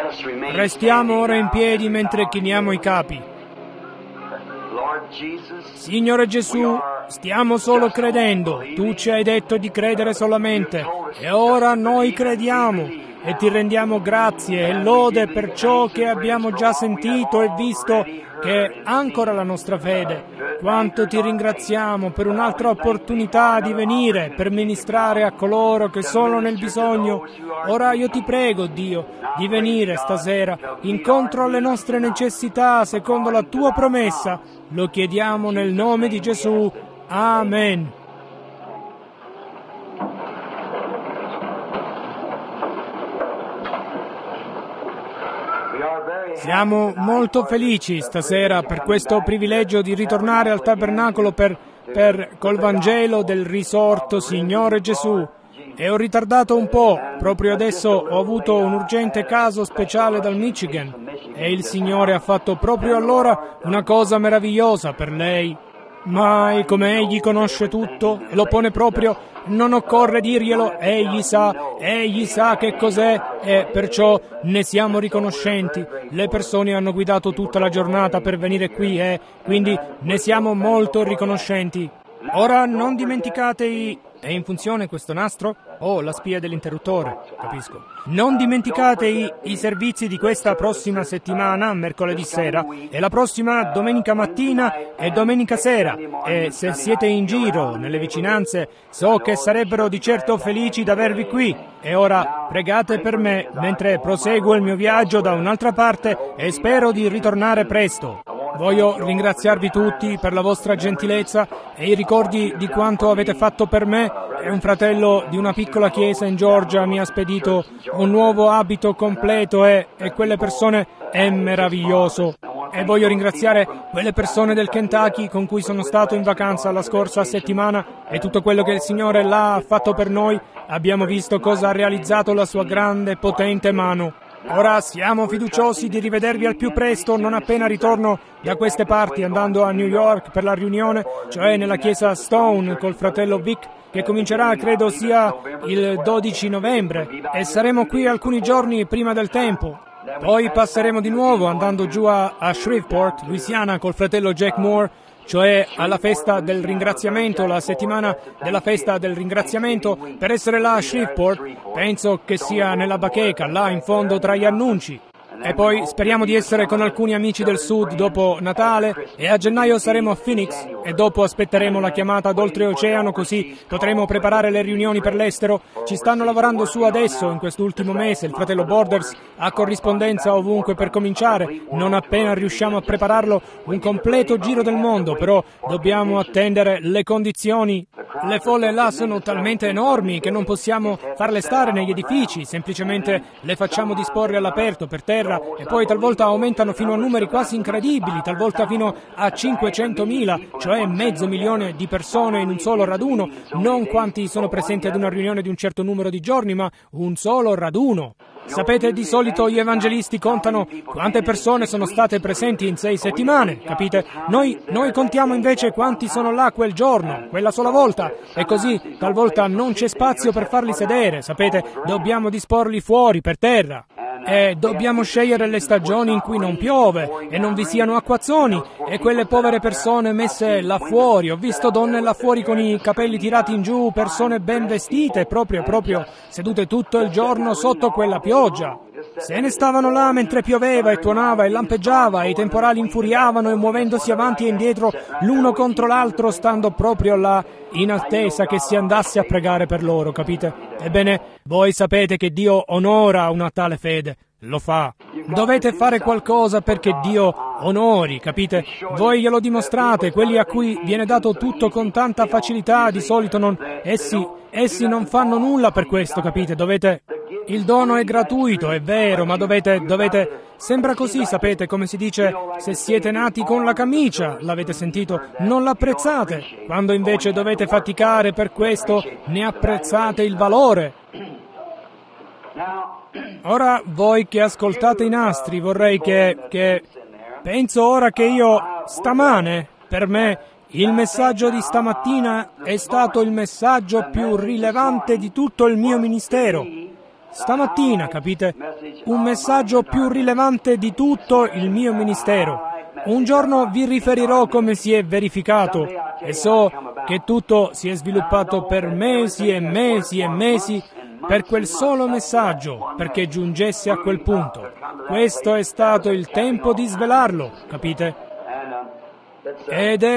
Restiamo ora in piedi mentre chiniamo i capi. Signore Gesù, stiamo solo credendo. Tu ci hai detto di credere solamente. E ora noi crediamo. E ti rendiamo grazie e lode per ciò che abbiamo già sentito e visto, che ancora la nostra fede. Quanto ti ringraziamo per un'altra opportunità di venire per ministrare a coloro che sono nel bisogno. Ora io ti prego, Dio, di venire stasera incontro alle nostre necessità secondo la tua promessa. Lo chiediamo nel nome di Gesù. Amen. Siamo molto felici stasera per questo privilegio di ritornare al tabernacolo col Vangelo del risorto Signore Gesù. E ho ritardato un po', proprio adesso ho avuto un urgente caso speciale dal Michigan e il Signore ha fatto proprio allora una cosa meravigliosa per lei. Ma come Egli conosce tutto e lo pone proprio, non occorre dirglielo, Egli sa che cos'è e perciò ne siamo riconoscenti. Le persone hanno guidato tutta la giornata per venire qui e quindi ne siamo molto riconoscenti. Ora non dimenticate È in funzione questo nastro? Oh, la spia dell'interruttore, capisco. Non dimenticate i servizi di questa prossima settimana, mercoledì sera, e la prossima domenica mattina e domenica sera. E se siete in giro, nelle vicinanze, so che sarebbero di certo felici d'avervi qui. E ora pregate per me mentre proseguo il mio viaggio da un'altra parte e spero di ritornare presto. Voglio ringraziarvi tutti per la vostra gentilezza e i ricordi di quanto avete fatto per me. E un fratello di una piccola chiesa in Georgia mi ha spedito un nuovo abito completo e quelle persone è meraviglioso. E voglio ringraziare quelle persone del Kentucky con cui sono stato in vacanza la scorsa settimana e tutto quello che il Signore là ha fatto per noi. Abbiamo visto cosa ha realizzato la sua grande e potente mano. Ora siamo fiduciosi di rivedervi al più presto, non appena ritorno da queste parti, andando a New York per la riunione, cioè nella chiesa Stone col fratello Vic, che comincerà credo sia il 12 novembre, e saremo qui alcuni giorni prima del tempo. Poi passeremo di nuovo andando giù a Shreveport, Louisiana, col fratello Jack Moore, cioè alla festa del ringraziamento, la settimana della festa del ringraziamento, per essere là a Shreveport. Penso che sia nella bacheca, là in fondo tra gli annunci. E poi speriamo di essere con alcuni amici del sud dopo Natale, e a gennaio saremo a Phoenix e dopo aspetteremo la chiamata ad oltreoceano, così potremo preparare le riunioni per l'estero. Ci stanno lavorando su adesso in quest'ultimo mese, il fratello Borders ha corrispondenza ovunque per cominciare. Non appena riusciamo a prepararlo, un completo giro del mondo, però dobbiamo attendere le condizioni. Le folle là sono talmente enormi che non possiamo farle stare negli edifici, semplicemente le facciamo disporre all'aperto, per terra, e poi talvolta aumentano fino a numeri quasi incredibili, talvolta fino a 500.000, cioè 500.000 di persone in un solo raduno, non quanti sono presenti ad una riunione di un certo numero di giorni, ma un solo raduno. Sapete, di solito gli evangelisti contano quante persone sono state presenti in 6 settimane, capite? Noi contiamo invece quanti sono là quel giorno, quella sola volta, e così talvolta non c'è spazio per farli sedere, sapete? Dobbiamo disporli fuori, per terra. E dobbiamo scegliere le stagioni in cui non piove e non vi siano acquazzoni, e quelle povere persone messe là fuori. Ho visto donne là fuori con i capelli tirati in giù, persone ben vestite, proprio sedute tutto il giorno sotto quella pioggia. Se ne stavano là mentre pioveva e tuonava e lampeggiava e i temporali infuriavano, e muovendosi avanti e indietro l'uno contro l'altro, stando proprio là in attesa che si andasse a pregare per loro, capite? Ebbene, voi sapete che Dio onora una tale fede, lo fa. Dovete fare qualcosa perché Dio onori, capite? Voi glielo dimostrate, quelli a cui viene dato tutto con tanta facilità, di solito essi non fanno nulla per questo, capite? Il dono è gratuito, è vero, ma dovete... Sembra così, sapete, come si dice, se siete nati con la camicia, l'avete sentito, non l'apprezzate. Quando invece dovete faticare per questo, ne apprezzate il valore. Ora, voi che ascoltate i nastri, vorrei che... Penso ora che stamane, per me, il messaggio di stamattina è stato il messaggio più rilevante di tutto il mio ministero. stamattina, capite? Un messaggio più rilevante di tutto il mio ministero. Un giorno vi riferirò come si è verificato e so che tutto si è sviluppato per mesi e mesi e mesi per quel solo messaggio, perché giungesse a quel punto. Questo è stato il tempo di svelarlo, capite? Ed è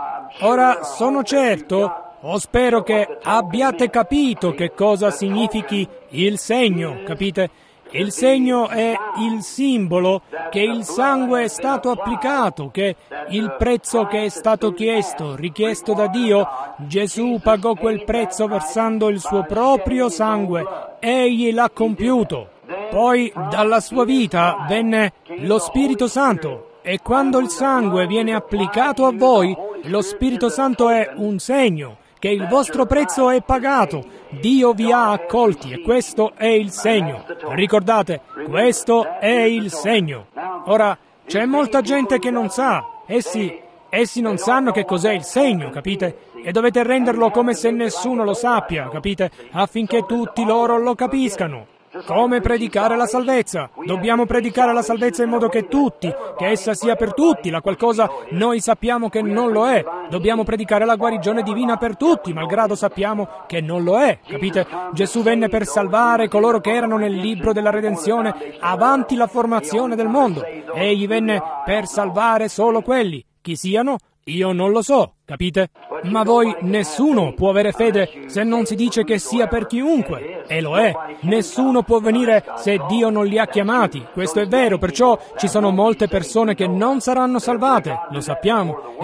Ora, sono certo, o spero che abbiate capito che cosa significhi il segno, capite? Il segno è il simbolo che il sangue è stato applicato, che il prezzo che è stato richiesto da Dio, Gesù pagò quel prezzo versando il suo proprio sangue. Egli l'ha compiuto. Poi dalla sua vita venne lo Spirito Santo. E quando il sangue viene applicato a voi, lo Spirito Santo è un segno che il vostro prezzo è pagato. Dio vi ha accolti e questo è il segno. Ricordate, questo è il segno. Ora, c'è molta gente che non sa. Essi non sanno che cos'è il segno, capite? E dovete renderlo come se nessuno lo sappia, capite? Affinché tutti loro lo capiscano. Come predicare la salvezza? Dobbiamo predicare la salvezza in modo che essa sia per tutti, la qual cosa noi sappiamo che non lo è. Dobbiamo predicare la guarigione divina per tutti, malgrado sappiamo che non lo è, capite? Gesù venne per salvare coloro che erano nel libro della redenzione avanti la formazione del mondo. Egli venne per salvare solo quelli. Chi siano? Io non lo so, capite? Ma voi, nessuno può avere fede se non si dice che sia per chiunque, e lo è. Nessuno può venire se Dio non li ha chiamati, questo è vero, perciò ci sono molte persone che non saranno salvate, lo sappiamo.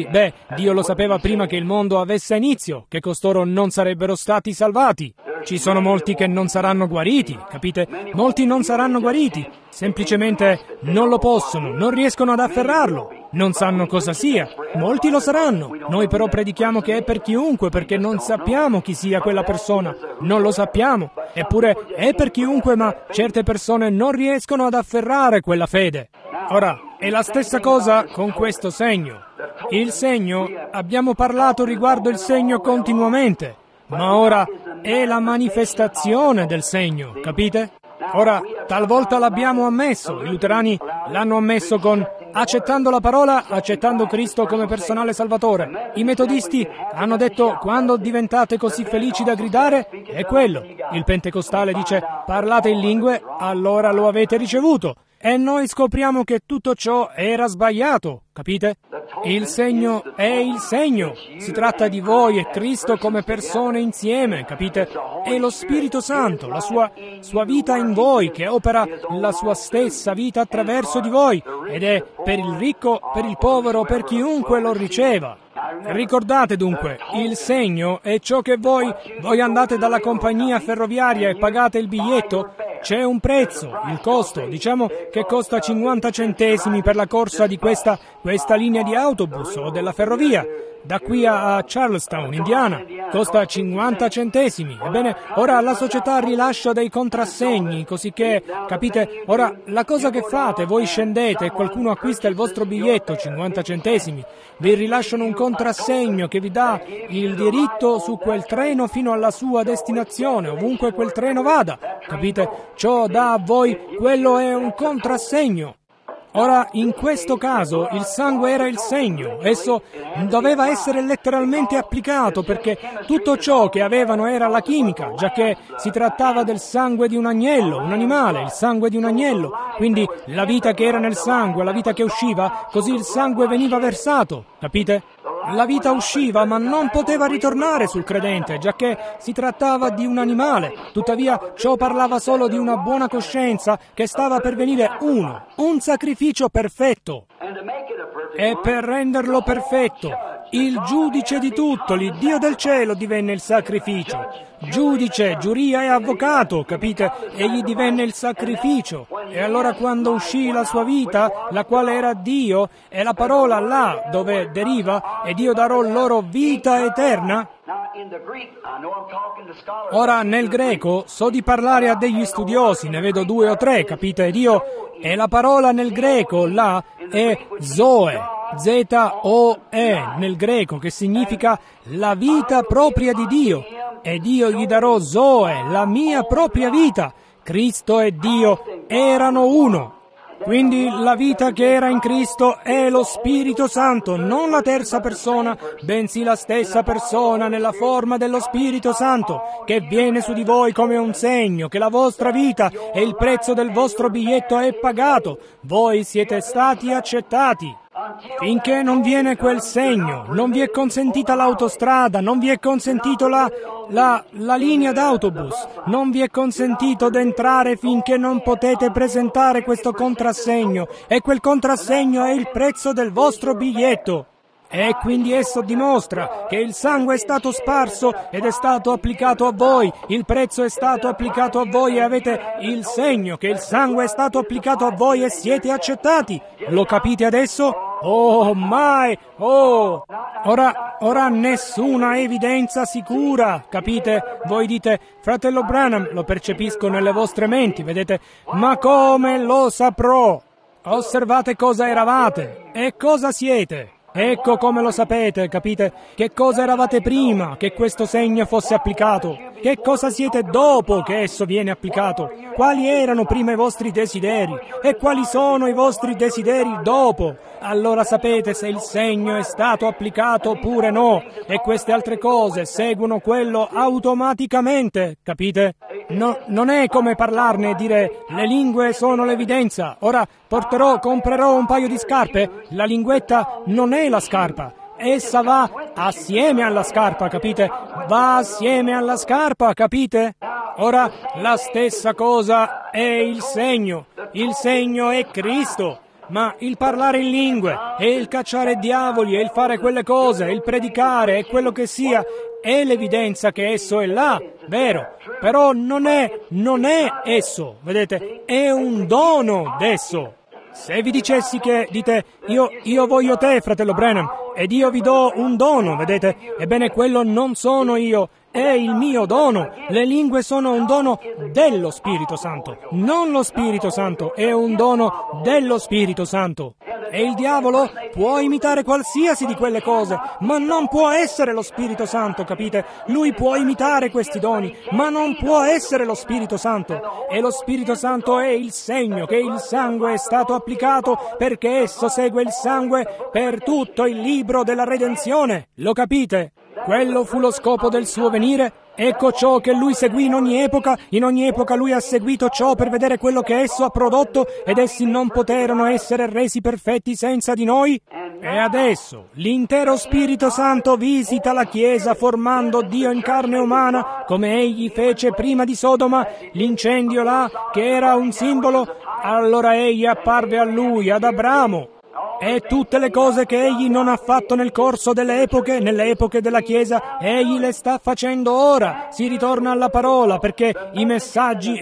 Dio lo sapeva prima che il mondo avesse inizio, che costoro non sarebbero stati salvati. Ci sono molti che non saranno guariti, capite? Molti non saranno guariti, semplicemente non lo possono, non riescono ad afferrarlo, non sanno cosa sia. Molti lo saranno, noi però predichiamo che è per chiunque, perché non sappiamo chi sia quella persona, non lo sappiamo, eppure è per chiunque, ma certe persone non riescono ad afferrare quella fede. Ora, è la stessa cosa con questo segno. Il segno, abbiamo parlato riguardo il segno continuamente, ma ora è la manifestazione del segno, capite? Ora, talvolta l'abbiamo ammesso, i luterani l'hanno ammesso con accettando la parola, accettando Cristo come personale salvatore. I metodisti hanno detto quando diventate così felici da gridare, è quello. Il pentecostale dice parlate in lingue, allora lo avete ricevuto. E noi scopriamo che tutto ciò era sbagliato, capite? Il segno è il segno. Si tratta di voi e Cristo come persone insieme, capite? È lo Spirito Santo, la sua vita in voi, che opera la sua stessa vita attraverso di voi, ed è per il ricco, per il povero, per chiunque lo riceva. Ricordate dunque, il segno è ciò che voi andate dalla compagnia ferroviaria e pagate il biglietto. C'è un prezzo, il costo, diciamo che costa 50 centesimi per la corsa di questa linea di autobus o della ferrovia. Da qui a Charlestown, Indiana, costa 50 centesimi. Ebbene, ora la società rilascia dei contrassegni, così che, capite, ora la cosa che fate, voi scendete e qualcuno acquista il vostro biglietto, 50 centesimi, vi rilasciano un contrassegno che vi dà il diritto su quel treno fino alla sua destinazione, ovunque quel treno vada, capite? Ciò dà a voi, quello è un contrassegno. Ora, in questo caso, il sangue era il segno. Esso doveva essere letteralmente applicato perché tutto ciò che avevano era la chimica, giacché si trattava del sangue di un agnello, un animale, il sangue di un agnello. Quindi la vita che era nel sangue, la vita che usciva, così il sangue veniva versato, capite? La vita usciva, ma non poteva ritornare sul credente, giacché si trattava di un animale. Tuttavia, ciò parlava solo di una buona coscienza che stava per venire un sacrificio perfetto. E per renderlo perfetto, il giudice di tutto, l'Iddio del cielo, divenne il sacrificio. Giudice, giuria e avvocato, capite? Egli divenne il sacrificio. E allora quando uscì la sua vita, la quale era Dio, e la parola là dove deriva, e Dio darò loro vita eterna. Ora nel greco so di parlare a degli studiosi, ne vedo 2 o 3, capite? E la parola nel greco là è Zoe, Z-O-E nel greco, che significa la vita propria di Dio. Ed io gli darò Zoe, la mia propria vita. Cristo e Dio erano uno. Quindi la vita che era in Cristo è lo Spirito Santo, non la terza persona, bensì la stessa persona nella forma dello Spirito Santo, che viene su di voi come un segno, che la vostra vita e il prezzo del vostro biglietto è pagato. Voi siete stati accettati. Finché non viene quel segno, non vi è consentita l'autostrada, non vi è consentito la linea d'autobus, non vi è consentito d'entrare finché non potete presentare questo contrassegno, e quel contrassegno è il prezzo del vostro biglietto. E quindi esso dimostra che il sangue è stato sparso ed è stato applicato a voi, il prezzo è stato applicato a voi e avete il segno che il sangue è stato applicato a voi e siete accettati. Lo capite adesso? Oh, mai! Oh! Ora nessuna evidenza sicura, capite? Voi dite, fratello Branham, lo percepisco nelle vostre menti, vedete? Ma come lo saprò? Osservate cosa eravate e cosa siete. Ecco come lo sapete, capite? Che cosa eravate prima che questo segno fosse applicato? Che cosa siete dopo che esso viene applicato? Quali erano prima i vostri desideri? E quali sono i vostri desideri dopo? Allora sapete se il segno è stato applicato oppure no. E queste altre cose seguono quello automaticamente, capite? No, non è come parlarne e dire le lingue sono l'evidenza. Ora comprerò un paio di scarpe. La linguetta non è la scarpa. Essa va assieme alla scarpa, capite? Va assieme alla scarpa, capite? Ora, la stessa cosa è il segno. Il segno è Cristo. Ma il parlare in lingue, e il cacciare diavoli, e il fare quelle cose, e il predicare, e quello che sia, è l'evidenza che esso è là, vero? Però non è esso, vedete? È un dono d'esso. Se vi dicessi che dite, io voglio te, fratello Branham, ed io vi do un dono, vedete? Ebbene, quello non sono io, è il mio dono. Le lingue sono un dono dello Spirito Santo, non lo Spirito Santo, è un dono dello Spirito Santo. E il diavolo può imitare qualsiasi di quelle cose, ma non può essere lo Spirito Santo, capite? Lui può imitare questi doni, ma non può essere lo Spirito Santo. E lo Spirito Santo è il segno che il sangue è stato applicato, perché esso segue il sangue per tutto il libro della redenzione. Lo capite? Quello fu lo scopo del suo venire. Ecco ciò che lui seguì in ogni epoca lui ha seguito ciò per vedere quello che esso ha prodotto, ed essi non poterono essere resi perfetti senza di noi. E adesso l'intero Spirito Santo visita la Chiesa formando Dio in carne umana, come egli fece prima di Sodoma, l'incendio là che era un simbolo. Allora egli apparve a lui, ad Abramo. E tutte le cose che egli non ha fatto nel corso delle epoche, nelle epoche della Chiesa, egli le sta facendo ora. Si ritorna alla parola, perché i messaggi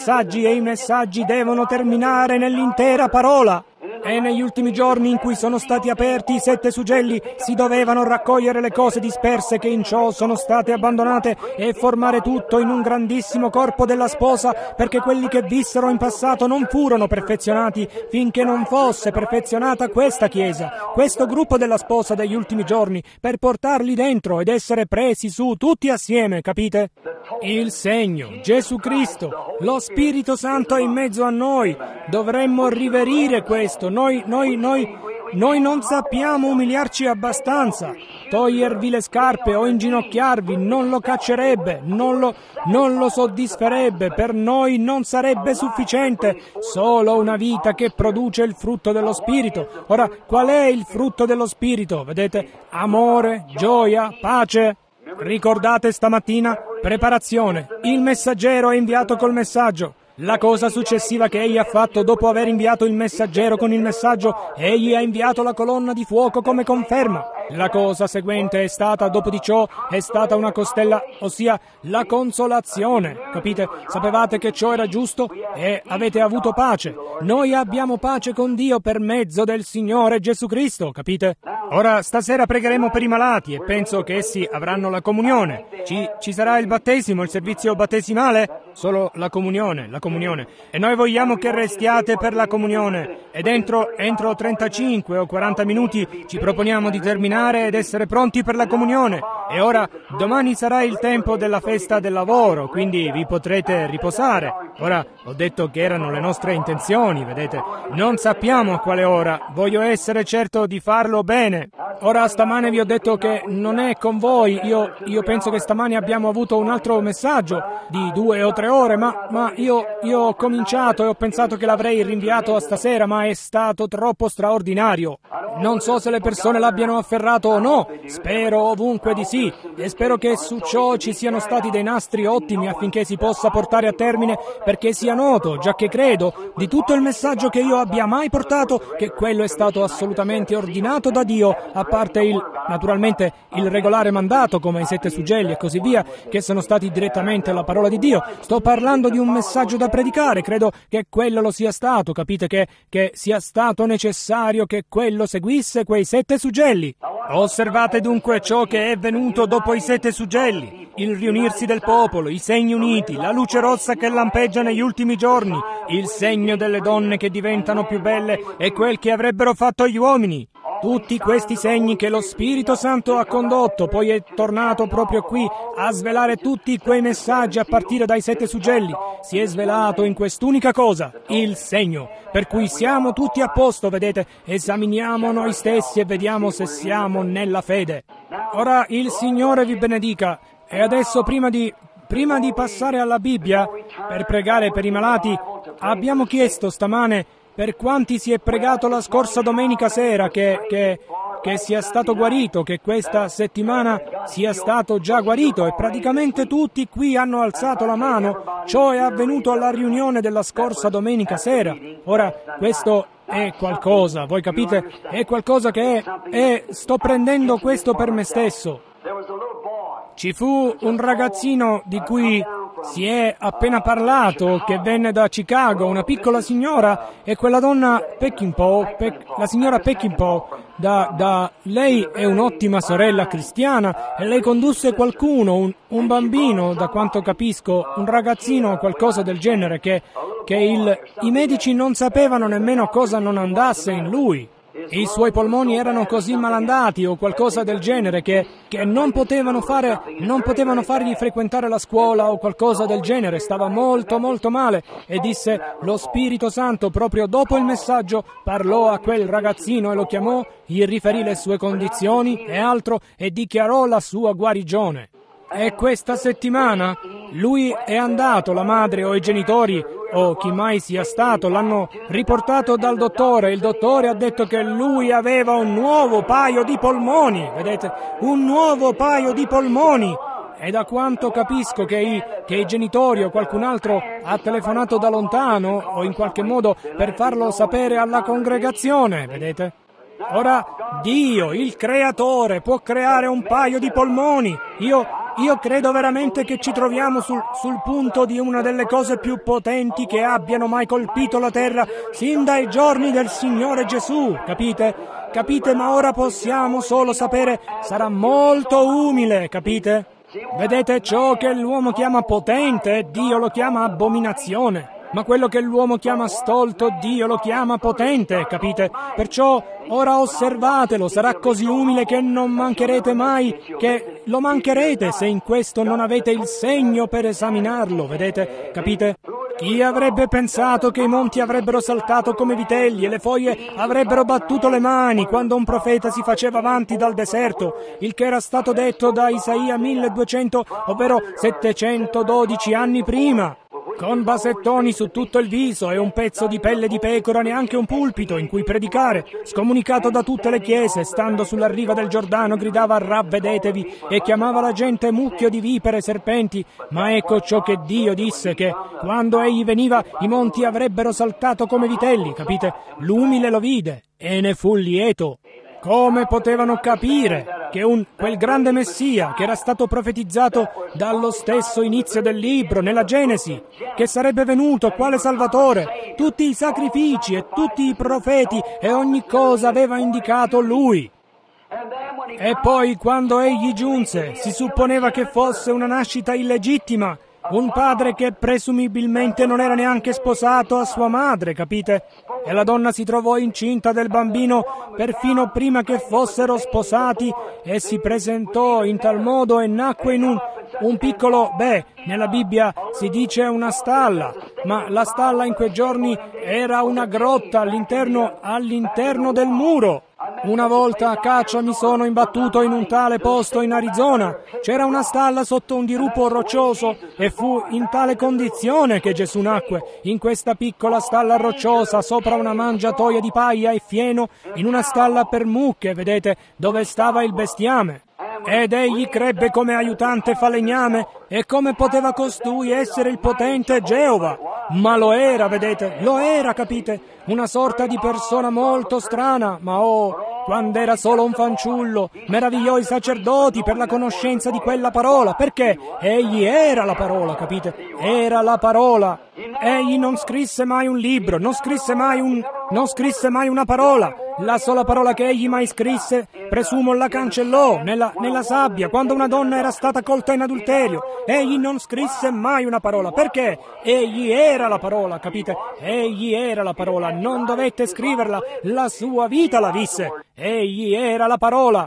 devono terminare nell'intera parola. E negli ultimi giorni in cui sono stati aperti i 7 suggelli si dovevano raccogliere le cose disperse che in ciò sono state abbandonate e formare tutto in un grandissimo corpo della sposa, perché quelli che vissero in passato non furono perfezionati finché non fosse perfezionata questa Chiesa, questo gruppo della sposa degli ultimi giorni, per portarli dentro ed essere presi su tutti assieme, capite? Il segno, Gesù Cristo, lo Spirito Santo è in mezzo a noi. Dovremmo riverire questo. Noi non sappiamo umiliarci abbastanza. Togliervi le scarpe o inginocchiarvi non lo caccerebbe, non lo soddisferebbe. Per noi non sarebbe sufficiente. Solo una vita che produce il frutto dello Spirito. Ora, qual è il frutto dello Spirito? Vedete? Amore, gioia, pace. Ricordate stamattina? Preparazione. Il messaggero è inviato col messaggio. La cosa successiva che egli ha fatto dopo aver inviato il messaggero con il messaggio, egli ha inviato la colonna di fuoco come conferma. La cosa seguente è stata, dopo di ciò, è stata una costella, ossia la consolazione. Capite? Sapevate che ciò era giusto e avete avuto pace. Noi abbiamo pace con Dio per mezzo del Signore Gesù Cristo, capite? Ora, stasera pregheremo per i malati e penso che essi avranno la comunione. Ci sarà il battesimo, il servizio battesimale? Solo la comunione. E noi vogliamo che restiate per la comunione. Ed entro 35 o 40 minuti ci proponiamo di terminare ordinare ed essere pronti per la comunione. E ora, domani sarà il tempo della festa del lavoro, quindi vi potrete riposare. Ora, ho detto che erano le nostre intenzioni, vedete. Non sappiamo a quale ora. Voglio essere certo di farlo bene. Ora, stamane vi ho detto che non è con voi. Io penso che stamani abbiamo avuto un altro messaggio di 2 o 3 ore, ma io ho cominciato e ho pensato che l'avrei rinviato a stasera, ma è stato troppo straordinario. Non so se le persone l'abbiano afferrato o no, spero ovunque di sì, e spero che su ciò ci siano stati dei nastri ottimi affinché si possa portare a termine, perché sia noto, giacché credo, di tutto il messaggio che io abbia mai portato, che quello è stato assolutamente ordinato da Dio, a parte naturalmente il regolare mandato, come i 7 suggelli e così via, che sono stati direttamente la parola di Dio. Sto parlando di un messaggio da predicare, credo che quello lo sia stato, capite che sia stato necessario che quello seguisse quei 7 suggelli. Osservate dunque ciò che è venuto dopo i 7 suggelli, il riunirsi del popolo, i segni uniti, la luce rossa che lampeggia negli ultimi giorni, il segno delle donne che diventano più belle e quel che avrebbero fatto gli uomini. Tutti questi segni che lo Spirito Santo ha condotto, poi è tornato proprio qui a svelare tutti quei messaggi a partire dai 7 suggelli. Si è svelato in quest'unica cosa, il segno, per cui siamo tutti a posto, vedete, esaminiamo noi stessi e vediamo se siamo nella fede. Ora il Signore vi benedica. E adesso prima di passare alla Bibbia, per pregare per i malati, abbiamo chiesto stamane per quanti si è pregato la scorsa domenica sera che sia stato guarito, che questa settimana sia stato già guarito, e praticamente tutti qui hanno alzato la mano. Ciò è avvenuto alla riunione della scorsa domenica sera. Ora, questo è qualcosa, voi capite? È qualcosa che sto prendendo questo per me stesso. Ci fu un ragazzino di cui si è appena parlato, che venne da Chicago, una piccola signora, e quella donna Peckinpah, la signora Peckinpah, lei è un'ottima sorella cristiana, e lei condusse qualcuno, un bambino, da quanto capisco, un ragazzino o qualcosa del genere, che i medici non sapevano nemmeno cosa non andasse in lui. I suoi polmoni erano così malandati o qualcosa del genere che non potevano fargli frequentare la scuola o qualcosa del genere. Stava molto molto male, e disse: lo Spirito Santo proprio dopo il messaggio parlò a quel ragazzino e lo chiamò, gli riferì le sue condizioni e altro e dichiarò la sua guarigione. E questa settimana lui è andato, la madre o i genitori o chi mai sia stato l'hanno riportato dal dottore. Il dottore ha detto che lui aveva un nuovo paio di polmoni, vedete, un nuovo paio di polmoni. E da quanto capisco che i genitori o qualcun altro ha telefonato da lontano o in qualche modo per farlo sapere alla congregazione, vedete. Ora, Dio, il Creatore, può creare un paio di polmoni. Io credo veramente che ci troviamo sul punto di una delle cose più potenti che abbiano mai colpito la terra sin dai giorni del Signore Gesù, capite? Capite? Ma ora possiamo solo sapere, sarà molto umile, capite? Vedete, ciò che l'uomo chiama potente, Dio lo chiama abominazione. Ma quello che l'uomo chiama stolto, Dio lo chiama potente, capite? Perciò ora osservatelo, sarà così umile che non mancherete mai, che lo mancherete se in questo non avete il segno per esaminarlo, vedete? Capite? Chi avrebbe pensato che i monti avrebbero saltato come vitelli e le foglie avrebbero battuto le mani quando un profeta si faceva avanti dal deserto, il che era stato detto da Isaia 1200, ovvero 712 anni prima? Con basettoni su tutto il viso e un pezzo di pelle di pecora, neanche un pulpito in cui predicare, scomunicato da tutte le chiese, stando sulla riva del Giordano gridava ravvedetevi e chiamava la gente mucchio di vipere e serpenti. Ma ecco ciò che Dio disse, che quando egli veniva i monti avrebbero saltato come vitelli, capite? L'umile lo vide e ne fu lieto. Come potevano capire che quel grande Messia, che era stato profetizzato dallo stesso inizio del libro, nella Genesi, che sarebbe venuto quale Salvatore, tutti i sacrifici e tutti i profeti e ogni cosa aveva indicato Lui. E poi quando egli giunse, si supponeva che fosse una nascita illegittima, Un padre che presumibilmente non era neanche sposato a sua madre, capite? E la donna si trovò incinta del bambino perfino prima che fossero sposati e si presentò in tal modo e nacque in un piccolo, nella Bibbia si dice una stalla, ma la stalla in quei giorni era una grotta all'interno del muro. Una volta a caccia mi sono imbattuto in un tale posto in Arizona. C'era una stalla sotto un dirupo roccioso e fu in tale condizione che Gesù nacque, in questa piccola stalla rocciosa sopra una mangiatoia di paglia e fieno, in una stalla per mucche, vedete, dove stava il bestiame. Ed egli crebbe come aiutante falegname. E come poteva costui essere il potente Geova? Ma lo era, vedete, lo era, capite? Una sorta di persona molto strana, ma quando era solo un fanciullo, meravigliò i sacerdoti per la conoscenza di quella parola, perché egli era la parola, capite? Era la parola. Egli non scrisse mai un libro, non scrisse mai una parola. La sola parola che egli mai scrisse, presumo la cancellò nella sabbia, quando una donna era stata colta in adulterio. Egli non scrisse mai una parola, perché egli era la parola, capite? Egli era la parola, non dovette scriverla, la sua vita la visse. Egli era la parola.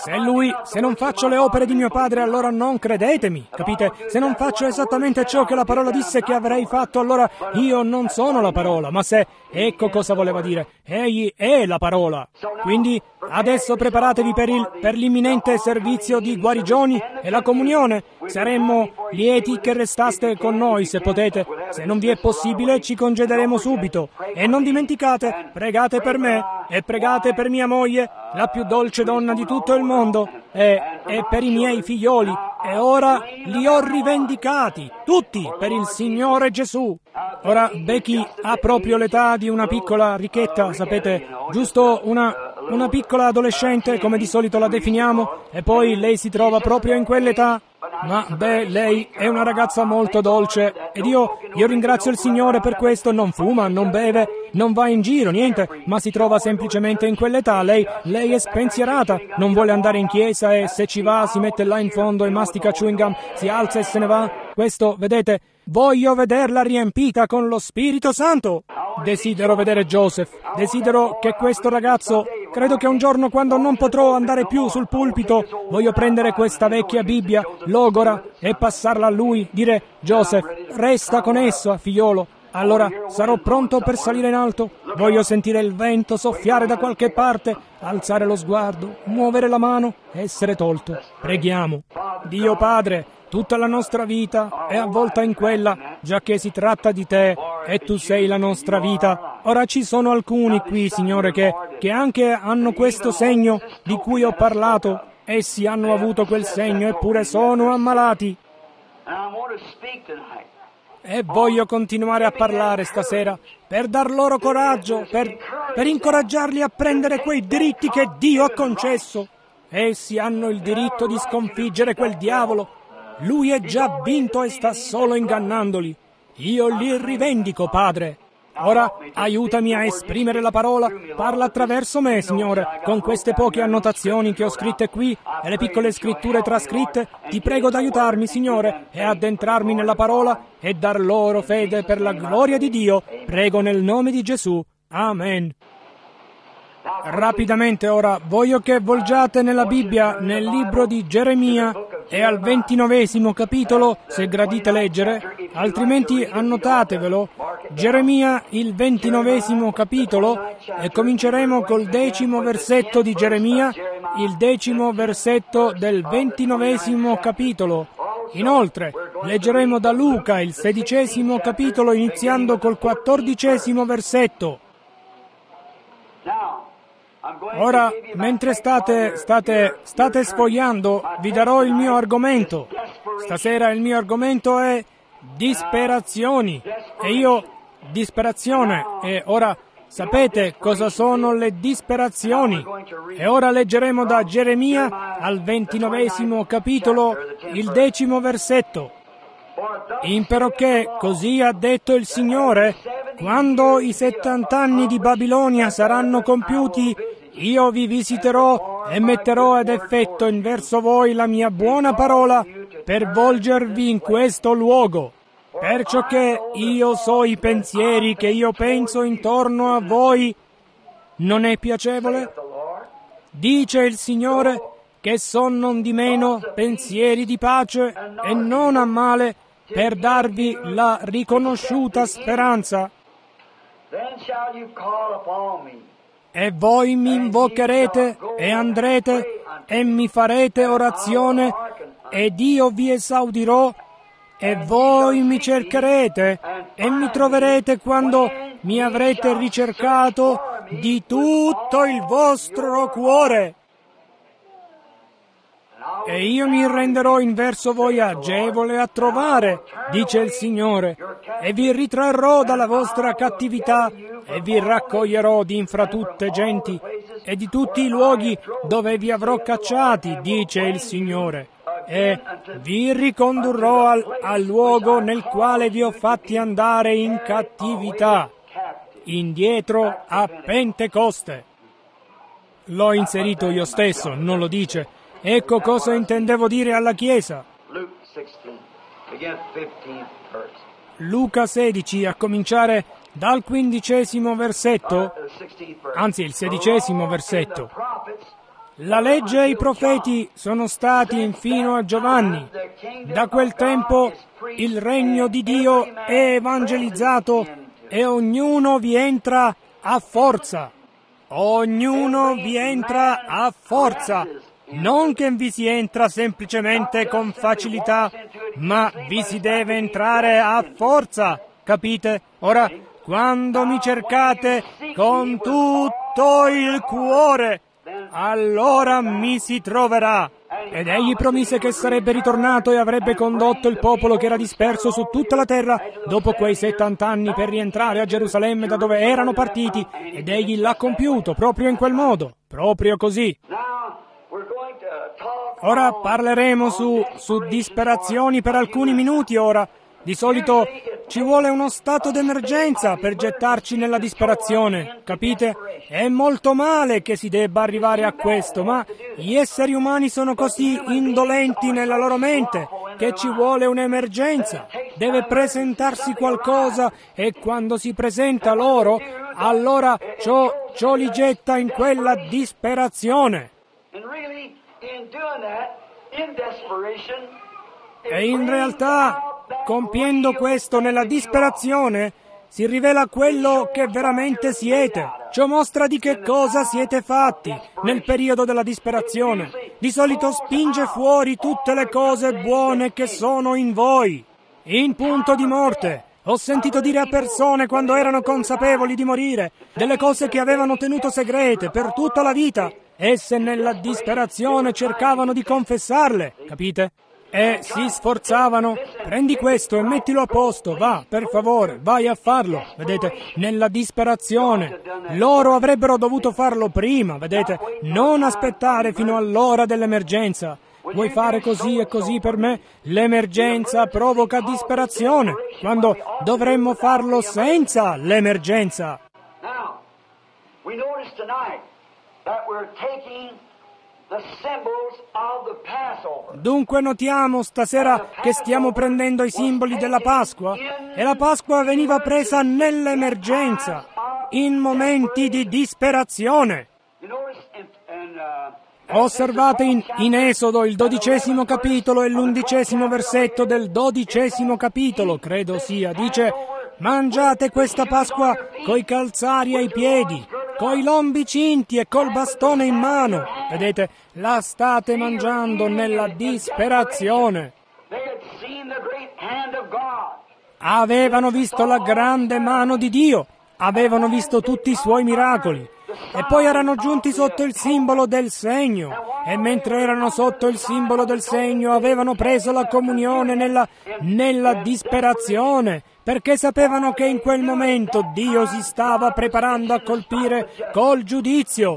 Se non faccio le opere di mio padre, allora non credetemi, capite? Se non faccio esattamente ciò che la parola disse che avrei fatto, allora io non sono la parola, ma ecco cosa voleva dire. Egli è la parola. Quindi adesso preparatevi per l'imminente servizio di guarigioni e la comunione. Saremmo lieti che restaste con noi, se potete. Se non vi è possibile, ci congederemo subito. E non dimenticate, pregate per me e pregate per mia moglie, la più dolce donna di tutto il mondo, e per i miei figlioli. E ora li ho rivendicati, tutti, per il Signore Gesù. Ora Becky ha proprio l'età di una piccola ricchetta, sapete, giusto una piccola adolescente, come di solito la definiamo, e poi lei si trova proprio in quell'età. Ma lei è una ragazza molto dolce ed io ringrazio il Signore per questo. Non fuma, non beve, non va in giro, niente, ma si trova semplicemente in quell'età. Lei è spensierata, non vuole andare in chiesa e se ci va si mette là in fondo e mastica chewing gum, si alza e se ne va. Questo, vedete, voglio vederla riempita con lo Spirito Santo. Desidero vedere Joseph, desidero che questo ragazzo, credo che un giorno quando non potrò andare più sul pulpito, voglio prendere questa vecchia Bibbia, logora, e passarla a lui, dire: Joseph, resta con essa, figliolo. Allora sarò pronto per salire in alto, voglio sentire il vento soffiare da qualche parte, alzare lo sguardo, muovere la mano, essere tolto. Preghiamo. Dio Padre, tutta la nostra vita è avvolta in quella, giacché si tratta di te e tu sei la nostra vita. Ora ci sono alcuni qui, Signore, che anche hanno questo segno di cui ho parlato. Essi hanno avuto quel segno eppure sono ammalati. E voglio continuare a parlare stasera per dar loro coraggio, per incoraggiarli a prendere quei diritti che Dio ha concesso. Essi hanno il diritto di sconfiggere quel diavolo. Lui è già vinto e sta solo ingannandoli. Io li rivendico, Padre. Ora aiutami a esprimere la parola. Parla attraverso me, Signore, con queste poche annotazioni che ho scritte qui e le piccole scritture trascritte. Ti prego d'aiutarmi, Signore, e addentrarmi nella parola e dar loro fede per la gloria di Dio. Prego nel nome di Gesù. Amen. Rapidamente ora voglio che volgiate nella Bibbia, nel libro di Geremia, e al 29° capitolo, se gradite leggere, altrimenti annotatevelo. Geremia, il 29° capitolo, e cominceremo col 10° versetto di Geremia, il 10° versetto del 29° capitolo. Inoltre, leggeremo da Luca, il 16° capitolo, iniziando col 14° versetto. Ora, mentre state sfogliando, vi darò il mio argomento. Stasera il mio argomento è disperazioni. Disperazione. E ora, sapete cosa sono le disperazioni? E ora leggeremo da Geremia al 29° capitolo, il 10° versetto. Imperché così ha detto il Signore: quando i 70 anni di Babilonia saranno compiuti, io vi visiterò e metterò ad effetto in verso voi la mia buona parola per volgervi in questo luogo, perciò che io so i pensieri che io penso intorno a voi. Non è piacevole? Dice il Signore che son nondimeno pensieri di pace e non a male, per darvi la riconosciuta speranza. E voi mi invocherete e andrete e mi farete orazione ed io vi esaudirò, e voi mi cercherete e mi troverete quando mi avrete ricercato di tutto il vostro cuore. E io mi renderò in verso voi agevole a trovare, dice il Signore, e vi ritrarrò dalla vostra cattività e vi raccoglierò di infra tutte genti e di tutti i luoghi dove vi avrò cacciati, dice il Signore, e vi ricondurrò al luogo nel quale vi ho fatti andare in cattività, indietro a Pentecoste. L'ho inserito io stesso, non lo dice. Ecco cosa intendevo dire alla Chiesa. Luca 16, a cominciare dal 15° versetto, anzi il 16° versetto. La legge e i profeti sono stati infino a Giovanni. Da quel tempo il regno di Dio è evangelizzato e ognuno vi entra a forza. Ognuno vi entra a forza. Non che vi si entra semplicemente con facilità, ma vi si deve entrare a forza, capite? Ora, quando mi cercate con tutto il cuore, allora mi si troverà. Ed egli promise che sarebbe ritornato e avrebbe condotto il popolo che era disperso su tutta la terra dopo quei 70 anni per rientrare a Gerusalemme da dove erano partiti, ed egli l'ha compiuto proprio in quel modo, proprio così. Ora parleremo su disperazioni per alcuni minuti ora. Di solito ci vuole uno stato d'emergenza per gettarci nella disperazione, capite? È molto male che si debba arrivare a questo, ma gli esseri umani sono così indolenti nella loro mente che ci vuole un'emergenza. Deve presentarsi qualcosa e quando si presenta loro, allora ciò li getta in quella disperazione. E in realtà, compiendo questo nella disperazione, si rivela quello che veramente siete. Ciò mostra di che cosa siete fatti nel periodo della disperazione. Di solito spinge fuori tutte le cose buone che sono in voi. In punto di morte, ho sentito dire a persone quando erano consapevoli di morire delle cose che avevano tenuto segrete per tutta la vita. Esse nella disperazione cercavano di confessarle, capite? E si sforzavano. Prendi questo e mettilo a posto, va, per favore, vai a farlo, vedete? Nella disperazione. Loro avrebbero dovuto farlo prima, vedete? Non aspettare fino all'ora dell'emergenza. Vuoi fare così e così per me? L'emergenza provoca disperazione, quando dovremmo farlo senza l'emergenza. Now, we notice tonight that we're taking the symbols of the Passover. Dunque notiamo stasera che stiamo prendendo i simboli della Pasqua, e la Pasqua veniva presa nell'emergenza, in momenti di disperazione. Osservate in Esodo il 12° capitolo e l'11° versetto del 12° capitolo, credo sia, dice: mangiate questa Pasqua coi calzari ai piedi, coi lombi cinti e col bastone in mano. Vedete, la state mangiando nella disperazione. Avevano visto la grande mano di Dio, avevano visto tutti i suoi miracoli, e poi erano giunti sotto il simbolo del segno, e mentre erano sotto il simbolo del segno avevano preso la comunione nella disperazione, perché sapevano che in quel momento Dio si stava preparando a colpire col giudizio.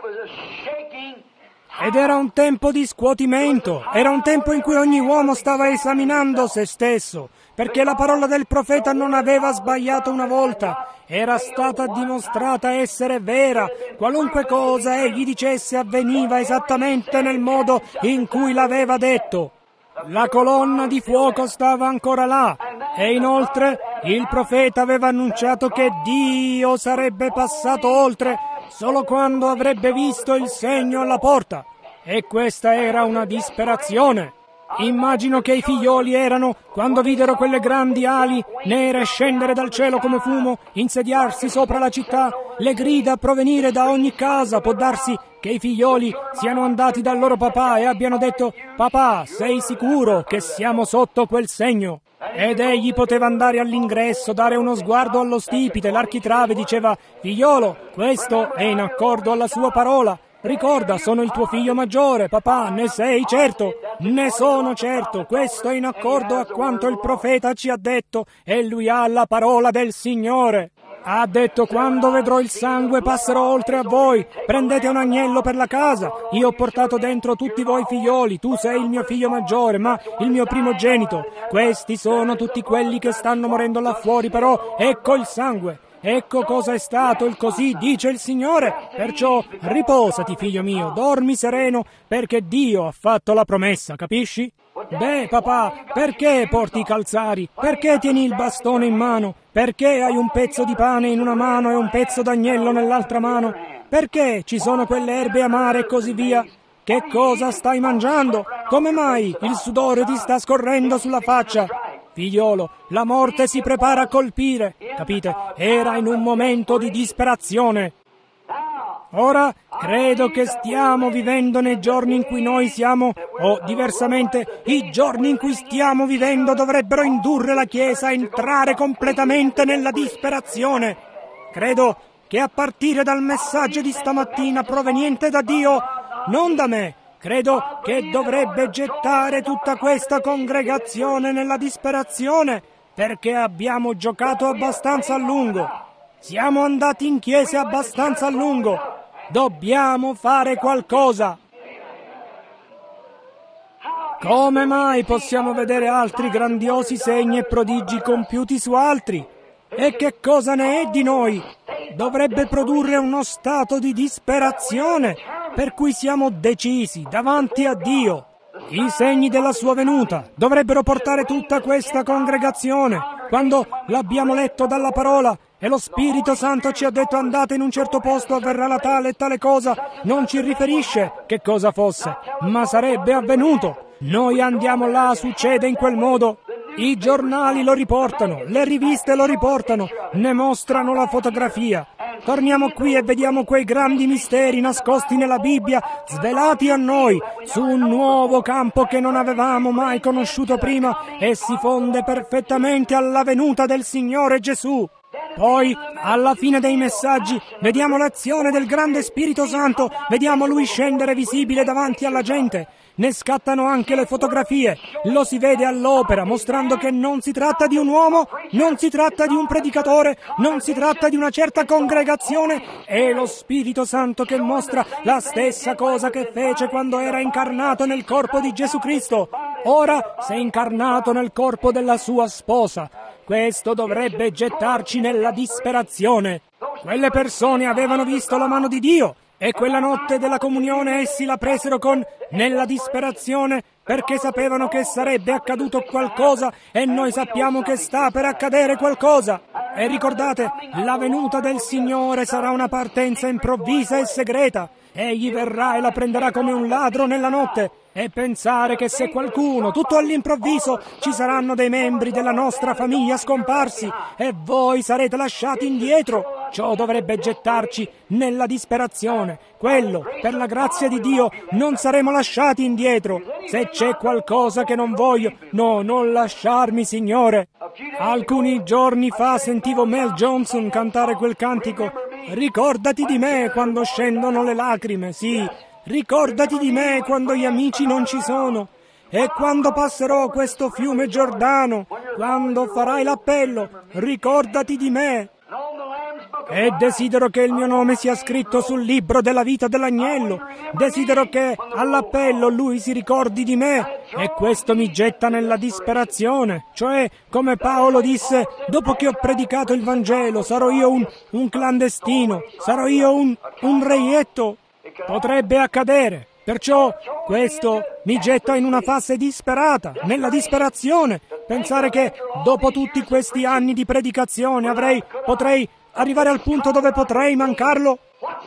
Ed era un tempo di scuotimento, era un tempo in cui ogni uomo stava esaminando se stesso, perché la parola del profeta non aveva sbagliato una volta, era stata dimostrata essere vera, qualunque cosa egli dicesse avveniva esattamente nel modo in cui l'aveva detto. La colonna di fuoco stava ancora là e inoltre il profeta aveva annunciato che Dio sarebbe passato oltre solo quando avrebbe visto il segno alla porta. E questa era una disperazione. Immagino che i figlioli erano quando videro quelle grandi ali nere scendere dal cielo come fumo, insediarsi sopra la città, le grida provenire da ogni casa. Può darsi che i figlioli siano andati dal loro papà e abbiano detto: «Papà, sei sicuro che siamo sotto quel segno?» Ed egli poteva andare all'ingresso, dare uno sguardo allo stipite, l'architrave diceva: «Figliolo, questo è in accordo alla sua parola. Ricorda, sono il tuo figlio maggiore, papà, ne sei certo?» «Ne sono certo, questo è in accordo a quanto il profeta ci ha detto e lui ha la parola del Signore. Ha detto: quando vedrò il sangue passerò oltre a voi, prendete un agnello per la casa. Io ho portato dentro tutti voi figlioli, tu sei il mio figlio maggiore, ma il mio primogenito. Questi sono tutti quelli che stanno morendo là fuori, però ecco il sangue. Ecco cosa è stato il così dice il Signore. Perciò riposati, figlio mio, dormi sereno, perché Dio ha fatto la promessa, capisci?» «Beh, papà, perché porti i calzari? Perché tieni il bastone in mano? Perché hai un pezzo di pane in una mano e un pezzo d'agnello nell'altra mano? Perché ci sono quelle erbe amare e così via? Che cosa stai mangiando? Come mai il sudore ti sta scorrendo sulla faccia?» Figliolo, la morte si prepara a colpire, capite? Era in un momento di disperazione. Ora, credo che stiamo vivendo nei giorni in cui noi siamo, o diversamente, i giorni in cui stiamo vivendo dovrebbero indurre la Chiesa a entrare completamente nella disperazione. Credo che a partire dal messaggio di stamattina proveniente da Dio, non da me, credo che dovrebbe gettare tutta questa congregazione nella disperazione, perché abbiamo giocato abbastanza a lungo. Siamo andati in chiese abbastanza a lungo. Dobbiamo fare qualcosa. Come mai possiamo vedere altri grandiosi segni e prodigi compiuti su altri? E che cosa ne è di noi? Dovrebbe produrre uno stato di disperazione, per cui siamo decisi davanti a Dio. I segni della sua venuta dovrebbero portare tutta questa congregazione. Quando l'abbiamo letto dalla parola e lo Spirito Santo ci ha detto: andate in un certo posto, avverrà la tale e tale cosa, non ci riferisce che cosa fosse, ma sarebbe avvenuto. Noi andiamo là, succede in quel modo. I giornali lo riportano, le riviste lo riportano, ne mostrano la fotografia. Torniamo qui e vediamo quei grandi misteri nascosti nella Bibbia, svelati a noi, su un nuovo campo che non avevamo mai conosciuto prima e si fonde perfettamente alla venuta del Signore Gesù. Poi, alla fine dei messaggi, vediamo l'azione del grande Spirito Santo, vediamo Lui scendere visibile davanti alla gente. Ne scattano anche le fotografie, lo si vede all'opera, mostrando che non si tratta di un uomo, non si tratta di un predicatore, non si tratta di una certa congregazione, è lo Spirito Santo che mostra la stessa cosa che fece quando era incarnato nel corpo di Gesù Cristo. Ora si è incarnato nel corpo della sua sposa. Questo dovrebbe gettarci nella disperazione. Quelle persone avevano visto la mano di Dio. E quella notte della comunione essi la presero nella disperazione, perché sapevano che sarebbe accaduto qualcosa e noi sappiamo che sta per accadere qualcosa. E ricordate, la venuta del Signore sarà una partenza improvvisa e segreta. Egli verrà e la prenderà come un ladro nella notte. E pensare che se qualcuno, tutto all'improvviso, ci saranno dei membri della nostra famiglia scomparsi e voi sarete lasciati indietro, ciò dovrebbe gettarci nella disperazione. Quello, per la grazia di Dio, non saremo lasciati indietro. Se c'è qualcosa che non voglio, no, non lasciarmi, Signore. Alcuni giorni fa sentivo Mel Johnson cantare quel cantico: ricordati di me quando scendono le lacrime, sì. Ricordati di me quando gli amici non ci sono e quando passerò questo fiume Giordano, quando farai l'appello, ricordati di me. E desidero che il mio nome sia scritto sul libro della vita dell'agnello. Desidero che all'appello lui si ricordi di me e questo mi getta nella disperazione. Cioè, come Paolo disse, dopo che ho predicato il Vangelo, sarò io un clandestino, sarò io un reietto. Potrebbe accadere, Perciò questo mi getta in una fase disperata, nella disperazione. Pensare che dopo tutti questi anni di predicazione potrei arrivare al punto dove potrei mancarlo.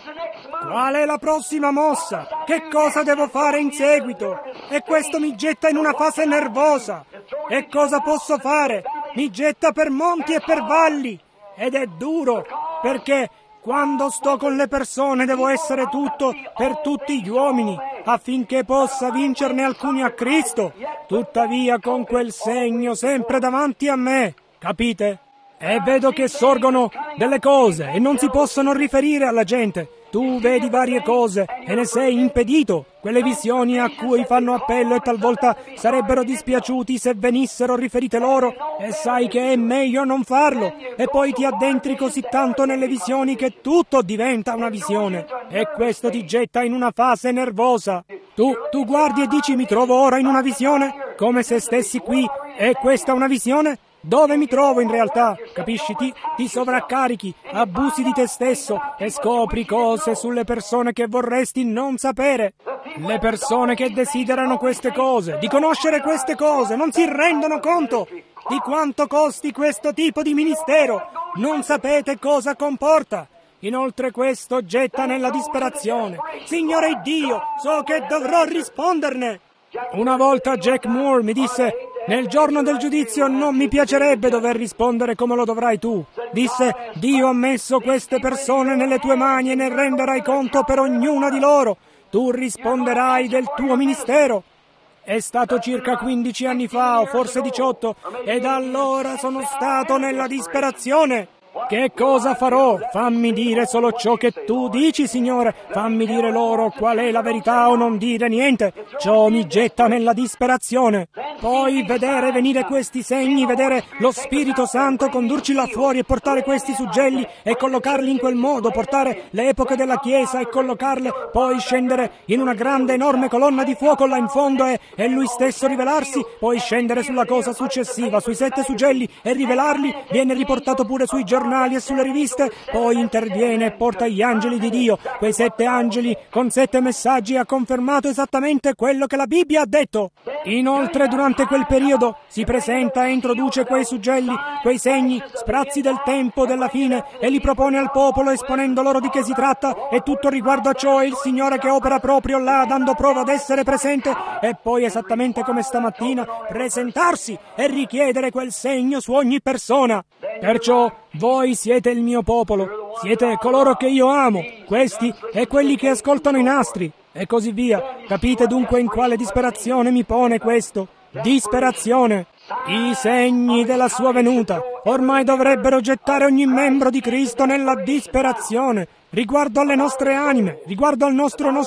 Qual è la prossima mossa? Che cosa devo fare in seguito? E questo mi getta in una fase nervosa. E cosa posso fare? Mi getta per monti e per valli. Ed è duro, perché quando sto con le persone devo essere tutto per tutti gli uomini, affinché possa vincerne alcuni a Cristo, tuttavia con quel segno sempre davanti a me, capite? E vedo che sorgono delle cose e non si possono riferire alla gente. Tu vedi varie cose e ne sei impedito. Quelle visioni a cui fanno appello e talvolta sarebbero dispiaciuti se venissero riferite loro, e sai che è meglio non farlo. E poi ti addentri così tanto nelle visioni che tutto diventa una visione. E questo ti getta in una fase nervosa. Tu guardi e dici: mi trovo ora in una visione? Come se stessi qui. E questa è una visione? Dove mi trovo in realtà? Capisci? Ti sovraccarichi, abusi di te stesso e scopri cose sulle persone che vorresti non sapere. Le persone che desiderano queste cose, di conoscere queste cose, non si rendono conto di quanto costi questo tipo di ministero. Non sapete cosa comporta. Inoltre questo getta nella disperazione. Signore Dio, so che dovrò risponderne. Una volta Jack Moore mi disse: nel giorno del giudizio non mi piacerebbe dover rispondere come lo dovrai tu. Disse: Dio ha messo queste persone nelle tue mani e ne renderai conto per ognuna di loro. Tu risponderai del tuo ministero. È stato circa 15 anni fa, o forse 18, e da allora sono stato nella disperazione. Che cosa farò? Fammi dire solo ciò che tu dici, Signore. Fammi dire loro qual è la verità o non dire niente. Ciò mi getta nella disperazione. Poi vedere venire questi segni, vedere lo Spirito Santo condurci là fuori e portare questi suggelli e collocarli in quel modo, portare le epoche della Chiesa e collocarle, poi scendere in una grande enorme colonna di fuoco là in fondo e Lui stesso rivelarsi, poi scendere sulla cosa successiva, sui 7 suggelli e rivelarli, viene riportato pure sui giornali e sulle riviste, poi interviene e porta gli angeli di Dio, quei 7 angeli con 7 messaggi, ha confermato esattamente quello che la Bibbia ha detto. Inoltre durante quel periodo si presenta e introduce quei suggelli, quei segni, sprazzi del tempo della fine, e li propone al popolo esponendo loro di che si tratta, e tutto riguardo a ciò è il Signore che opera proprio là, dando prova d'essere presente, e poi esattamente come stamattina presentarsi e richiedere quel segno su ogni persona. Perciò voi siete il mio popolo, siete coloro che io amo, questi e quelli che ascoltano i nastri, e così via. Capite dunque in quale disperazione mi pone questo? Disperazione. I segni della sua venuta ormai dovrebbero gettare ogni membro di Cristo nella disperazione, riguardo alle nostre anime, riguardo al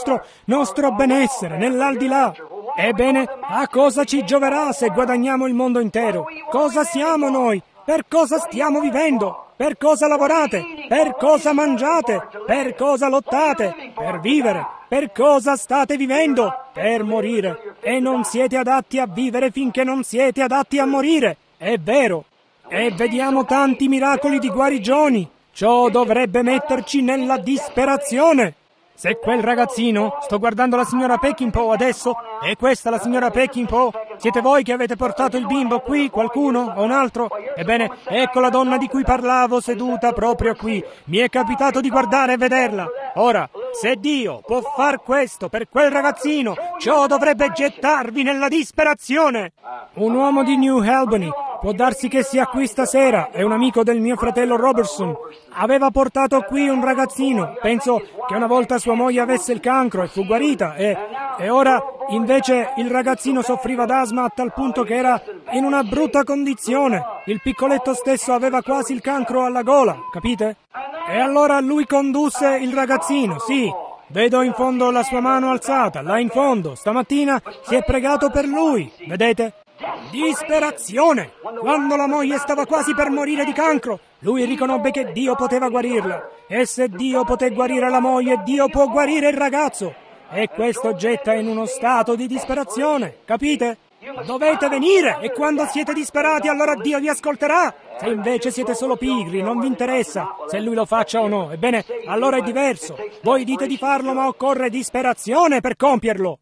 nostro benessere, nell'aldilà. Ebbene, a cosa ci gioverà se guadagniamo il mondo intero? Cosa siamo noi? Per cosa stiamo vivendo? Per cosa lavorate? Per cosa mangiate? Per cosa lottate? Per vivere. Per cosa state vivendo? Per morire. E non siete adatti a vivere finché non siete adatti a morire. È vero. E vediamo tanti miracoli di guarigioni. Ciò dovrebbe metterci nella disperazione. Se quel ragazzino, sto guardando la signora Peckinpah adesso, è questa la signora Peckinpah? Siete voi che avete portato il bimbo qui, qualcuno o un altro? Ebbene, ecco la donna di cui parlavo seduta proprio qui. Mi è capitato di guardare e vederla. Ora, se Dio può far questo per quel ragazzino, ciò dovrebbe gettarvi nella disperazione. Un uomo di New Albany, può darsi che sia qui stasera, è un amico del mio fratello Robertson. Aveva portato qui un ragazzino, penso che una volta sua moglie avesse il cancro e fu guarita, e ora invece il ragazzino soffriva d'asma a tal punto che era in una brutta condizione. Il piccoletto stesso aveva quasi il cancro alla gola, capite? E allora lui condusse il ragazzino, sì. Vedo in fondo la sua mano alzata, là in fondo. Stamattina si è pregato per lui, vedete? Disperazione! Quando la moglie stava quasi per morire di cancro, lui riconobbe che Dio poteva guarirla. E se Dio poté guarire la moglie, Dio può guarire il ragazzo. E questo getta in uno stato di disperazione, capite? Dovete venire, e quando siete disperati allora Dio vi ascolterà. Se invece siete solo pigri, non vi interessa se Lui lo faccia o no, ebbene, allora è diverso. Voi dite di farlo, ma occorre disperazione per compierlo.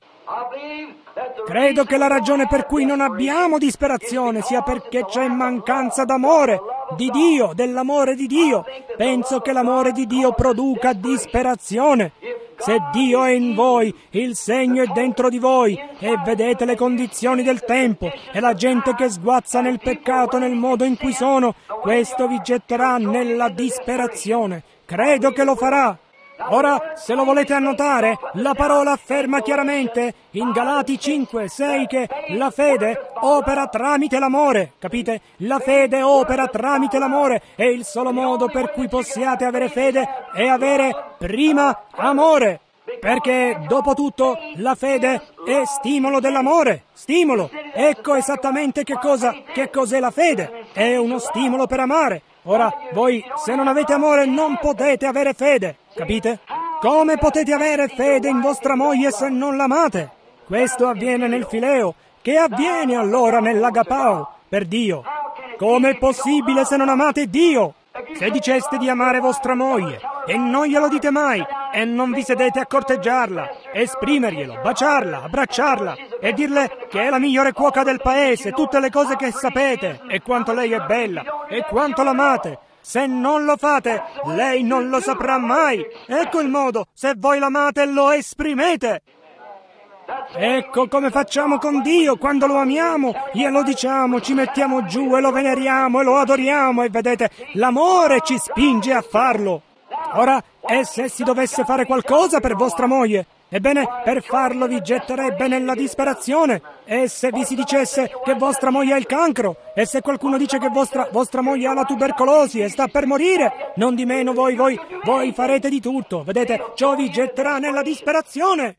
Credo che la ragione per cui non abbiamo disperazione sia perché c'è mancanza d'amore di Dio, dell'amore di Dio. Penso che l'amore di Dio produca disperazione. Se Dio è in voi, il segno è dentro di voi, e vedete le condizioni del tempo e la gente che sguazza nel peccato nel modo in cui sono, questo vi getterà nella disperazione. Credo che lo farà. Ora, se lo volete annotare, la parola afferma chiaramente in Galati 5:6 che la fede opera tramite l'amore, capite? La fede opera tramite l'amore, e il solo modo per cui possiate avere fede è avere prima amore. Perché, dopo tutto, la fede è stimolo dell'amore. Stimolo! Ecco esattamente che cos'è la fede. È uno stimolo per amare. Ora, voi, se non avete amore, non potete avere fede. Capite? Come potete avere fede in vostra moglie se non l'amate? Questo avviene nel fileo. Che avviene allora nell'agapao, per Dio? Come è possibile se non amate Dio? Se diceste di amare vostra moglie e non glielo dite mai, e non vi sedete a corteggiarla, esprimerglielo, baciarla, abbracciarla e dirle che è la migliore cuoca del paese, tutte le cose che sapete, e quanto lei è bella, e quanto l'amate, se non lo fate, lei non lo saprà mai. Ecco il modo, se voi l'amate lo esprimete. Ecco come facciamo con Dio quando lo amiamo, glielo diciamo, ci mettiamo giù e lo veneriamo e lo adoriamo, e vedete, l'amore ci spinge a farlo. Ora, e se si dovesse fare qualcosa per vostra moglie? Ebbene, per farlo vi getterebbe nella disperazione. E se vi si dicesse che vostra moglie ha il cancro, e se qualcuno dice che vostra moglie ha la tubercolosi e sta per morire, non di meno voi farete di tutto. Vedete, ciò vi getterà nella disperazione.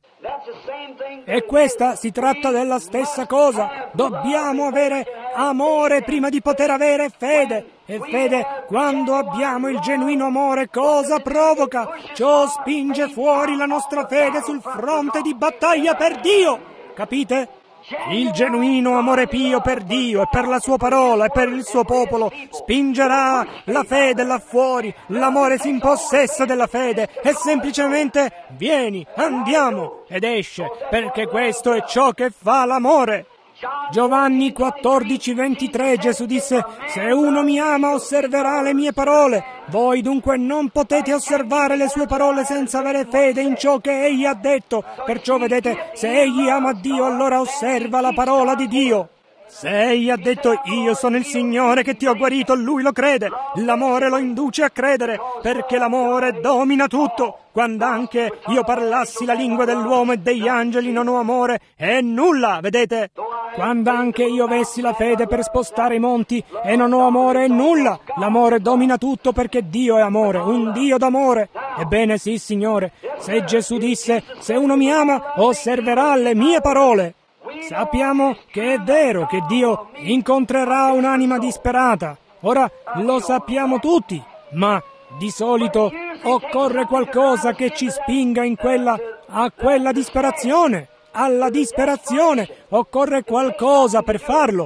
E questa si tratta della stessa cosa. Dobbiamo avere amore prima di poter avere fede. E fede, quando abbiamo il genuino amore, cosa provoca? Ciò spinge fuori la nostra fede sul fronte di battaglia per Dio. Capite? Il genuino amore pio per Dio e per la sua parola e per il suo popolo spingerà la fede là fuori. L'amore si impossessa della fede e semplicemente vieni, andiamo, ed esce, perché questo è ciò che fa l'amore. Giovanni 14:23 Gesù disse: se uno mi ama osserverà le mie parole. Voi dunque non potete osservare le sue parole senza avere fede in ciò che egli ha detto. Perciò vedete, se egli ama Dio allora osserva la parola di Dio. Se egli ha detto io sono il Signore che ti ho guarito, lui lo crede. L'amore lo induce a credere, perché l'amore domina tutto. Quando anche io parlassi la lingua dell'uomo e degli angeli non ho amore, è nulla, vedete? Quando anche io avessi la fede per spostare i monti e non ho amore, è nulla. L'amore domina tutto perché Dio è amore, un Dio d'amore. Ebbene sì, Signore, se Gesù disse se uno mi ama osserverà le mie parole, sappiamo che è vero che Dio incontrerà un'anima disperata. Ora lo sappiamo tutti, ma di solito occorre qualcosa che ci spinga a quella disperazione. Alla disperazione occorre qualcosa per farlo.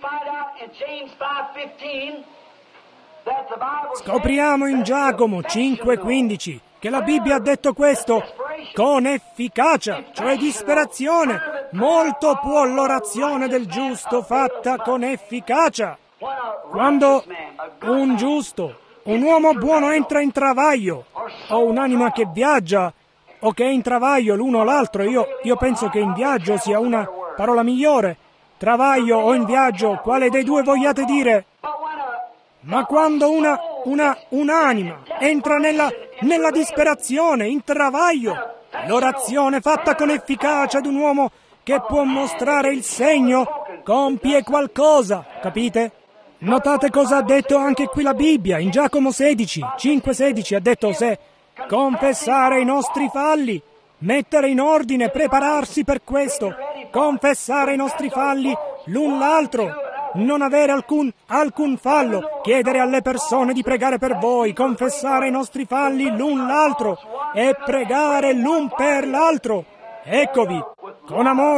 Scopriamo in Giacomo 5:15 che la Bibbia ha detto questo con efficacia, cioè disperazione. Molto può l'orazione del giusto fatta con efficacia. Quando un giusto, un uomo buono entra in travaglio, o un'anima che viaggia, o che è in travaglio l'uno o l'altro, io penso che in viaggio sia una parola migliore. Travaglio o in viaggio, quale dei due vogliate dire? Ma quando un'anima entra nella disperazione, in travaglio, l'orazione fatta con efficacia ad un uomo che può mostrare il segno compie qualcosa, capite? Notate cosa ha detto anche qui la Bibbia, in Giacomo 5:16 ha detto se confessare i nostri falli, mettere in ordine, prepararsi per questo, confessare i nostri falli l'un l'altro, non avere alcun fallo, chiedere alle persone di pregare per voi, confessare i nostri falli l'un l'altro e pregare l'un per l'altro. Eccovi, con amore,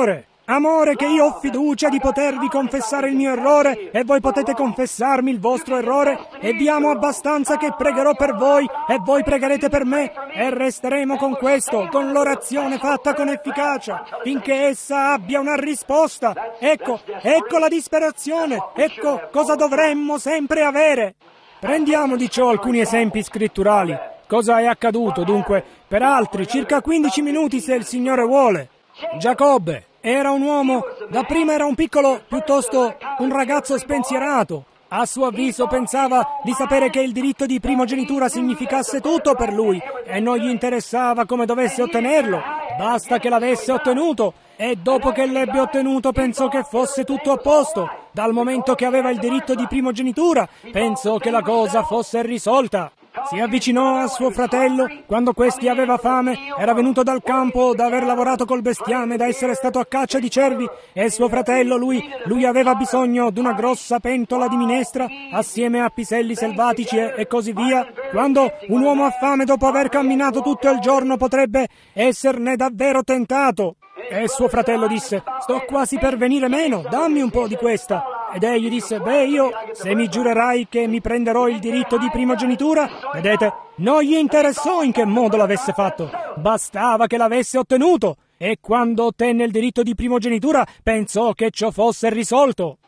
Amore, che io ho fiducia di potervi confessare il mio errore e voi potete confessarmi il vostro errore e vi amo abbastanza che pregherò per voi e voi pregherete per me e resteremo con questo, con l'orazione fatta con efficacia, finché essa abbia una risposta. Ecco la disperazione, ecco cosa dovremmo sempre avere. Prendiamo di ciò alcuni esempi scritturali. Cosa è accaduto, dunque, per altri circa 15 minuti se il Signore vuole. Giacobbe era un uomo, dapprima era un piccolo, piuttosto un ragazzo spensierato. A suo avviso pensava di sapere che il diritto di primogenitura significasse tutto per lui e non gli interessava come dovesse ottenerlo, basta che l'avesse ottenuto. E dopo che l'ebbe ottenuto pensò che fosse tutto a posto. Dal momento che aveva il diritto di primogenitura, pensò che la cosa fosse risolta. Si avvicinò a suo fratello quando questi aveva fame, era venuto dal campo da aver lavorato col bestiame, da essere stato a caccia di cervi, e suo fratello, lui aveva bisogno di una grossa pentola di minestra assieme a piselli selvatici e così via. Quando un uomo ha fame dopo aver camminato tutto il giorno potrebbe esserne davvero tentato. E suo fratello disse: sto quasi per venire meno, dammi un po' di questa. Ed egli disse: io, se mi giurerai che mi prenderò il diritto di primogenitura, vedete, non gli interessò in che modo l'avesse fatto, bastava che l'avesse ottenuto. E quando ottenne il diritto di primogenitura, pensò che ciò fosse risolto.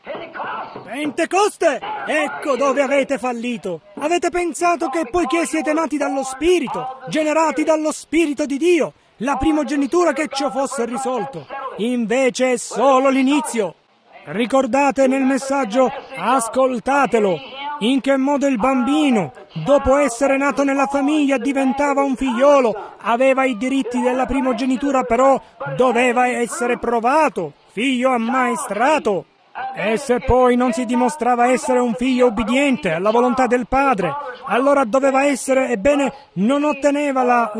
Pentecoste! Ecco dove avete fallito. Avete pensato che poiché siete nati dallo Spirito, generati dallo Spirito di Dio, la primogenitura che ciò fosse risolto. Invece è solo l'inizio. Ricordate nel messaggio, ascoltatelo, in che modo il bambino, dopo essere nato nella famiglia, diventava un figliolo, aveva i diritti della primogenitura, però doveva essere provato, figlio ammaestrato. E se poi non si dimostrava essere un figlio ubbidiente alla volontà del padre, allora doveva essere, ebbene, non otteneva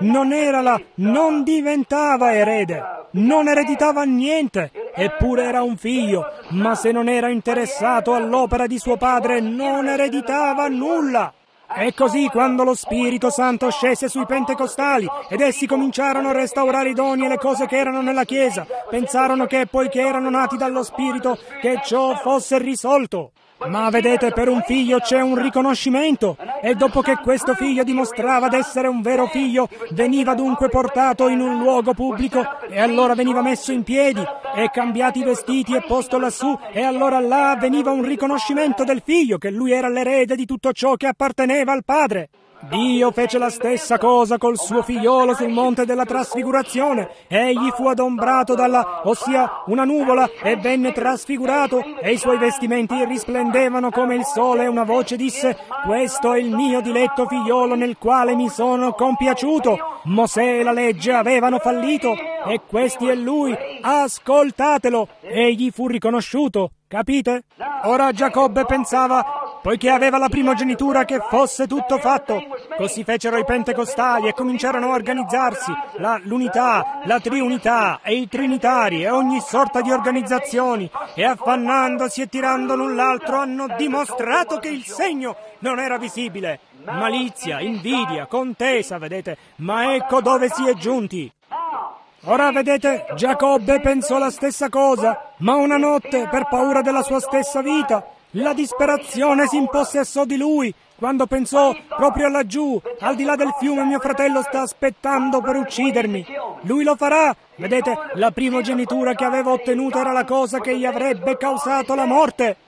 non diventava erede, non ereditava niente, eppure era un figlio, ma se non era interessato all'opera di suo padre non ereditava nulla. E così quando lo Spirito Santo scese sui pentecostali ed essi cominciarono a restaurare i doni e le cose che erano nella Chiesa, pensarono che poiché erano nati dallo Spirito che ciò fosse risolto. Ma vedete, per un figlio c'è un riconoscimento, e dopo che questo figlio dimostrava d'essere un vero figlio, veniva dunque portato in un luogo pubblico e allora veniva messo in piedi e cambiati i vestiti e posto lassù, e allora là veniva un riconoscimento del figlio, che lui era l'erede di tutto ciò che apparteneva al padre. Dio fece la stessa cosa col suo figliolo sul monte della trasfigurazione. Egli fu adombrato ossia una nuvola, e venne trasfigurato, e i suoi vestimenti risplendevano come il sole, e una voce disse: questo è il mio diletto figliolo nel quale mi sono compiaciuto. Mosè e la legge avevano fallito, e questi è lui, ascoltatelo. Egli fu riconosciuto. Capite? Ora Giacobbe pensava, poiché aveva la primogenitura, che fosse tutto fatto. Così fecero i pentecostali e cominciarono a organizzarsi, l'unità, la triunità e i trinitari e ogni sorta di organizzazioni, e affannandosi e tirando l'un l'altro hanno dimostrato che il segno non era visibile. Malizia, invidia, contesa, vedete, ma ecco dove si è giunti. Ora vedete, Giacobbe pensò la stessa cosa, ma una notte, per paura della sua stessa vita, la disperazione si impossessò di lui, quando pensò proprio laggiù, al di là del fiume, mio fratello sta aspettando per uccidermi. Lui lo farà. Vedete, la primogenitura che aveva ottenuto era la cosa che gli avrebbe causato la morte.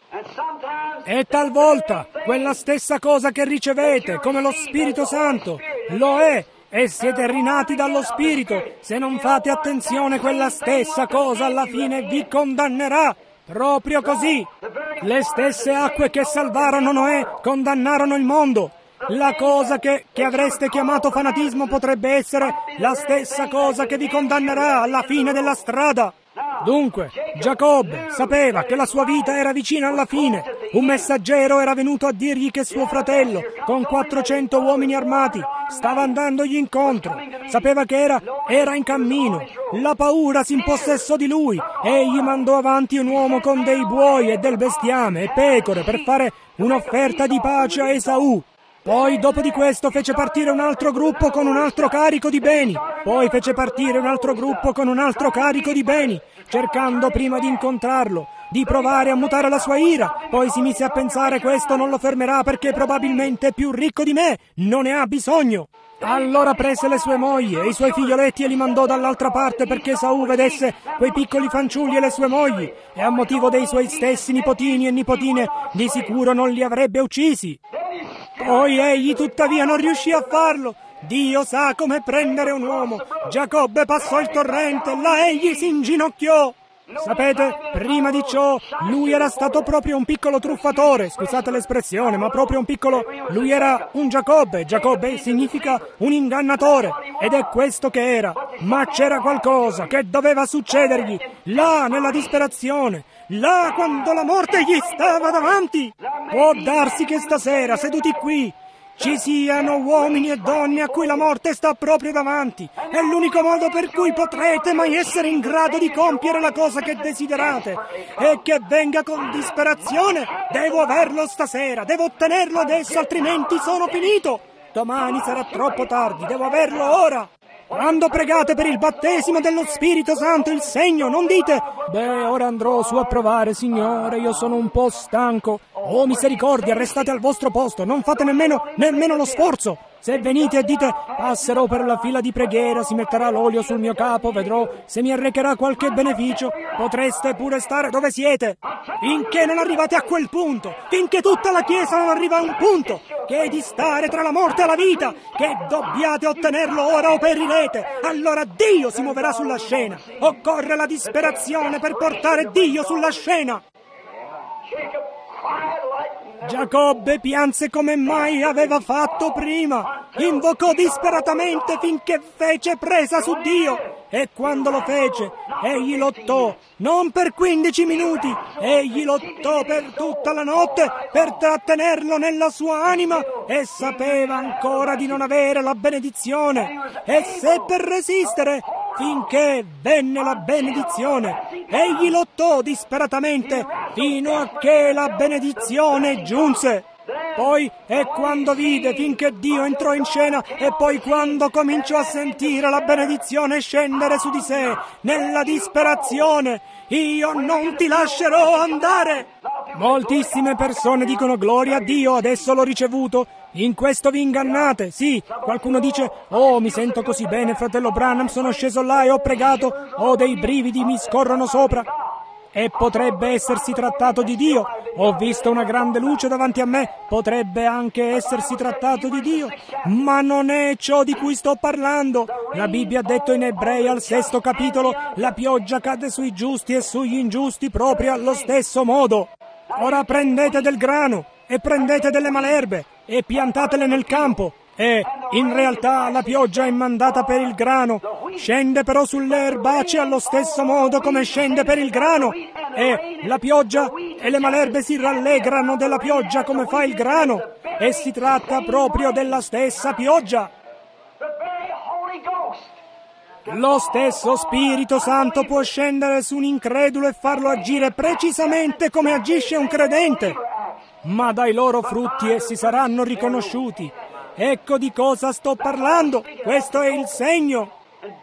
E talvolta, quella stessa cosa che ricevete, come lo Spirito Santo, lo è. E siete rinati dallo Spirito. Se non fate attenzione, quella stessa cosa alla fine vi condannerà. Proprio così. Le stesse acque che salvarono Noè condannarono il mondo. La cosa che avreste chiamato fanatismo potrebbe essere la stessa cosa che vi condannerà alla fine della strada. Dunque, Giacobbe sapeva che la sua vita era vicina alla fine. Un messaggero era venuto a dirgli che suo fratello, con 400 uomini armati, stava andandogli incontro. Sapeva che era in cammino. La paura si impossessò di lui. Egli mandò avanti un uomo con dei buoi e del bestiame e pecore per fare un'offerta di pace a Esaù. Poi dopo di questo fece partire un altro gruppo con un altro carico di beni. Poi fece partire un altro gruppo con un altro carico di beni, cercando prima di incontrarlo, di provare a mutare la sua ira. Poi si mise a pensare: questo non lo fermerà perché probabilmente è più ricco di me, non ne ha bisogno. Allora prese le sue mogli e i suoi figlioletti e li mandò dall'altra parte perché Esaù vedesse quei piccoli fanciulli e le sue mogli, e a motivo dei suoi stessi nipotini e nipotine di sicuro non li avrebbe uccisi. Poi egli tuttavia non riuscì a farlo. Dio sa come prendere un uomo. Giacobbe passò il torrente, là egli si inginocchiò. Sapete, prima di ciò, lui era stato proprio un piccolo truffatore, scusate l'espressione, ma proprio un piccolo... Lui era un Giacobbe. Giacobbe significa un ingannatore, ed è questo che era. Ma c'era qualcosa che doveva succedergli, là nella disperazione, là quando la morte gli stava davanti. Può darsi che stasera, seduti qui, ci siano uomini e donne a cui la morte sta proprio davanti. È l'unico modo per cui potrete mai essere in grado di compiere la cosa che desiderate. E che venga con disperazione. Devo averlo stasera, devo ottenerlo adesso, altrimenti sono finito. Domani sarà troppo tardi, devo averlo ora. Quando pregate per il battesimo dello Spirito Santo, il segno, non dite: beh, ora andrò su a provare, Signore, io sono un po' stanco. Oh, misericordia, restate al vostro posto, non fate nemmeno lo sforzo. Se venite e dite: passerò per la fila di preghiera, si metterà l'olio sul mio capo, vedrò se mi arrecherà qualche beneficio, potreste pure stare dove siete. Finché non arrivate a quel punto, finché tutta la Chiesa non arriva a un punto, che è di stare tra la morte e la vita, che dobbiate ottenerlo ora o perirete, allora Dio si muoverà sulla scena. Occorre la disperazione per portare Dio sulla scena. Giacobbe pianse come mai aveva fatto prima, invocò disperatamente finché fece presa su Dio, e quando lo fece, egli lottò, non per 15 minuti, egli lottò per tutta la notte per trattenerlo nella sua anima, e sapeva ancora di non avere la benedizione, e seppe resistere finché venne la benedizione. Egli lottò disperatamente fino a che la benedizione giunse. Poi è quando vide finché Dio entrò in scena, e poi quando cominciò a sentire la benedizione scendere su di sé nella disperazione: io non ti lascerò andare. Moltissime persone dicono: gloria a Dio, adesso l'ho ricevuto. In questo vi ingannate, sì. Qualcuno dice: oh, mi sento così bene, fratello Branham, sono sceso là e ho pregato, ho dei brividi, mi scorrono sopra. E potrebbe essersi trattato di Dio. Ho visto una grande luce davanti a me, potrebbe anche essersi trattato di Dio, ma non è ciò di cui sto parlando. La Bibbia ha detto in Ebrei al 6° capitolo: la pioggia cade sui giusti e sugli ingiusti proprio allo stesso modo. Ora prendete del grano e prendete delle malerbe e piantatele nel campo, e in realtà la pioggia è mandata per il grano, scende però sulle erbacee allo stesso modo come scende per il grano, e la pioggia e le malerbe si rallegrano della pioggia come fa il grano, e si tratta proprio della stessa pioggia. Lo stesso Spirito Santo può scendere su un incredulo e farlo agire precisamente come agisce un credente, ma dai loro frutti essi saranno riconosciuti. Ecco di cosa sto parlando, questo è il segno.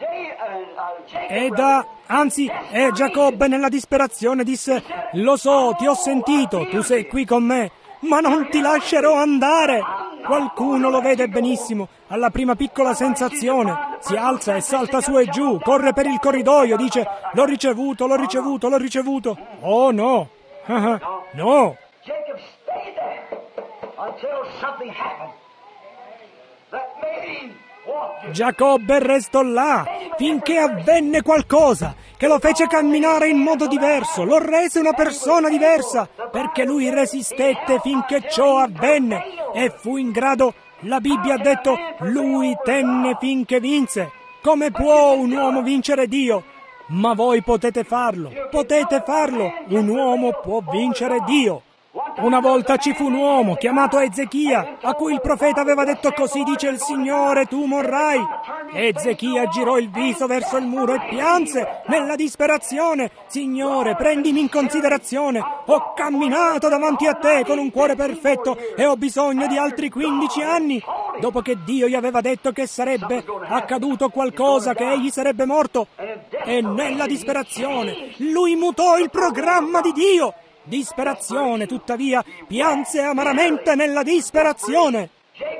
E Giacobbe nella disperazione disse: lo so, ti ho sentito, tu sei qui con me, ma non ti lascerò andare. Qualcuno lo vede benissimo, alla prima piccola sensazione, si alza e salta su e giù, corre per il corridoio, dice: l'ho ricevuto, l'ho ricevuto, l'ho ricevuto. Oh no, no. Jacob stayed there until something happened that made him walk. Giacobbe restò là finché avvenne qualcosa che lo fece camminare in modo diverso, lo rese una persona diversa, perché lui resistette finché ciò avvenne e fu in grado. La Bibbia ha detto: lui tenne finché vinse. Come può un uomo vincere Dio? Ma voi potete farlo, un uomo può vincere Dio. Una volta ci fu un uomo chiamato Ezechia, a cui il profeta aveva detto: così dice il Signore, tu morrai. Ezechia girò il viso verso il muro e pianse nella disperazione: Signore, prendimi in considerazione. Ho camminato davanti a te con un cuore perfetto e ho bisogno di altri 15 anni. Dopo che Dio gli aveva detto che sarebbe accaduto qualcosa, che egli sarebbe morto. E nella disperazione lui mutò il programma di Dio. Disperazione, tuttavia, pianse amaramente nella disperazione.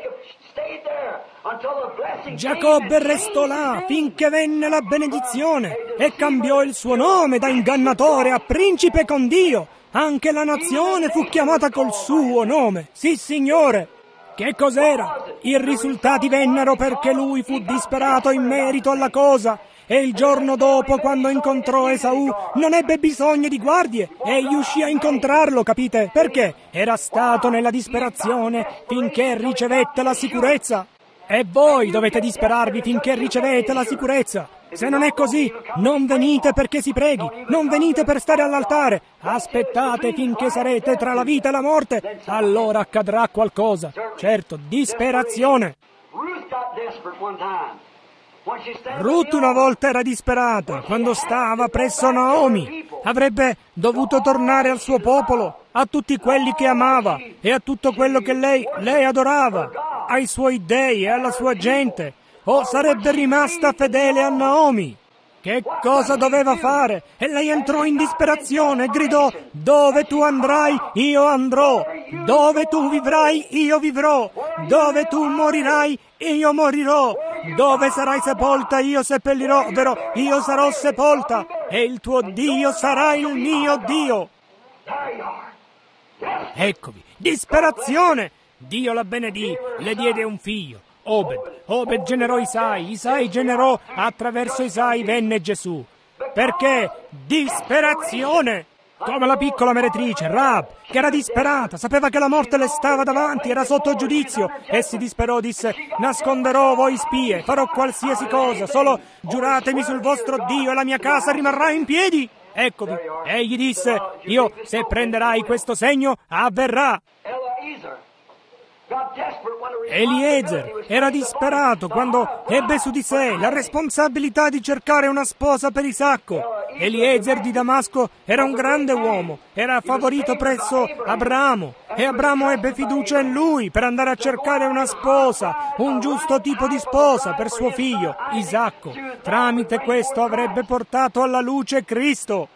Giacobbe restò là finché venne la benedizione e cambiò il suo nome da ingannatore a principe con Dio. Anche la nazione fu chiamata col suo nome. Sì, Signore. Che cos'era? I risultati vennero perché lui fu disperato in merito alla cosa. E il giorno dopo, quando incontrò Esaù, non ebbe bisogno di guardie. Egli uscì a incontrarlo, capite? Perché? Era stato nella disperazione finché ricevette la sicurezza. E voi dovete disperarvi finché ricevete la sicurezza. Se non è così, non venite perché si preghi, non venite per stare all'altare. Aspettate finché sarete tra la vita e la morte. Allora accadrà qualcosa. Certo, disperazione. Ruth una volta era disperata quando stava presso Naomi. Avrebbe dovuto tornare al suo popolo, a tutti quelli che amava e a tutto quello che lei adorava, ai suoi dei e alla sua gente. O sarebbe rimasta fedele a Naomi. Che cosa doveva fare? E lei entrò in disperazione e gridò: dove tu andrai, io andrò. Dove tu vivrai, io vivrò. Dove tu morirai, io morirò. Dove sarai sepolta, io seppellirò, ovvero io sarò sepolta, e il tuo Dio sarà il mio Dio. Eccovi, disperazione! Dio la benedì, le diede un figlio, Obed generò Isai generò, attraverso Isai venne Gesù. Perché? Disperazione! Come la piccola meretrice, Rahab, che era disperata, sapeva che la morte le stava davanti, era sotto giudizio, e si disperò, disse: nasconderò voi spie, farò qualsiasi cosa, solo giuratemi sul vostro Dio e la mia casa rimarrà in piedi. Eccovi, egli disse: io, se prenderai questo segno, avverrà. Eliezer era disperato quando ebbe su di sé la responsabilità di cercare una sposa per Isacco. Eliezer di Damasco era un grande uomo, era favorito presso Abramo, e Abramo ebbe fiducia in lui per andare a cercare una sposa, un giusto tipo di sposa per suo figlio, Isacco. Tramite questo avrebbe portato alla luce Cristo.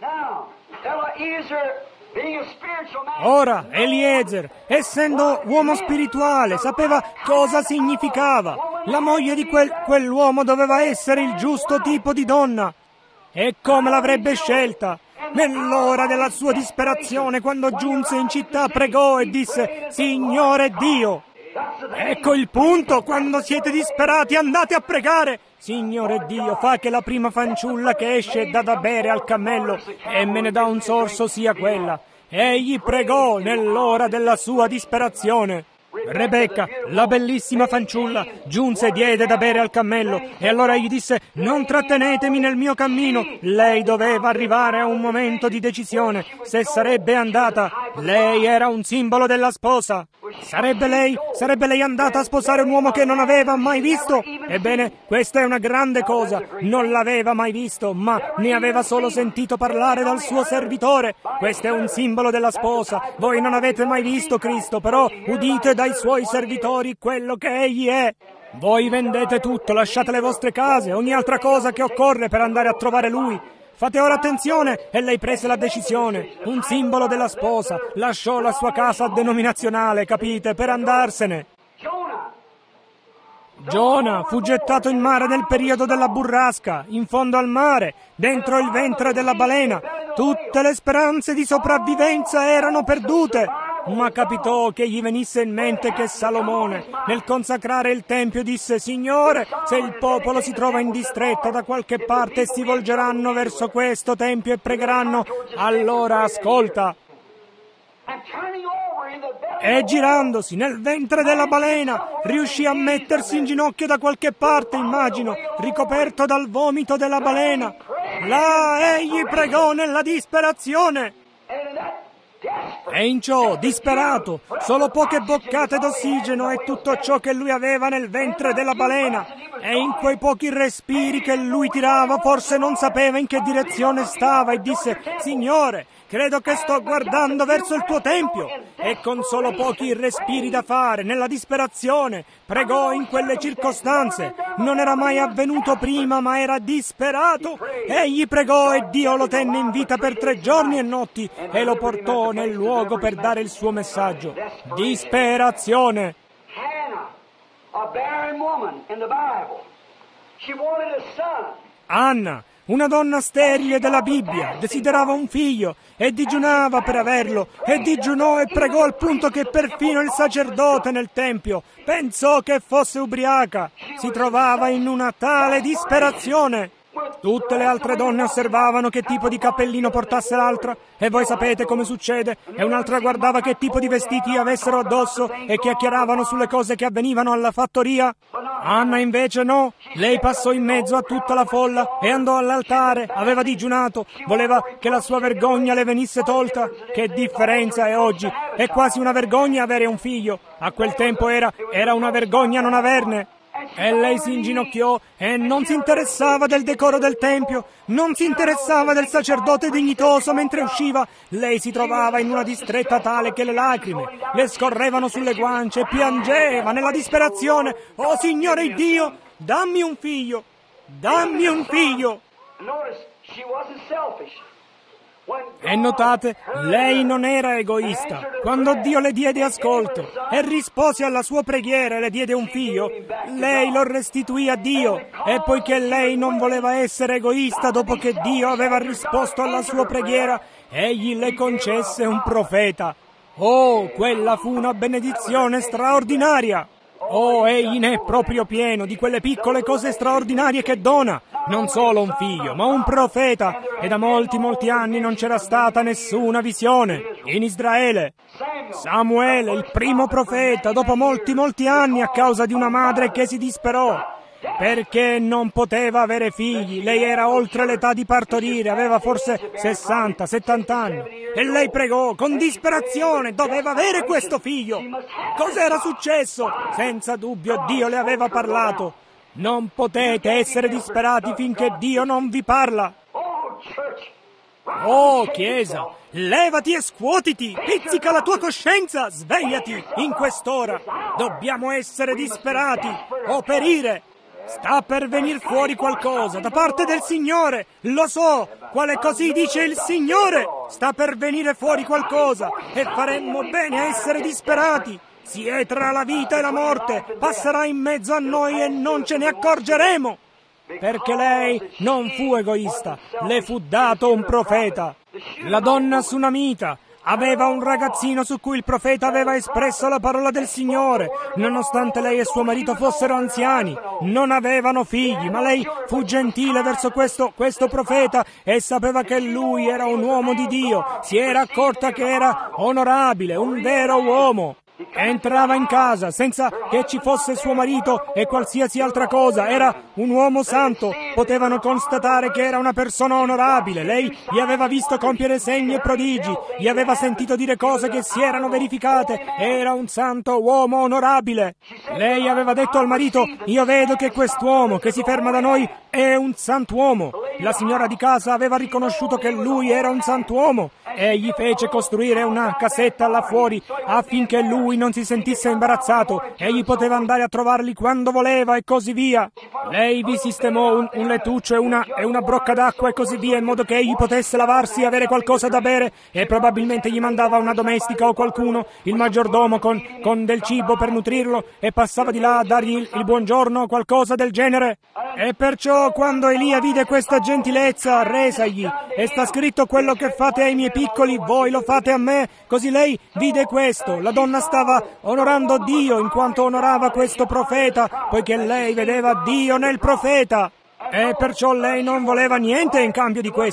Ora, Eliezer, essendo uomo spirituale, sapeva cosa significava. La moglie di quell'uomo doveva essere il giusto tipo di donna. E come l'avrebbe scelta? Nell'ora della sua disperazione, quando giunse in città, pregò e disse: Signore Dio. Ecco il punto, quando siete disperati andate a pregare. Signore Dio, fa che la prima fanciulla che esce e dà da bere al cammello e me ne dà un sorso sia quella. Egli pregò nell'ora della sua disperazione. Rebecca, la bellissima fanciulla, giunse e diede da bere al cammello, e allora egli disse: non trattenetemi nel mio cammino. Lei doveva arrivare a un momento di decisione. Se sarebbe andata, lei era un simbolo della sposa. Sarebbe lei andata a sposare un uomo che non aveva mai visto? Ebbene, questa è una grande cosa. Non l'aveva mai visto, ma ne aveva solo sentito parlare dal suo servitore. Questo è un simbolo della sposa. Voi non avete mai visto Cristo, però udite dai suoi servitori quello che egli è. Voi vendete tutto, lasciate le vostre case, ogni altra cosa che occorre per andare a trovare Lui. Fate ora attenzione, e lei prese la decisione, un simbolo della sposa, lasciò la sua casa denominazionale, capite, per andarsene. Giona fu gettato in mare nel periodo della burrasca, in fondo al mare, dentro il ventre della balena. Tutte le speranze di sopravvivenza erano perdute. Ma capitò che gli venisse in mente che Salomone, nel consacrare il Tempio, disse: Signore, se il popolo si trova in distretto da qualche parte e si volgeranno verso questo Tempio e pregheranno, allora ascolta. E girandosi nel ventre della balena, riuscì a mettersi in ginocchio da qualche parte, immagino, ricoperto dal vomito della balena. Là egli pregò nella disperazione. E in ciò, disperato, solo poche boccate d'ossigeno e tutto ciò che lui aveva nel ventre della balena. E in quei pochi respiri che lui tirava, forse non sapeva in che direzione stava e disse: Signore, credo che sto guardando verso il tuo tempio. E con solo pochi respiri da fare, nella disperazione, pregò in quelle circostanze. Non era mai avvenuto prima, ma era disperato. Egli pregò e Dio lo tenne in vita per 3 giorni e notti e lo portò nel luogo per dare il suo messaggio. Disperazione. Hannah, a barren woman in the Bible. She wanted a son. Anna, una donna sterile della Bibbia, desiderava un figlio e digiunava per averlo, e digiunò e pregò al punto che perfino il sacerdote nel tempio pensò che fosse ubriaca. Si trovava in una tale disperazione. Tutte le altre donne osservavano che tipo di cappellino portasse l'altra, e voi sapete come succede, e un'altra guardava che tipo di vestiti avessero addosso e chiacchieravano sulle cose che avvenivano alla fattoria. Anna invece no, lei passò in mezzo a tutta la folla e andò all'altare, aveva digiunato, voleva che la sua vergogna le venisse tolta. Che differenza è oggi, è quasi una vergogna avere un figlio, a quel tempo era una vergogna non averne. E lei si inginocchiò e non si interessava del decoro del tempio, non si interessava del sacerdote dignitoso mentre usciva. Lei si trovava in una distretta tale che le lacrime le scorrevano sulle guance e piangeva nella disperazione: «Oh Signore Dio, dammi un figlio, dammi un figlio!» Notice, she wasn't selfish. E notate, lei non era egoista. Quando Dio le diede ascolto e rispose alla sua preghiera e le diede un figlio, lei lo restituì a Dio. E poiché lei non voleva essere egoista dopo che Dio aveva risposto alla sua preghiera, egli le concesse un profeta. Oh, quella fu una benedizione straordinaria! Oh, egli ne è proprio pieno di quelle piccole cose straordinarie che dona. Non solo un figlio, ma un profeta. E da molti anni non c'era stata nessuna visione in Israele. Samuele, il primo profeta, dopo molti anni a causa di una madre che si disperò perché non poteva avere figli. Lei era oltre l'età di partorire, aveva forse 60-70 anni. E lei pregò con disperazione, doveva avere questo figlio. Cos'era successo? Senza dubbio Dio le aveva parlato. Non potete essere disperati finché Dio non vi parla. Oh, Chiesa, levati e scuotiti, pizzica la tua coscienza, svegliati in quest'ora. Dobbiamo essere disperati o perire. Sta per venir fuori qualcosa da parte del Signore, lo so, quale così dice il Signore. Sta per venire fuori qualcosa e faremmo bene a essere disperati. Si è tra la vita e la morte, passerà in mezzo a noi e non ce ne accorgeremo. Perché lei non fu egoista, le fu dato un profeta. La donna sunamita aveva un ragazzino su cui il profeta aveva espresso la parola del Signore. Nonostante lei e suo marito fossero anziani, non avevano figli, ma lei fu gentile verso questo profeta e sapeva che lui era un uomo di Dio. Si era accorta che era onorabile, un vero uomo. Entrava in casa senza che ci fosse suo marito e qualsiasi altra cosa. Era un uomo santo. Potevano constatare che era una persona onorabile. Lei gli aveva visto compiere segni e prodigi, gli aveva sentito dire cose che si erano verificate. Era un santo uomo onorabile. Lei aveva detto al marito: io vedo che quest'uomo che si ferma da noi è un santuomo. La signora di casa aveva riconosciuto che lui era un santuomo e gli fece costruire una casetta là fuori affinché lui non si sentisse imbarazzato. Egli poteva andare a trovarli quando voleva e così via. Lei vi sistemò un lettuccio e una brocca d'acqua e così via, in modo che egli potesse lavarsi e avere qualcosa da bere, e probabilmente gli mandava una domestica o qualcuno, il maggiordomo con del cibo per nutrirlo, e passava di là a dargli il buongiorno o qualcosa del genere. E perciò quando Elia vide questa gentilezza resagli: e sta scritto quello che fate ai miei piccoli voi lo fate a me. Così lei vide questo. La donna stava onorando Dio in quanto onorava questo profeta, poiché lei vedeva Dio nel profeta. E perciò lei non voleva niente in cambio di questo.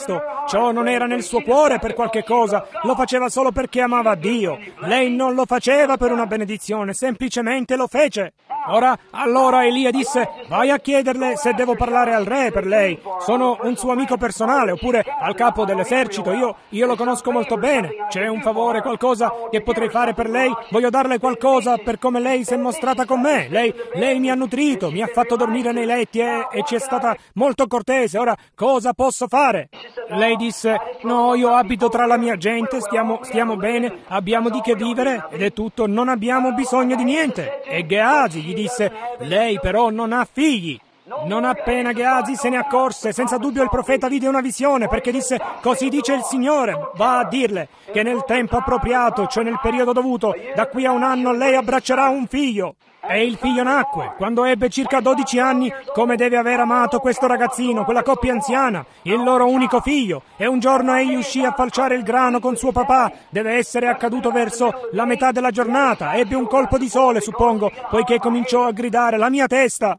ciò non era nel suo cuore per qualche cosa, lo faceva solo perché amava Dio. Lei non lo faceva per una benedizione, semplicemente lo fece. Allora Elia disse: vai a chiederle se devo parlare al re per lei. Sono un suo amico personale, oppure al capo dell'esercito. Io lo conosco molto bene. C'è un favore, qualcosa che potrei fare per lei? Voglio darle qualcosa per come lei si è mostrata con me. Lei mi ha nutrito, mi ha fatto dormire nei letti e ci è stata molto cortese. Ora, cosa posso fare? Lei disse: no, io abito tra la mia gente, stiamo bene, abbiamo di che vivere ed è tutto, non abbiamo bisogno di niente. E Geasi gli disse: lei però non ha figli. Non appena Geasi se ne accorse, senza dubbio il profeta vide una visione, perché disse: così dice il Signore, va a dirle che nel tempo appropriato, cioè nel periodo dovuto, da qui a 1 anno lei abbraccerà un figlio. E il figlio nacque. Quando ebbe circa 12 anni, come deve aver amato questo ragazzino, quella coppia anziana, il loro unico figlio. E un giorno egli uscì a falciare il grano con suo papà. Deve essere accaduto verso la metà della giornata. Ebbe un colpo di sole, suppongo, poiché cominciò a gridare: la mia testa!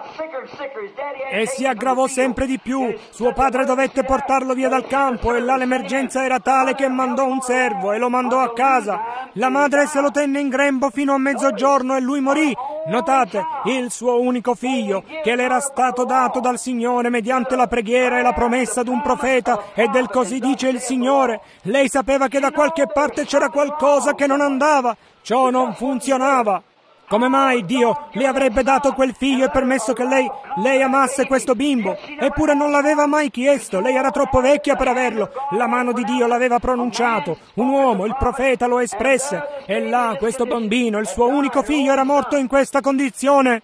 E si aggravò sempre di più. Suo padre dovette portarlo via dal campo e là l'emergenza era tale che mandò un servo e lo mandò a casa. La madre se lo tenne in grembo fino a mezzogiorno e lui morì. Notate, il suo unico figlio, che le era stato dato dal Signore mediante la preghiera e la promessa d'un profeta e del così dice il Signore. Lei sapeva che da qualche parte c'era qualcosa che non andava. Ciò non funzionava. Come mai Dio le avrebbe dato quel figlio e permesso che lei amasse questo bimbo? Eppure non l'aveva mai chiesto, lei era troppo vecchia per averlo. La mano di Dio l'aveva pronunciato, un uomo, il profeta lo espresse. E là questo bambino, il suo unico figlio, era morto in questa condizione.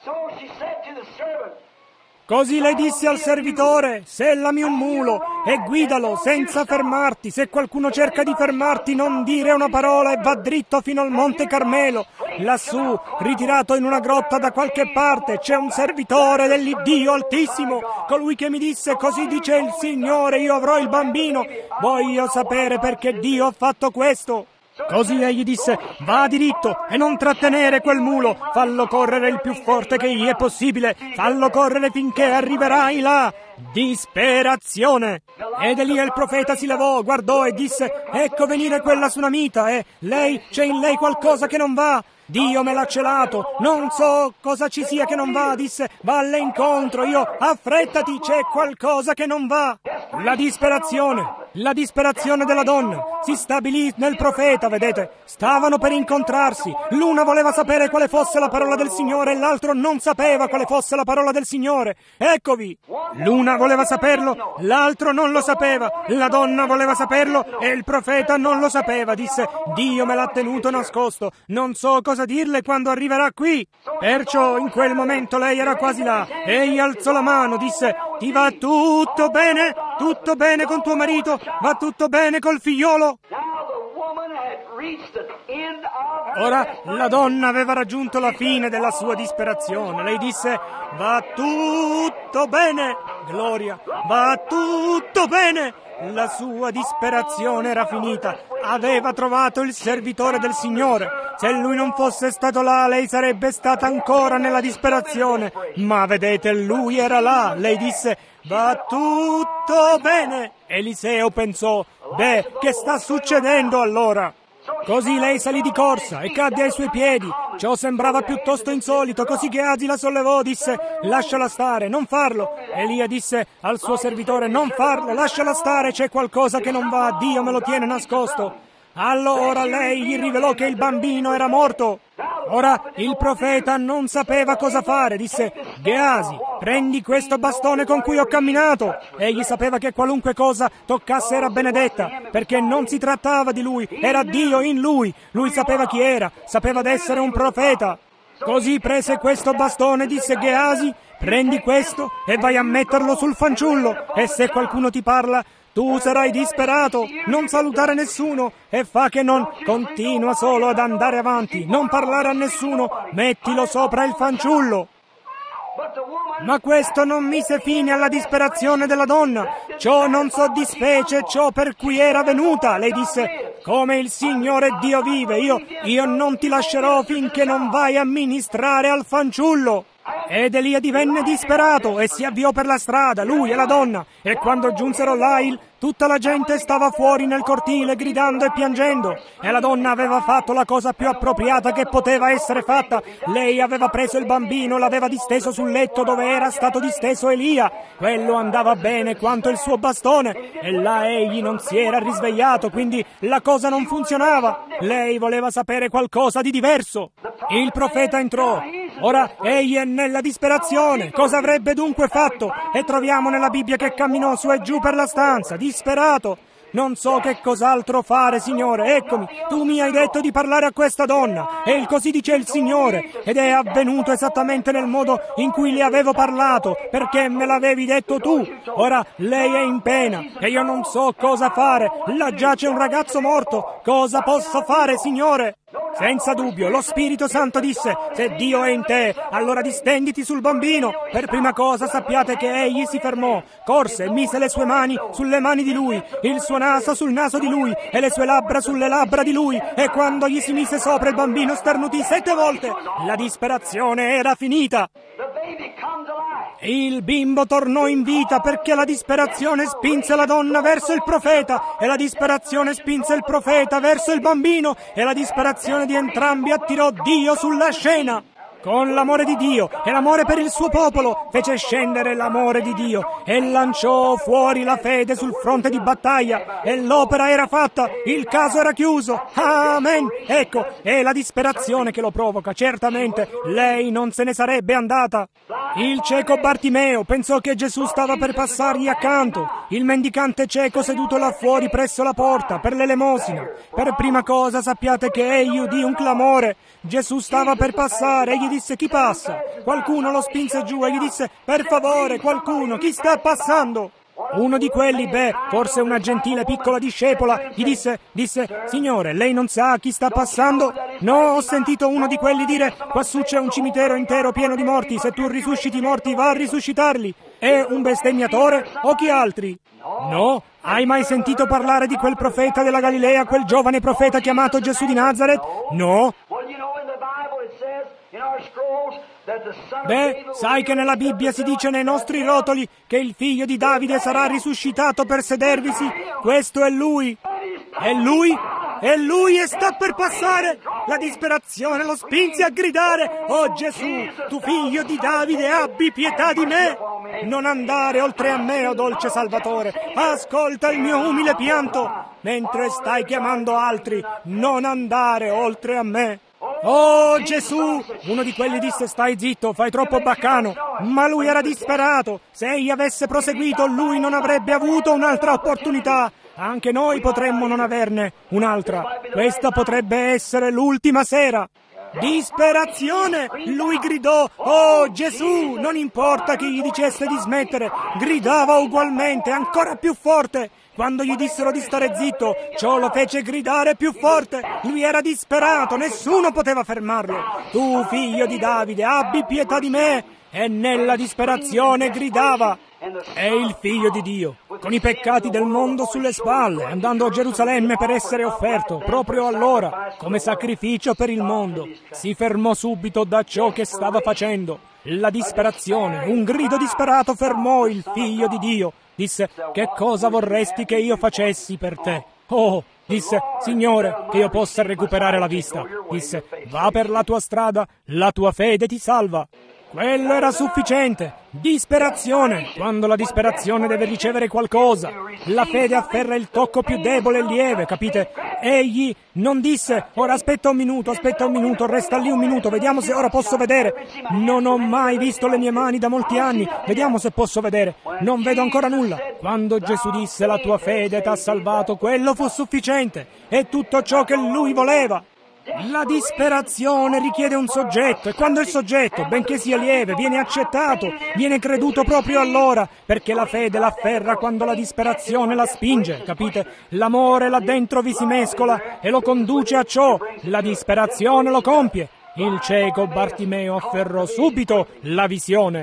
Così lei disse al servitore: sellami un mulo e guidalo senza fermarti. Se qualcuno cerca di fermarti, non dire una parola e va dritto fino al Monte Carmelo. Lassù, ritirato in una grotta da qualche parte, c'è un servitore dell'Iddio Altissimo, colui che mi disse: così dice il Signore, io avrò il bambino. Voglio sapere perché Dio ha fatto questo. Così egli disse: va diritto e non trattenere quel mulo, fallo correre il più forte che gli è possibile, fallo correre finché arriverai là. Disperazione! Ed Elia il profeta si levò, guardò e disse: ecco venire quella sunamita e c'è in lei qualcosa che non va. Dio me l'ha celato, non so cosa ci sia che non va, disse, valle incontro, affrettati, c'è qualcosa che non va. La disperazione della donna si stabilì nel profeta, vedete, stavano per incontrarsi, l'una voleva sapere quale fosse la parola del Signore e l'altro non sapeva quale fosse la parola del Signore. Eccovi, l'una voleva saperlo, l'altro non lo sapeva, la donna voleva saperlo e il profeta non lo sapeva, disse, Dio me l'ha tenuto nascosto, non so cosa dirle quando arriverà qui. Perciò in quel momento lei era quasi là. Egli alzò la mano, disse: ti va tutto bene? Tutto bene con tuo marito? Va tutto bene col figliolo? Ora la donna aveva raggiunto la fine della sua disperazione. Lei disse: va tutto bene, Gloria, va tutto bene. La sua disperazione era finita. Aveva trovato il servitore del Signore. Se lui non fosse stato là, lei sarebbe stata ancora nella disperazione. Ma vedete, lui era là. Lei disse: va tutto bene. Eliseo pensò: beh, che sta succedendo allora? Così lei salì di corsa e cadde ai suoi piedi. Ciò sembrava piuttosto insolito, così Geasi la sollevò, disse: lasciala stare, non farlo. Elia disse al suo servitore: non farlo, lasciala stare, c'è qualcosa che non va, Dio me lo tiene nascosto. Allora lei gli rivelò che il bambino era morto. Ora il profeta non sapeva cosa fare, disse: Geasi, prendi questo bastone con cui ho camminato. Egli sapeva che qualunque cosa toccasse era benedetta, perché non si trattava di lui, era Dio in lui. Lui sapeva chi era, sapeva d'essere un profeta. Così prese questo bastone, disse Geasi: prendi questo e vai a metterlo sul fanciullo, e se qualcuno ti parla, tu sarai disperato, non salutare nessuno e fa che non, continua solo ad andare avanti, non parlare a nessuno, mettilo sopra il fanciullo. Ma questo non mise fine alla disperazione della donna. ciò non soddisfece ciò per cui era venuta. Lei disse: come il Signore Dio vive, io non ti lascerò finché non vai a ministrare al fanciullo. Ed Elia divenne disperato e si avviò per la strada, lui e la donna, e quando giunsero là tutta la gente stava fuori nel cortile gridando e piangendo, e la donna aveva fatto la cosa più appropriata che poteva essere fatta. Lei aveva preso il bambino, l'aveva disteso sul letto dove era stato disteso Elia. Quello andava bene quanto il suo bastone, e là egli non si era risvegliato, quindi la cosa non funzionava. Lei voleva sapere qualcosa di diverso. Il profeta entrò. Ora egli è nella disperazione. Cosa avrebbe dunque fatto? E troviamo nella Bibbia che camminò su e giù per la stanza, disperato. Non so che cos'altro fare, Signore. Eccomi, tu mi hai detto di parlare a questa donna. E così dice il Signore. Ed è avvenuto esattamente nel modo in cui le avevo parlato, perché me l'avevi detto tu. Ora lei è in pena e io non so cosa fare. Là giace un ragazzo morto. Cosa posso fare, Signore? Senza dubbio, lo Spirito Santo disse: se Dio è in te, allora distenditi sul bambino. Per prima cosa sappiate che egli si fermò, corse e mise le sue mani sulle mani di lui, il suo naso sul naso di lui e le sue labbra sulle labbra di lui, e quando gli si mise sopra il bambino sternutì 7 volte. La disperazione era finita. Il bimbo tornò in vita perché la disperazione spinse la donna verso il profeta, e la disperazione spinse il profeta verso il bambino, e la disperazione di entrambi attirò Dio sulla scena. Con l'amore di Dio e l'amore per il suo popolo fece scendere l'amore di Dio e lanciò fuori la fede sul fronte di battaglia, e l'opera era fatta, il caso era chiuso. Amen! Ecco, è la disperazione che lo provoca. Certamente lei non se ne sarebbe andata. Il cieco Bartimeo pensò che Gesù stava per passargli accanto. Il mendicante cieco seduto là fuori presso la porta per l'elemosina. Per prima cosa sappiate che egli udì un clamore. Gesù stava per passare e gli disse: chi passa? Qualcuno lo spinse giù e gli disse: per favore, qualcuno, chi sta passando? Uno di quelli, forse una gentile piccola discepola, gli disse: Signore, lei non sa chi sta passando? No, ho sentito uno di quelli dire: quassù c'è un cimitero intero pieno di morti, se tu risusciti i morti va a risuscitarli. È un bestemmiatore o chi altri? No? Hai mai sentito parlare di quel profeta della Galilea, quel giovane profeta chiamato Gesù di Nazaret? No? Sai che nella Bibbia si dice nei nostri rotoli che il figlio di Davide sarà risuscitato per sedervisi? Questo è lui. È lui? È lui e sta per passare! La disperazione lo spinse a gridare: oh Gesù, tu figlio di Davide, abbi pietà di me! Non andare oltre a me, o dolce Salvatore, ascolta il mio umile pianto. Mentre stai chiamando altri, non andare oltre a me. Oh Gesù! Uno di quelli disse: stai zitto, fai troppo baccano. Ma lui era disperato. Se egli avesse proseguito, lui non avrebbe avuto un'altra opportunità. Anche noi potremmo non averne un'altra. Questa potrebbe essere l'ultima sera. Disperazione! Lui gridò: oh Gesù! Non importa chi gli dicesse di smettere, gridava ugualmente, ancora più forte. Quando gli dissero di stare zitto, ciò lo fece gridare più forte. Lui era disperato, nessuno poteva fermarlo. Tu, figlio di Davide, abbi pietà di me! E nella disperazione gridava. È il figlio di Dio, con i peccati del mondo sulle spalle, andando a Gerusalemme per essere offerto, proprio allora, come sacrificio per il mondo. Si fermò subito da ciò che stava facendo. La disperazione, un grido disperato fermò il figlio di Dio. Disse: che cosa vorresti che io facessi per te? Oh, disse: Signore, che io possa recuperare la vista. Disse: va per la tua strada, la tua fede ti salva. Quello era sufficiente. Disperazione, quando la disperazione deve ricevere qualcosa. La fede afferra il tocco più debole e lieve, capite? Egli non disse: ora aspetta un minuto, resta lì un minuto, vediamo se ora posso vedere. Non ho mai visto le mie mani da molti anni, vediamo se posso vedere. Non vedo ancora nulla. Quando Gesù disse: la tua fede t'ha salvato, quello fu sufficiente. È tutto ciò che lui voleva. La disperazione richiede un soggetto, e quando il soggetto, benché sia lieve, viene accettato, viene creduto proprio allora, perché la fede l'afferra quando la disperazione la spinge, capite? L'amore là dentro vi si mescola e lo conduce a ciò, la disperazione lo compie. Il cieco Bartimeo afferrò subito la visione.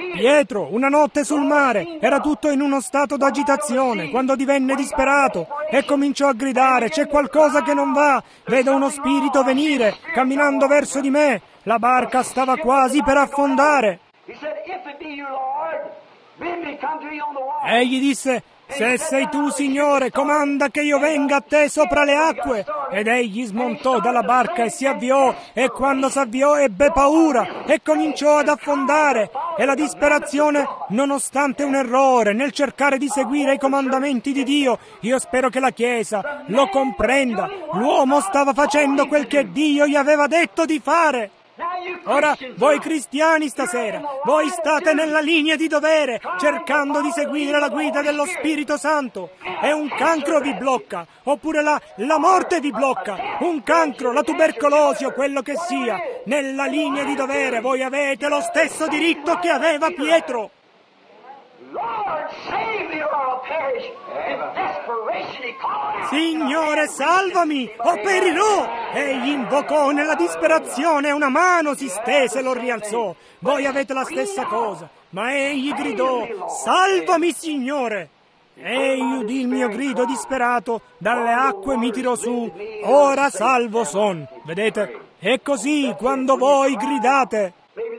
Pietro, una notte sul mare, era tutto in uno stato d'agitazione, quando divenne disperato e cominciò a gridare: c'è qualcosa che non va, vedo uno spirito venire, camminando verso di me. La barca stava quasi per affondare. Egli disse: se sei tu, Signore, comanda che io venga a te sopra le acque. Ed egli smontò dalla barca e si avviò, e quando s'avviò ebbe paura e cominciò ad affondare. E la disperazione, nonostante un errore nel cercare di seguire i comandamenti di Dio, io spero che la Chiesa lo comprenda. L'uomo stava facendo quel che Dio gli aveva detto di fare. Ora, voi cristiani stasera, voi state nella linea di dovere, cercando di seguire la guida dello Spirito Santo. E un cancro vi blocca, oppure la morte vi blocca, un cancro, la tubercolosi o quello che sia. Nella linea di dovere voi avete lo stesso diritto che aveva Pietro. Signore, salvami, o perirò! Egli invocò nella disperazione, una mano si stese e lo rialzò. Voi avete la stessa cosa, ma egli gridò: salvami, Signore! Egli udì il mio grido disperato, dalle acque mi tirò su, ora salvo son. Vedete? È così quando voi gridate.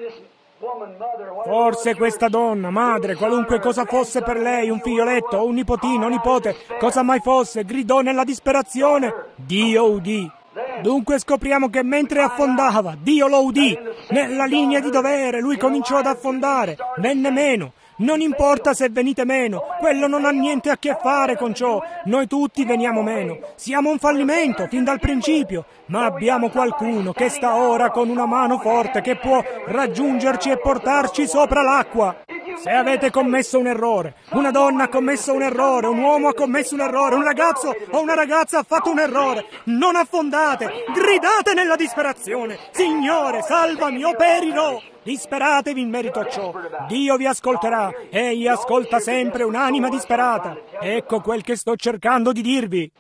Forse questa donna, madre, qualunque cosa fosse per lei, un figlioletto o un nipotino o nipote, cosa mai fosse, gridò nella disperazione, Dio udì. Dunque scopriamo che mentre affondava, Dio lo udì. Nella linea di dovere, lui cominciò ad affondare, venne meno. Non importa se venite meno, quello non ha niente a che fare con ciò. Noi tutti veniamo meno. Siamo un fallimento fin dal principio, ma abbiamo qualcuno che sta ora con una mano forte che può raggiungerci e portarci sopra l'acqua. Se avete commesso un errore, una donna ha commesso un errore, un uomo ha commesso un errore, un ragazzo o una ragazza ha fatto un errore, non affondate, gridate nella disperazione: Signore, salvami o perirò! Disperatevi in merito a ciò. Dio vi ascolterà. Egli ascolta sempre un'anima disperata. Ecco quel che sto cercando di dirvi.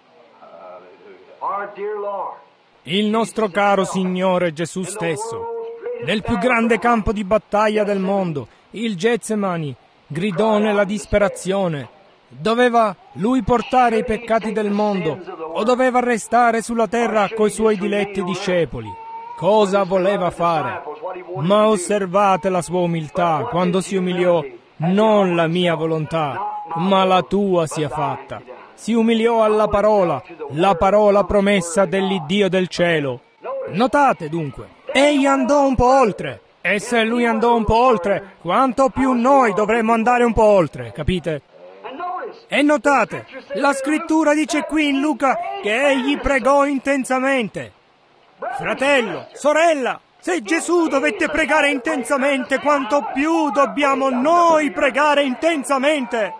Il nostro caro Signore Gesù stesso, nel più grande campo di battaglia del mondo, il Getsemani, gridò nella disperazione. Doveva lui portare i peccati del mondo o doveva restare sulla terra coi suoi diletti discepoli? Cosa voleva fare? Ma osservate la sua umiltà quando si umiliò: non la mia volontà, ma la tua sia fatta. Si umiliò alla parola, la parola promessa dell'Iddio del cielo. Notate dunque, egli andò un po' oltre. E se lui andò un po' oltre, quanto più noi dovremmo andare un po' oltre, capite? E notate, la scrittura dice qui in Luca che egli pregò intensamente. Fratello, sorella, se Gesù dovette pregare intensamente, quanto più dobbiamo noi pregare intensamente.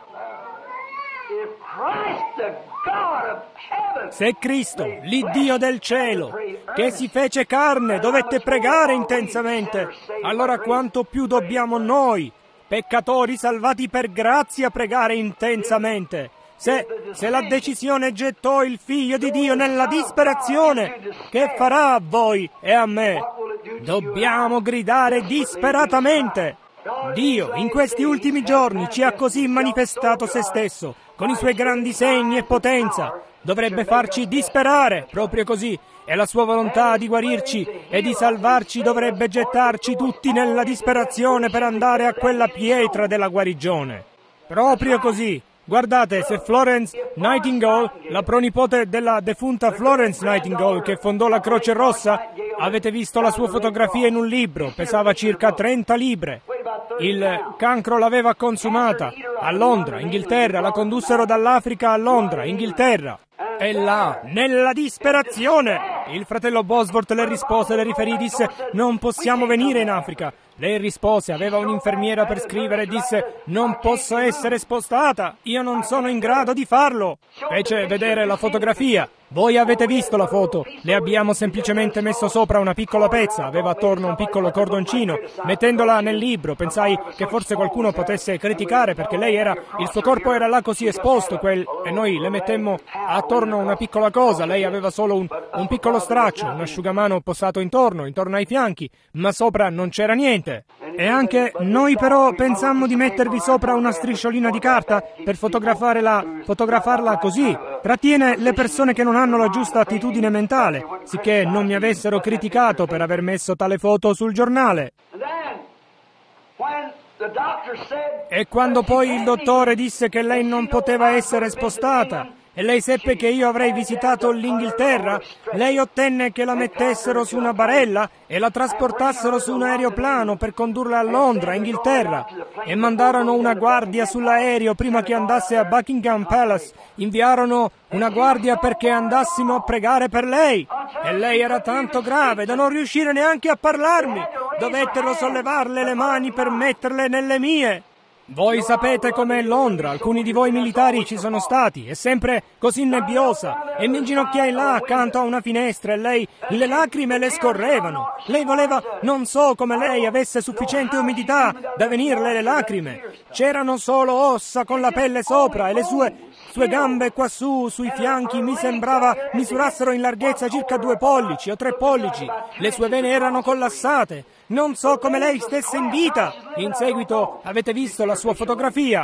Se Cristo, l'Iddio del cielo, che si fece carne, dovette pregare intensamente, allora quanto più dobbiamo noi, peccatori salvati per grazia, pregare intensamente. Se la decisione gettò il Figlio di Dio nella disperazione, che farà a voi e a me? Dobbiamo gridare disperatamente. Dio in questi ultimi giorni ci ha così manifestato se stesso, con i suoi grandi segni e potenza. Dovrebbe farci disperare, proprio così, e la sua volontà di guarirci e di salvarci dovrebbe gettarci tutti nella disperazione per andare a quella pietra della guarigione. Proprio così. Guardate, se Florence Nightingale, la pronipote della defunta Florence Nightingale che fondò la Croce Rossa, avete visto la sua fotografia in un libro, pesava circa 30 libbre. Il cancro l'aveva consumata a Londra, Inghilterra, la condussero dall'Africa a Londra, Inghilterra. E là, nella disperazione, il fratello Bosworth le rispose, le riferì, disse: non possiamo venire in Africa. Lei rispose, aveva un'infermiera per scrivere, e disse: non posso essere spostata, io non sono in grado di farlo. Fece vedere la fotografia. Voi avete visto la foto, le abbiamo semplicemente messo sopra una piccola pezza, aveva attorno un piccolo cordoncino. Mettendola nel libro pensai che forse qualcuno potesse criticare perché lei il suo corpo era là così esposto, e noi le mettemmo attorno una piccola cosa, lei aveva solo un piccolo straccio, un asciugamano posato intorno ai fianchi, ma sopra non c'era niente. E anche noi però pensammo di mettervi sopra una strisciolina di carta per fotografarla così. Trattiene le persone che non hanno la giusta attitudine mentale, sicché non mi avessero criticato per aver messo tale foto sul giornale. E quando poi il dottore disse che lei non poteva essere spostata e lei seppe che io avrei visitato l'Inghilterra, lei ottenne che la mettessero su una barella e la trasportassero su un aeroplano per condurla a Londra, Inghilterra, e mandarono una guardia sull'aereo prima che andasse a Buckingham Palace. Inviarono una guardia perché andassimo a pregare per lei. E lei era tanto grave da non riuscire neanche a parlarmi. Dovettero sollevarle le mani per metterle nelle mie. Voi sapete com'è Londra, alcuni di voi militari ci sono stati, è sempre così nebbiosa, e mi inginocchiai là accanto a una finestra e lei, le lacrime le scorrevano. Lei voleva, non so come lei avesse sufficiente umidità da venirle le lacrime. C'erano solo ossa con la pelle sopra e le sue gambe quassù, sui fianchi, mi sembrava misurassero in larghezza circa 2 pollici o 3 pollici. Le sue vene erano collassate. Non so come lei stesse in vita. In seguito avete visto la sua fotografia.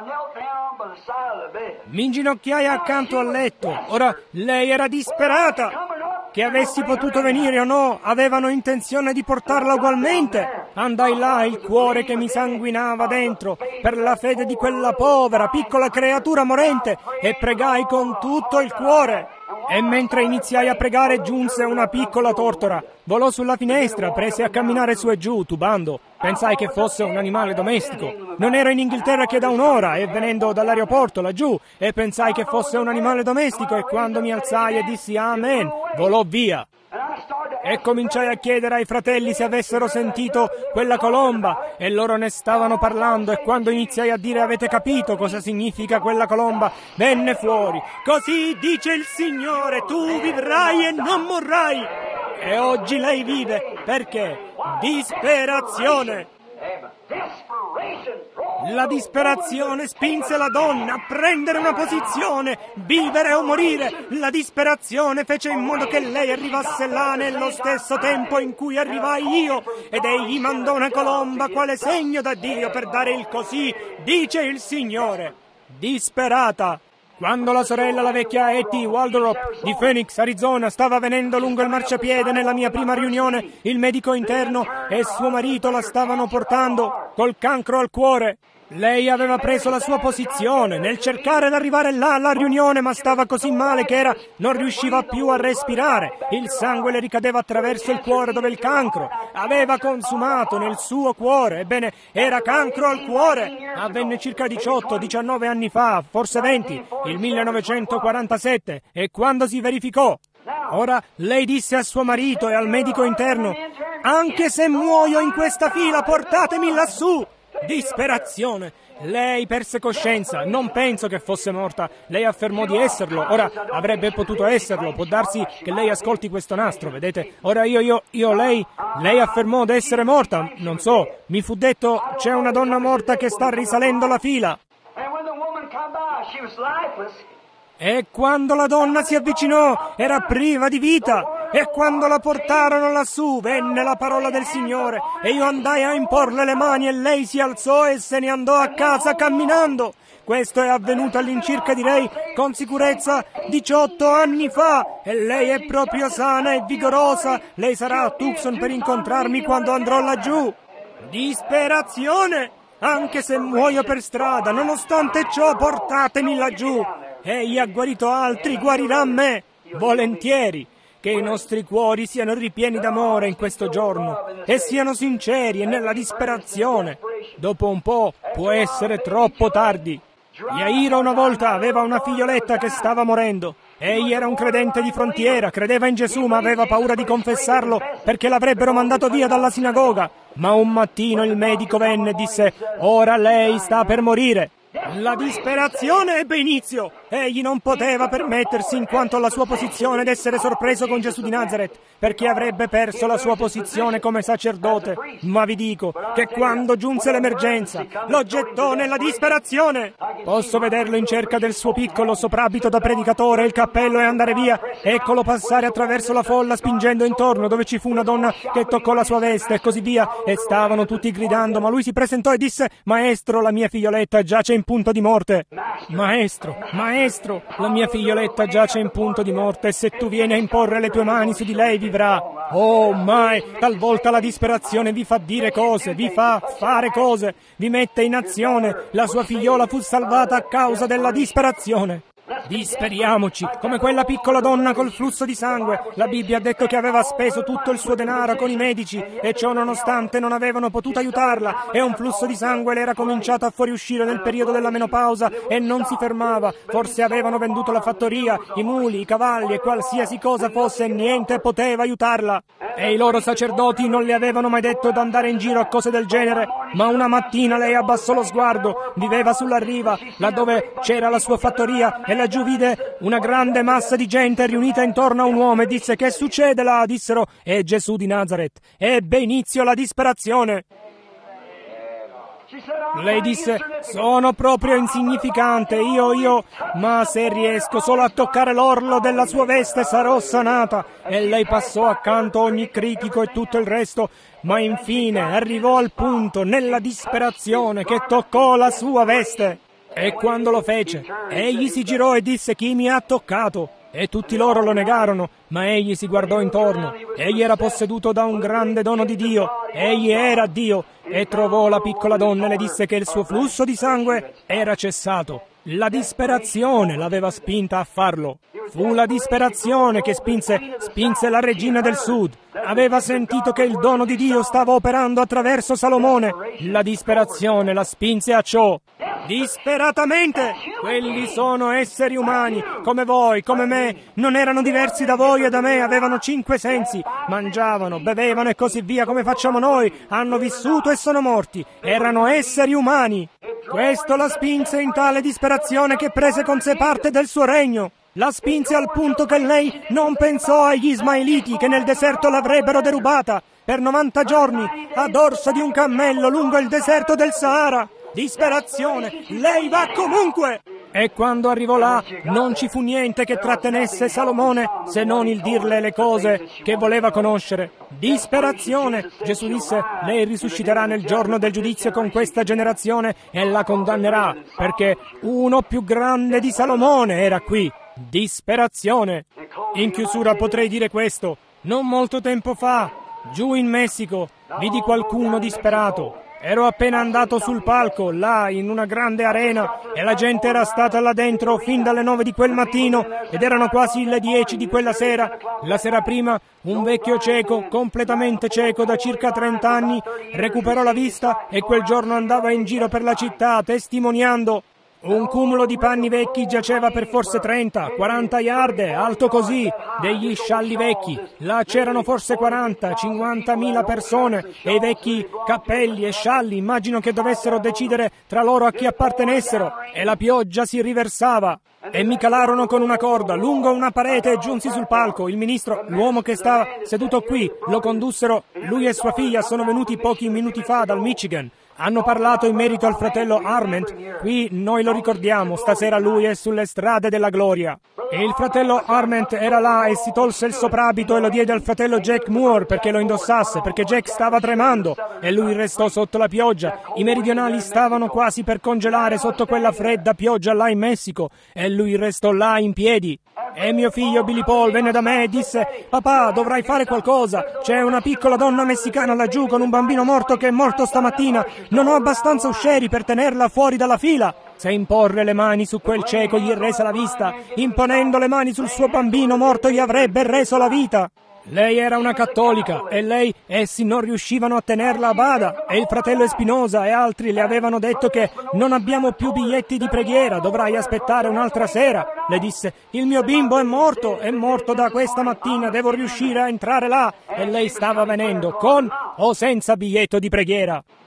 Mi inginocchiai accanto al letto. Ora, lei era disperata. Che avessi potuto venire o no, avevano intenzione di portarla ugualmente. Andai là, il cuore che mi sanguinava dentro, per la fede di quella povera, piccola creatura morente, e pregai con tutto il cuore. E mentre iniziai a pregare giunse una piccola tortora. Volò sulla finestra, prese a camminare su e giù, tubando. Pensai che fosse un animale domestico. Non ero in Inghilterra che da un'ora, e venendo dall'aeroporto laggiù, e pensai che fosse un animale domestico, e quando mi alzai e dissi Amen, volò via. E cominciai a chiedere ai fratelli se avessero sentito quella colomba, e loro ne stavano parlando, e quando iniziai a dire avete capito cosa significa quella colomba, venne fuori. Così dice il Signore, tu vivrai e non morrai. E oggi lei vive, perché? Disperazione. La disperazione spinse la donna a prendere una posizione, vivere o morire. La disperazione fece in modo che lei arrivasse là nello stesso tempo in cui arrivai io, ed egli mandò una colomba quale segno da Dio per dare il così, dice il Signore. Disperata. Quando la sorella, la vecchia Etty Waldrop di Phoenix, Arizona, stava venendo lungo il marciapiede nella mia prima riunione, il medico interno e suo marito la stavano portando col cancro al cuore. Lei aveva preso la sua posizione nel cercare di arrivare là alla riunione, ma stava così male che non riusciva più a respirare. Il sangue le ricadeva attraverso il cuore dove il cancro aveva consumato nel suo cuore. Ebbene, era cancro al cuore. Avvenne circa 18-19 anni fa, forse 20, il 1947, e quando si verificò. Ora lei disse a suo marito e al medico interno, anche se muoio in questa fila, portatemi lassù. Disperazione. Lei perse coscienza. Non penso che fosse morta. Lei affermò di esserlo. Ora avrebbe potuto esserlo. Può darsi che lei ascolti questo nastro, vedete? Ora lei affermò di essere morta. Non so. Mi fu detto c'è una donna morta che sta risalendo la fila. E quando la donna si avvicinò era priva di vita. E quando la portarono lassù venne la parola del Signore e io andai a imporle le mani e lei si alzò e se ne andò a casa camminando. Questo è avvenuto all'incirca, direi, con sicurezza 18 anni fa, e lei è proprio sana e vigorosa. Lei sarà a Tucson per incontrarmi quando andrò laggiù. Disperazione! Anche se muoio per strada, nonostante ciò portatemi laggiù. Egli ha guarito altri, guarirà me, volentieri. Che i nostri cuori siano ripieni d'amore in questo giorno e siano sinceri e nella disperazione. Dopo un po' può essere troppo tardi. Yairo una volta aveva una figlioletta che stava morendo. Egli era un credente di frontiera, credeva in Gesù ma aveva paura di confessarlo perché l'avrebbero mandato via dalla sinagoga. Ma un mattino il medico venne e disse: ora lei sta per morire. La disperazione ebbe inizio. Egli non poteva permettersi, in quanto alla sua posizione, d'essere sorpreso con Gesù di Nazaret, perché avrebbe perso la sua posizione come sacerdote. Ma vi dico che quando giunse l'emergenza, lo gettò nella disperazione. Posso vederlo in cerca del suo piccolo soprabito da predicatore, il cappello e andare via. Eccolo passare attraverso la folla spingendo intorno, dove ci fu una donna che toccò la sua veste e così via. E stavano tutti gridando, ma lui si presentò e disse: «Maestro, la mia figlioletta giace in punto di morte». «Maestro, maestro, la mia figlioletta giace in punto di morte e se tu vieni a imporre le tue mani su di lei vivrà». Oh, mai, talvolta la disperazione vi fa dire cose, vi fa fare cose, vi mette in azione. La sua figliola fu salvata a causa della disperazione. Disperiamoci, come quella piccola donna col flusso di sangue. La Bibbia ha detto che aveva speso tutto il suo denaro con i medici e ciò nonostante non avevano potuto aiutarla e un flusso di sangue le era cominciato a fuoriuscire nel periodo della menopausa e non si fermava. Forse avevano venduto la fattoria, i muli, i cavalli e qualsiasi cosa fosse, niente poteva aiutarla. E i loro sacerdoti non le avevano mai detto di andare in giro a cose del genere, ma una mattina lei abbassò lo sguardo, viveva sulla riva, laddove c'era la sua fattoria, e laggiù vide una grande massa di gente riunita intorno a un uomo e disse: «Che succede là?» Dissero: «È Gesù di Nazaret». Ebbe inizio la disperazione. Lei disse: «Sono proprio insignificante, io, ma se riesco solo a toccare l'orlo della sua veste sarò sanata». E lei passò accanto ogni critico e tutto il resto, ma infine arrivò al punto, nella disperazione, che toccò la sua veste. E quando lo fece, egli si girò e disse: «Chi mi ha toccato?» E tutti loro lo negarono, ma egli si guardò intorno. Egli era posseduto da un grande dono di Dio. Egli era Dio. E trovò la piccola donna e le disse che il suo flusso di sangue era cessato. La disperazione l'aveva spinta a farlo. Fu la disperazione che spinse la regina del sud. Aveva sentito che il dono di Dio stava operando attraverso Salomone. La disperazione la spinse a ciò. Disperatamente! Quelli sono esseri umani, come voi, come me. Non erano diversi da voi e da me, avevano 5 sensi. Mangiavano, bevevano e così via come facciamo noi. Hanno vissuto e sono morti. Erano esseri umani. Questo la spinse in tale disperazione che prese con sé parte del suo regno. La spinse al punto che lei non pensò agli Ismaeliti che nel deserto l'avrebbero derubata per 90 giorni a dorso di un cammello lungo il deserto del Sahara. Disperazione, lei va comunque! E quando arrivò là non ci fu niente che trattenesse Salomone se non il dirle le cose che voleva conoscere. Disperazione! Gesù disse: «Lei risusciterà nel giorno del giudizio con questa generazione e la condannerà, perché uno più grande di Salomone era qui». Disperazione! In chiusura potrei dire questo: non molto tempo fa, giù in Messico, vidi qualcuno disperato. Ero appena andato sul palco, là, in una grande arena, e la gente era stata là dentro fin dalle 9 di quel mattino, ed erano quasi le 10 di quella sera. La sera prima, un vecchio cieco, completamente cieco da circa 30 anni, recuperò la vista e quel giorno andava in giro per la città, testimoniando. Un cumulo di panni vecchi giaceva per forse 30, 40 yard, alto così, degli scialli vecchi. Là c'erano forse 40, 50.000 persone, e i vecchi cappelli e scialli immagino che dovessero decidere tra loro a chi appartenessero, e la pioggia si riversava. E mi calarono con una corda lungo una parete e giunsi sul palco. Il ministro, l'uomo che stava seduto qui, lo condussero. Lui e sua figlia sono venuti pochi minuti fa dal Michigan. Hanno parlato in merito al fratello Arment. Qui noi lo ricordiamo, stasera lui è sulle strade della gloria. E il fratello Arment era là e si tolse il soprabito e lo diede al fratello Jack Moore perché lo indossasse, perché Jack stava tremando e lui restò sotto la pioggia. I meridionali stavano quasi per congelare sotto quella fredda pioggia là in Messico e lui restò là in piedi. E mio figlio Billy Paul venne da me e disse: «Papà, dovrai fare qualcosa. C'è una piccola donna messicana laggiù con un bambino morto che è morto stamattina. Non ho abbastanza uscieri per tenerla fuori dalla fila». Se imporre le mani su quel cieco gli rese la vista, imponendo le mani sul suo bambino morto gli avrebbe reso la vita. Lei era una cattolica e essi non riuscivano a tenerla a bada, e il fratello Espinosa e altri le avevano detto che non abbiamo più biglietti di preghiera, dovrai aspettare un'altra sera. Le disse: «Il mio bimbo è morto da questa mattina, devo riuscire a entrare là». E lei stava venendo con o senza biglietto di preghiera.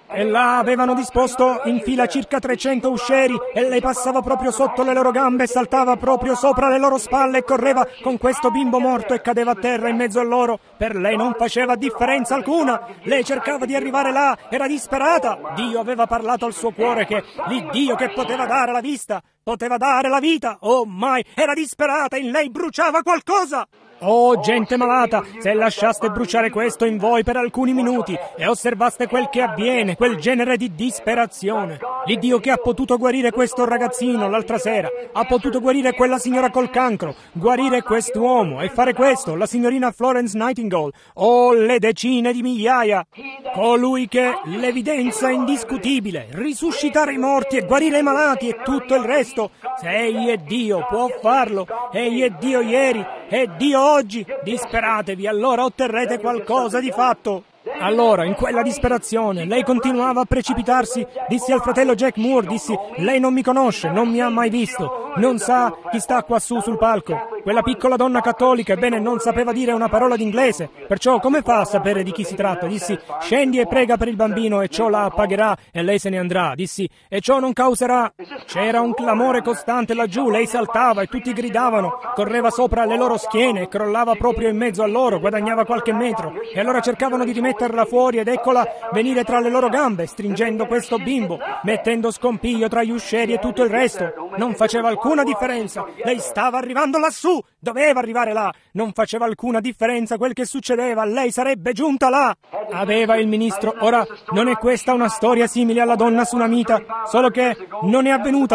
E là avevano disposto in fila circa 300 uscieri e lei passava proprio sotto le loro gambe, saltava proprio sopra le loro spalle e correva con questo bimbo morto e cadeva a terra in mezzo a loro. Per lei non faceva differenza alcuna. Lei cercava di arrivare là, era disperata. Dio aveva parlato al suo cuore che l'Iddio che poteva dare la vista, poteva dare la vita. Oh mai, era disperata, in lei bruciava qualcosa. Oh, gente malata, se lasciaste bruciare questo in voi per alcuni minuti e osservaste quel che avviene, quel genere di disperazione. L'Iddio che ha potuto guarire questo ragazzino l'altra sera, ha potuto guarire quella signora col cancro, guarire quest'uomo e fare questo, la signorina Florence Nightingale, oh, le decine di migliaia. Colui che l'evidenza indiscutibile, risuscitare i morti e guarire i malati e tutto il resto. Se Egli è Dio, può farlo. Egli è Dio ieri, è Dio oggi. Disperatevi, allora otterrete qualcosa di fatto. Allora, in quella disperazione, lei continuava a precipitarsi. Dissi al fratello Jack Moore, dissi, lei non mi conosce, non mi ha mai visto, non sa chi sta quassù sul palco. Quella piccola donna cattolica, ebbene, non sapeva dire una parola d'inglese, perciò come fa a sapere di chi si tratta? Dissi, scendi e prega per il bambino e ciò la pagherà e lei se ne andrà. Dissi, e ciò non causerà... C'era un clamore costante laggiù, lei saltava e tutti gridavano, correva sopra le loro schiene e crollava proprio in mezzo a loro, guadagnava qualche metro, e allora cercavano di rimetterla fuori ed eccola venire tra le loro gambe, stringendo questo bimbo, mettendo scompiglio tra gli uscieri e tutto il resto. Non faceva alcuna differenza, lei stava arrivando lassù, doveva arrivare là, non faceva alcuna differenza quel che succedeva, lei sarebbe giunta là. Aveva il ministro, ora non è questa una storia simile alla donna sunamita, solo che non è avvenuta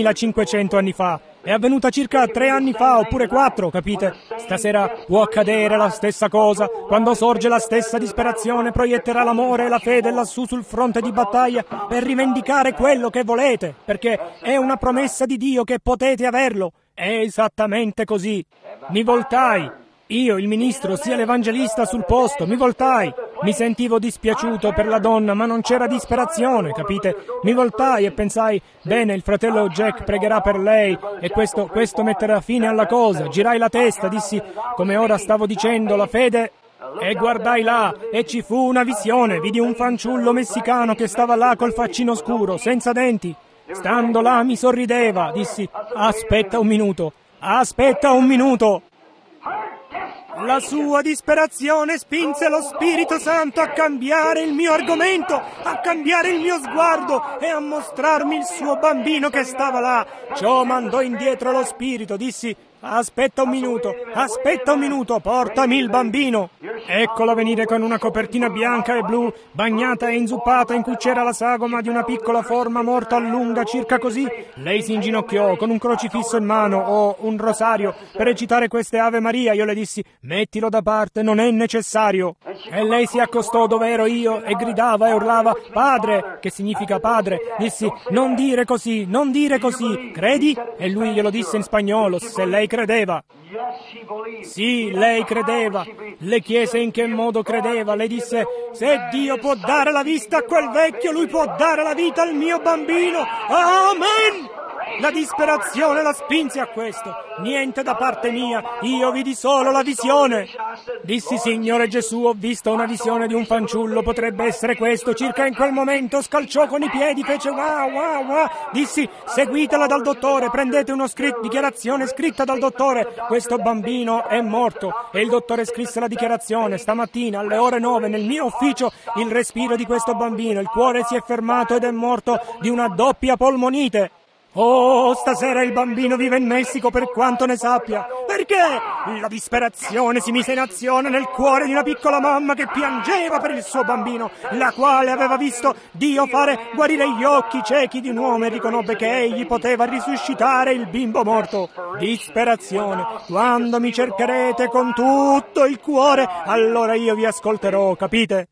3500 anni fa. È avvenuta circa 3 anni fa, oppure 4, capite? Stasera può accadere la stessa cosa. Quando sorge la stessa disperazione, proietterà l'amore e la fede lassù sul fronte di battaglia per rivendicare quello che volete, perché è una promessa di Dio che potete averlo. È esattamente così. Mi voltai. Io, il ministro, sia l'evangelista sul posto, mi voltai. Mi sentivo dispiaciuto per la donna, ma non c'era disperazione, capite? Mi voltai e pensai, bene, il fratello Jack pregherà per lei e questo metterà fine alla cosa. Girai la testa, dissi, come ora stavo dicendo, la fede... E guardai là, e ci fu una visione, vidi un fanciullo messicano che stava là col faccino scuro, senza denti. Stando là mi sorrideva, dissi, aspetta un minuto. La sua disperazione spinse lo Spirito Santo a cambiare il mio argomento, a cambiare il mio sguardo e a mostrarmi il suo bambino che stava là. Ciò mandò indietro lo Spirito, dissi, aspetta un minuto, portami il bambino. Eccola venire con una copertina bianca e blu, bagnata e inzuppata in cui c'era la sagoma di una piccola forma morta lunga circa così. Lei si inginocchiò con un crocifisso in mano o un rosario per recitare queste Ave Maria. Io le dissi, mettilo da parte, non è necessario. E lei si accostò dove ero io e gridava e urlava, Padre, che significa padre. Dissi, non dire così, credi? E lui glielo disse in spagnolo, se lei credeva. Sì, lei credeva. Le chiese in che modo credeva. Le disse, se Dio può dare la vista a quel vecchio, Lui può dare la vita al mio bambino. Amen! La disperazione la spinse a questo. Niente da parte mia, io vidi solo la visione. Dissi, Signore Gesù, ho visto una visione di un fanciullo, potrebbe essere questo. Circa in quel momento scalciò con i piedi, fece wow, wow, wow. Dissi, seguitela dal dottore, prendete dichiarazione scritta dal dottore. Questo bambino è morto. E il dottore scrisse la dichiarazione. Stamattina alle ore 9 nel mio ufficio, il respiro di questo bambino, il cuore si è fermato ed è morto di una doppia polmonite. Oh, stasera il bambino vive in Messico per quanto ne sappia. Perché? La disperazione si mise in azione nel cuore di una piccola mamma che piangeva per il suo bambino, la quale aveva visto Dio fare guarire gli occhi ciechi di un uomo e riconobbe che egli poteva risuscitare il bimbo morto. Disperazione. Quando mi cercherete con tutto il cuore, allora io vi ascolterò, capite?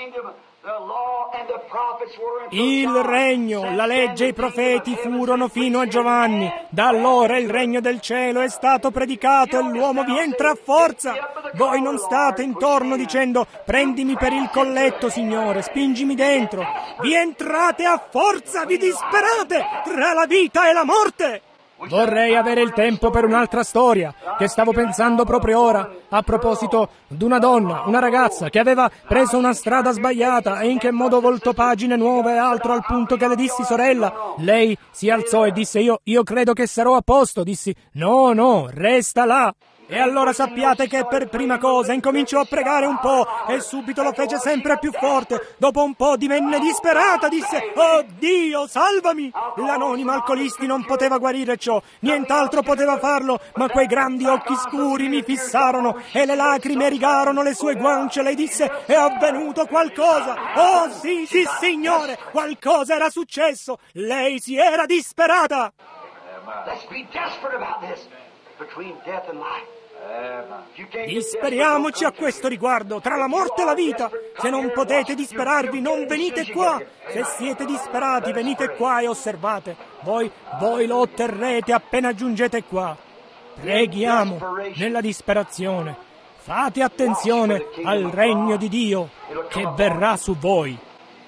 Il regno, la legge e i profeti furono fino a Giovanni. Da allora il regno del cielo è stato predicato e l'uomo vi entra a forza. Voi non state intorno dicendo prendimi per il colletto, Signore, spingimi dentro. Vi entrate a forza, vi disperate tra la vita e la morte. Vorrei avere il tempo per un'altra storia, che stavo pensando proprio ora, a proposito d'una donna, una ragazza, che aveva preso una strada sbagliata e in che modo voltò pagine nuove e altro, al punto che le dissi: sorella, lei si alzò e disse: io credo che sarò a posto. Dissi: no, resta là. E allora sappiate che per prima cosa incominciò a pregare un po' e subito lo fece sempre più forte. Dopo un po' divenne disperata, disse: oh Dio, salvami! L'anonima alcolisti non poteva guarire ciò, nient'altro poteva farlo, ma quei grandi occhi scuri mi fissarono e le lacrime rigarono le sue guance. Lei disse: è avvenuto qualcosa! Oh sì, signore, qualcosa era successo! Lei si era disperata! Let's be desperate about this. Between death and life. Disperiamoci a questo riguardo, tra la morte e la vita. Se non potete disperarvi, non venite qua. Se siete disperati, venite qua e osservate. Voi lo otterrete appena giungete qua. Preghiamo nella disperazione. Fate attenzione al regno di Dio che verrà su voi.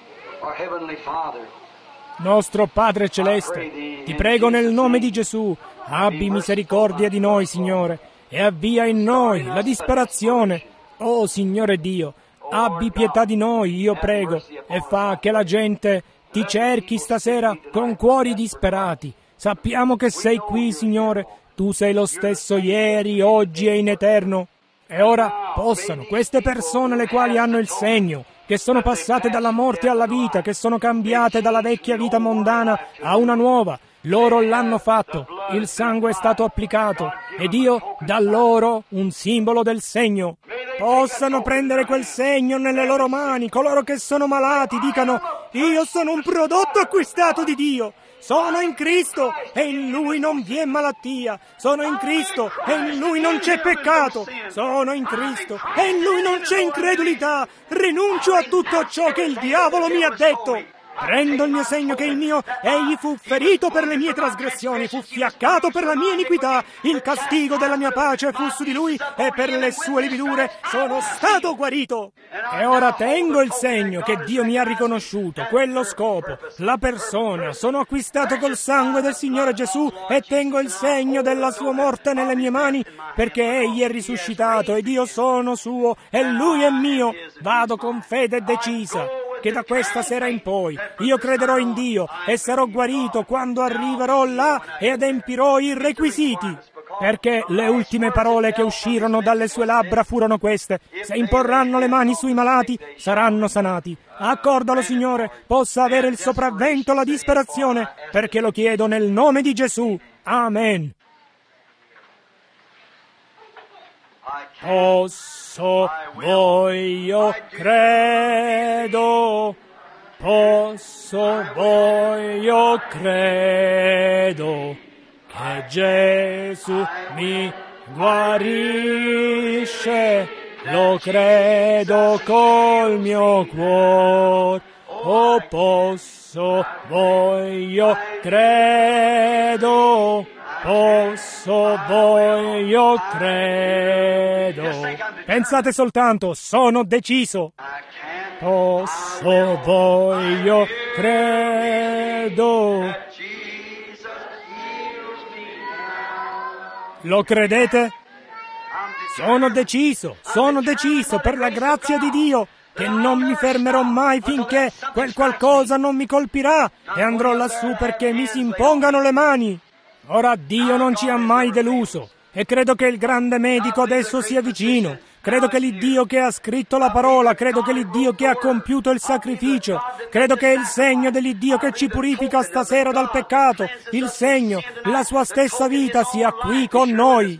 Nostro Padre Celeste, ti prego nel nome di Gesù, abbi misericordia di noi, Signore, e avvia in noi la disperazione. Oh, Signore Dio, abbi pietà di noi, io prego, e fa che la gente ti cerchi stasera con cuori disperati. Sappiamo che sei qui, Signore, tu sei lo stesso ieri, oggi e in eterno. E ora possano queste persone, le quali hanno il segno, che sono passate dalla morte alla vita, che sono cambiate dalla vecchia vita mondana a una nuova, loro l'hanno fatto, il sangue è stato applicato, ed io da loro un simbolo del segno. Possano prendere quel segno nelle loro mani, coloro che sono malati dicano: io sono un prodotto acquistato di Dio. Sono in Cristo e in Lui non vi è malattia. Sono in Cristo e in Lui non c'è peccato. Sono in Cristo e in Lui non c'è incredulità. Rinuncio a tutto ciò che il diavolo mi ha detto. Prendo il mio segno che è il mio. Egli fu ferito per le mie trasgressioni, fu fiaccato per la mia iniquità. Il castigo della mia pace fu su di Lui e per le sue lividure sono stato guarito. E ora tengo il segno che Dio mi ha riconosciuto, quello scopo, la persona. Sono acquistato col sangue del Signore Gesù e tengo il segno della sua morte nelle mie mani, perché Egli è risuscitato ed io sono suo e Lui è mio. Vado con fede decisa che da questa sera in poi io crederò in Dio e sarò guarito quando arriverò là e adempirò i requisiti. Perché le ultime parole che uscirono dalle sue labbra furono queste: se imporranno le mani sui malati, saranno sanati. Accordalo, Signore, possa avere il sopravvento la disperazione, perché lo chiedo nel nome di Gesù. Amen. Posso, voglio, credo. Posso, voglio, credo che Gesù mi guarisce. Lo credo col mio cuore. Oh, posso, voglio, credo. Posso, voglio, credo. Pensate soltanto, sono deciso. Posso, voglio, credo. Lo credete? Sono deciso per la grazia di Dio, che non mi fermerò mai finché quel qualcosa non mi colpirà, e andrò lassù perché mi si impongano le mani. Ora Dio non ci ha mai deluso e credo che il grande medico adesso sia vicino. Credo che l'Iddio che ha scritto la parola, credo che l'Iddio che ha compiuto il sacrificio, credo che il segno dell'Iddio che ci purifica stasera dal peccato, il segno, la sua stessa vita sia qui con noi.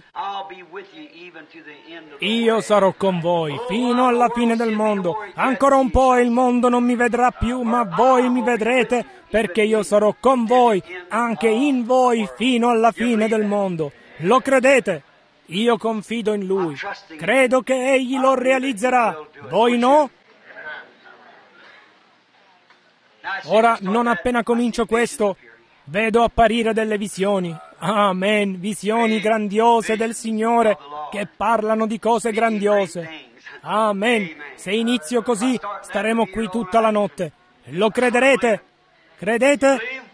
Io sarò con voi fino alla fine del mondo. Ancora un po' e il mondo non mi vedrà più, ma voi mi vedrete, perché io sarò con voi, anche in voi, fino alla fine del mondo. Lo credete? Io confido in Lui. Credo che Egli lo realizzerà. Voi no? Ora, non appena comincio questo, vedo apparire delle visioni. Amen. Visioni grandiose del Signore che parlano di cose grandiose. Amen. Se inizio così, staremo qui tutta la notte. Lo crederete? Credete?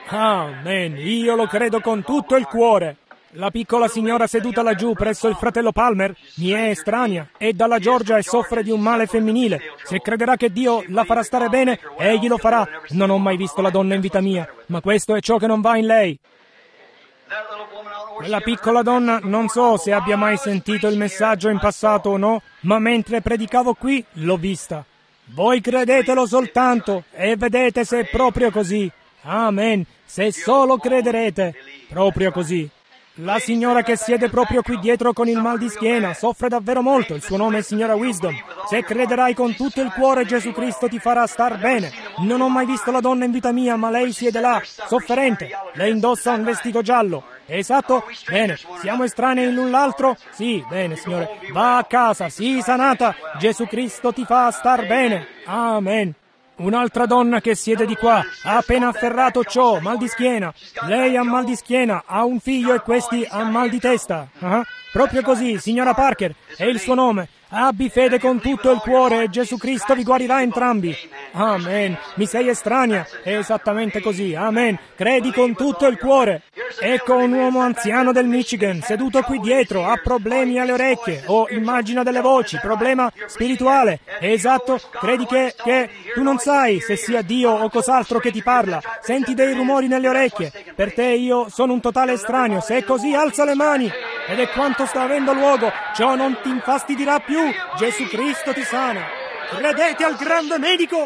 Amen, io lo credo con tutto il cuore. La piccola signora seduta laggiù presso il fratello Palmer mi è estranea, è dalla Georgia e soffre di un male femminile. Se crederà che Dio la farà stare bene, egli lo farà. Non ho mai visto la donna in vita mia, ma questo è ciò che non va in lei. Quella piccola donna, non so se abbia mai sentito il messaggio in passato o no, ma mentre predicavo qui l'ho vista. Voi credetelo soltanto e vedete se è proprio così. Amen, se solo crederete, proprio così. La signora che siede proprio qui dietro con il mal di schiena soffre davvero molto, il suo nome è signora Wisdom. Se crederai con tutto il cuore, Gesù Cristo ti farà star bene. Non ho mai visto la donna in vita mia, ma lei siede là, sofferente. Lei indossa un vestito giallo. Esatto? Bene, siamo estranei l'un l'altro? Sì, bene, signore. Va a casa, sii sanata. Gesù Cristo ti fa star bene. Amen. Un'altra donna che siede di qua ha appena afferrato ciò, mal di schiena. Lei ha mal di schiena, ha un figlio e questi ha mal di testa. Proprio così, signora Parker, è il suo nome. Abbi fede con tutto il cuore e Gesù Cristo vi guarirà entrambi. Amen. Mi sei estranea? È esattamente così. Amen. Credi con tutto il cuore. Ecco un uomo anziano del Michigan, seduto qui dietro, ha problemi alle orecchie, o immagina delle voci, problema spirituale. Esatto, credi che tu non sai se sia Dio o cos'altro che ti parla. Senti dei rumori nelle orecchie. Per te io sono un totale estraneo. Se è così, alza le mani. Ed è quanto sta avendo luogo. Ciò non ti infastidirà più. Gesù Cristo ti sana. Credete al grande medico?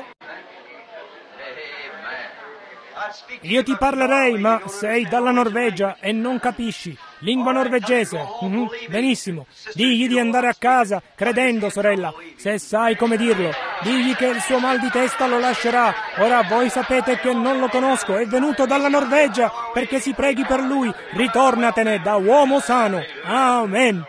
Io ti parlerei, ma sei dalla Norvegia e non capisci. Lingua norvegese. Benissimo. Digli di andare a casa, credendo, sorella, se sai come dirlo. Digli che il suo mal di testa lo lascerà. Ora voi sapete che non lo conosco, è venuto dalla Norvegia perché si preghi per lui. Ritornatene da uomo sano. Amen.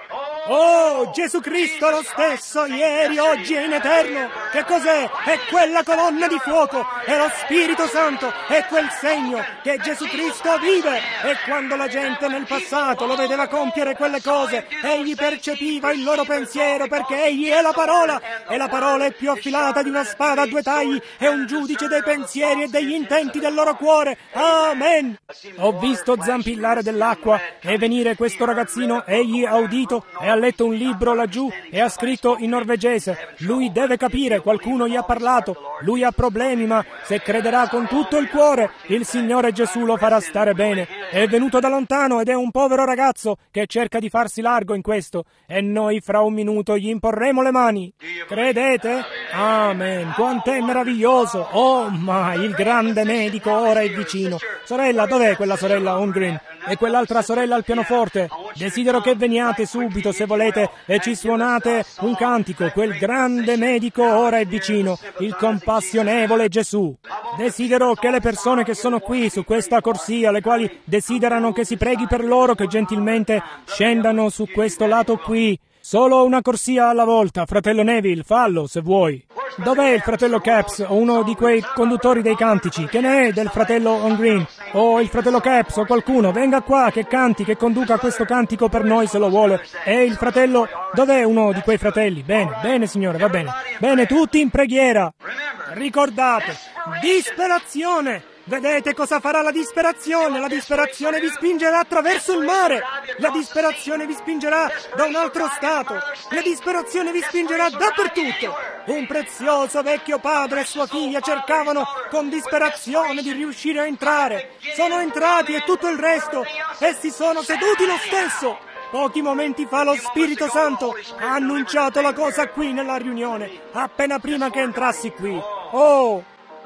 Oh, Gesù Cristo lo stesso, ieri, oggi e in eterno. Che cos'è? È quella colonna di fuoco, è lo Spirito Santo, è quel segno che Gesù Cristo vive. E quando la gente nel passato lo vedeva compiere quelle cose, egli percepiva il loro pensiero perché egli è la parola. E la parola è più affilata di una spada a due tagli, è un giudice dei pensieri e degli intenti del loro cuore. Amen. Ho visto zampillare dell'acqua e venire questo ragazzino, egli ha udito e ha letto un libro laggiù e ha scritto in norvegese. Lui deve capire, qualcuno gli ha parlato. Lui ha problemi, ma se crederà con tutto il cuore, il Signore Gesù lo farà stare bene. È venuto da lontano ed è un povero ragazzo che cerca di farsi largo in questo, e noi fra un minuto gli imporremo le mani. Credete? Amen. Quant'è meraviglioso. Oh, ma il grande medico ora è vicino. Sorella, dov'è quella sorella Holmgren? E quell'altra sorella al pianoforte? Desidero che veniate subito, se volete, e ci suonate un cantico. Quel grande medico ora è vicino, il compassionevole Gesù. Desidero che le persone che sono qui su questa corsia, le quali desiderano che si preghi per loro, che gentilmente scendano su questo lato qui. Solo una corsia alla volta. Fratello Neville, fallo se vuoi. Dov'è il fratello Caps o uno di quei conduttori dei cantici? Che ne è del fratello Holmgren? O il fratello Caps o qualcuno? Venga qua, che canti, che conduca questo cantico per noi se lo vuole. E il fratello... Dov'è uno di quei fratelli? Bene, bene signore, va bene. Bene, tutti in preghiera. Ricordate, disperazione. Vedete cosa farà la disperazione? La disperazione vi spingerà attraverso il mare. La disperazione vi spingerà da un altro stato. La disperazione vi spingerà dappertutto. Un prezioso vecchio padre e sua figlia cercavano con disperazione di riuscire a entrare. Sono entrati e tutto il resto. Essi sono seduti lo stesso. Pochi momenti fa lo Spirito Santo ha annunciato la cosa qui nella riunione, appena prima che entrassi qui. Oh!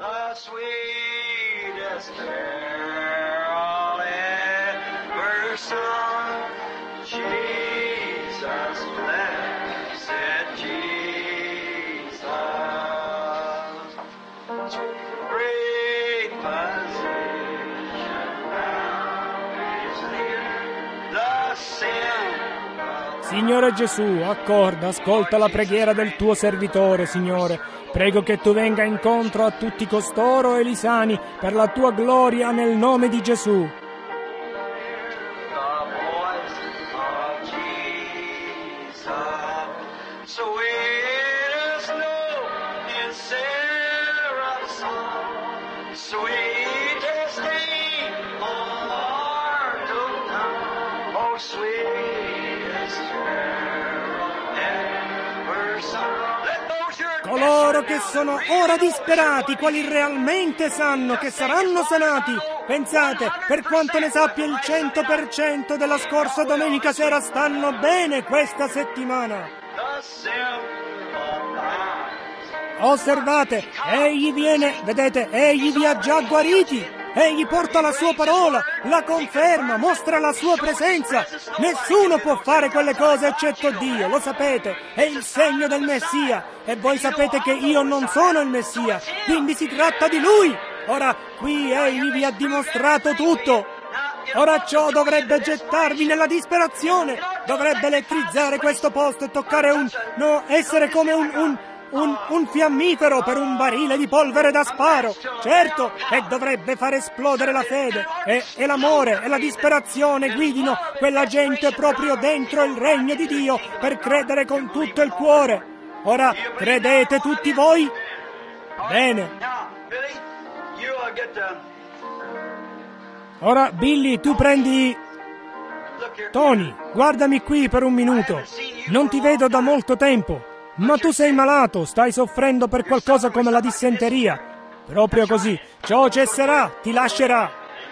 Carol ever sung, Jesus, blessed Jesus, great physician, now is near the sin. Signore Gesù, accorda, ascolta la preghiera del tuo servitore, Signore. Prego che tu venga incontro a tutti costoro e li sani per la tua gloria nel nome di Gesù. Sweetest name most sweetest carol ever sung. Let those who are Coloro che sono ora disperati, quali realmente sanno che saranno sanati. Pensate, per quanto ne sappia il 100% della scorsa domenica sera, stanno bene questa settimana. the simple minds. Osservate, egli viene, vedete, egli vi ha già guariti. Egli porta la sua parola, la conferma, mostra la sua presenza. Nessuno può fare quelle cose eccetto Dio, lo sapete, è il segno del Messia. E voi sapete che io non sono il Messia, quindi si tratta di Lui. Ora, qui egli vi ha dimostrato tutto. Ora ciò dovrebbe gettarvi nella disperazione, dovrebbe elettrizzare questo posto e toccare essere come un fiammifero per un barile di polvere da sparo, certo, e dovrebbe far esplodere la fede e l'amore e la disperazione guidino quella gente proprio dentro il regno di Dio per credere con tutto il cuore. Ora, credete tutti voi? Bene. Now, Billy, you get the Ora, Billy, tu prendi... look here. Tony, guardami qui per un minuto. Non ti vedo da molto tempo. Ma tu sei malato, stai soffrendo per qualcosa come la dissenteria. Proprio così. Ciò cesserà, ti lascerà.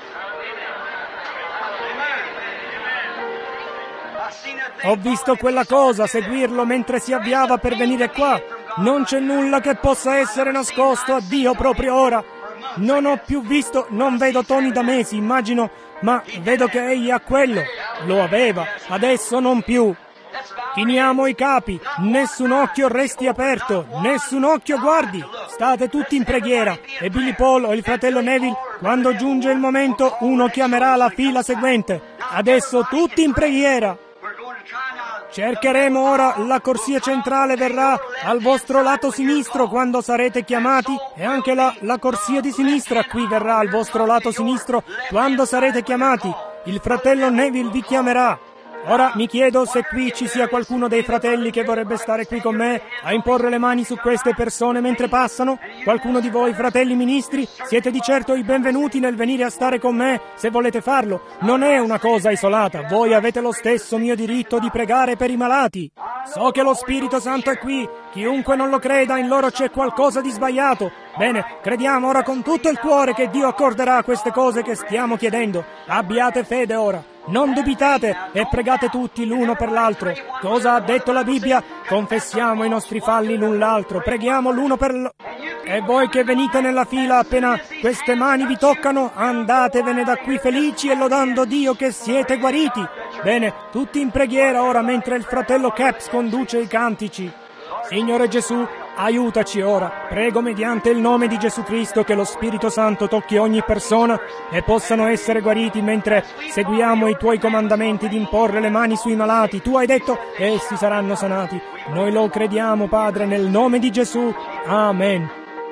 I seen that thing. Ho visto quella cosa, seguirlo mentre si avviava per venire qua. Non c'è nulla che possa essere nascosto a Dio proprio ora. Non ho più visto, non vedo Tony da mesi, immagino, ma vedo che egli ha quello. Lo aveva, adesso non più. Chiniamo i capi, nessun occhio resti aperto, nessun occhio guardi, state tutti in preghiera e Billy Paul o il fratello Neville, quando giunge il momento, uno chiamerà la fila seguente. Adesso tutti in preghiera. We're going to try now. Cercheremo ora, la corsia centrale verrà al vostro lato sinistro quando sarete chiamati e anche la corsia di sinistra qui verrà al vostro lato sinistro quando sarete chiamati. Il fratello Neville vi chiamerà. Ora mi chiedo se qui ci sia qualcuno dei fratelli che vorrebbe stare qui con me a imporre le mani su queste persone mentre passano. Qualcuno di voi, fratelli ministri, siete di certo i benvenuti nel venire a stare con me se volete farlo. Non è una cosa isolata, voi avete lo stesso mio diritto di pregare per i malati. So che lo Spirito Santo è qui, chiunque non lo creda in loro c'è qualcosa di sbagliato. Bene, crediamo ora con tutto il cuore che Dio accorderà queste cose che stiamo chiedendo. Abbiate fede ora. Non dubitate e pregate tutti l'uno per l'altro. Cosa ha detto la Bibbia? Confessiamo i nostri falli l'un l'altro, preghiamo l'uno per l'altro. E voi che venite nella fila appena queste mani vi toccano, andatevene da qui felici e lodando Dio che siete guariti. Bene, tutti in preghiera ora mentre il fratello Caps conduce i cantici. Signore Gesù, aiutaci ora. Prego mediante il nome di Gesù Cristo che lo Spirito Santo tocchi ogni persona e possano essere guariti mentre seguiamo i Tuoi comandamenti di imporre le mani sui malati. Tu hai detto, essi saranno sanati. Noi lo crediamo, Padre, nel nome di Gesù. Amen.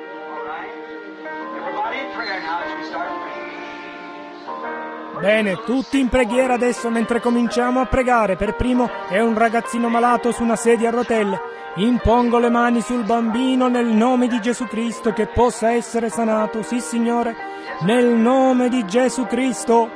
Everybody in prayer now as we start praying. Bene, tutti in preghiera adesso mentre cominciamo a pregare. Per primo è un ragazzino malato su una sedia a rotelle. Impongo le mani sul bambino nel nome di Gesù Cristo che possa essere sanato. Sì, Signore, nel nome di Gesù Cristo.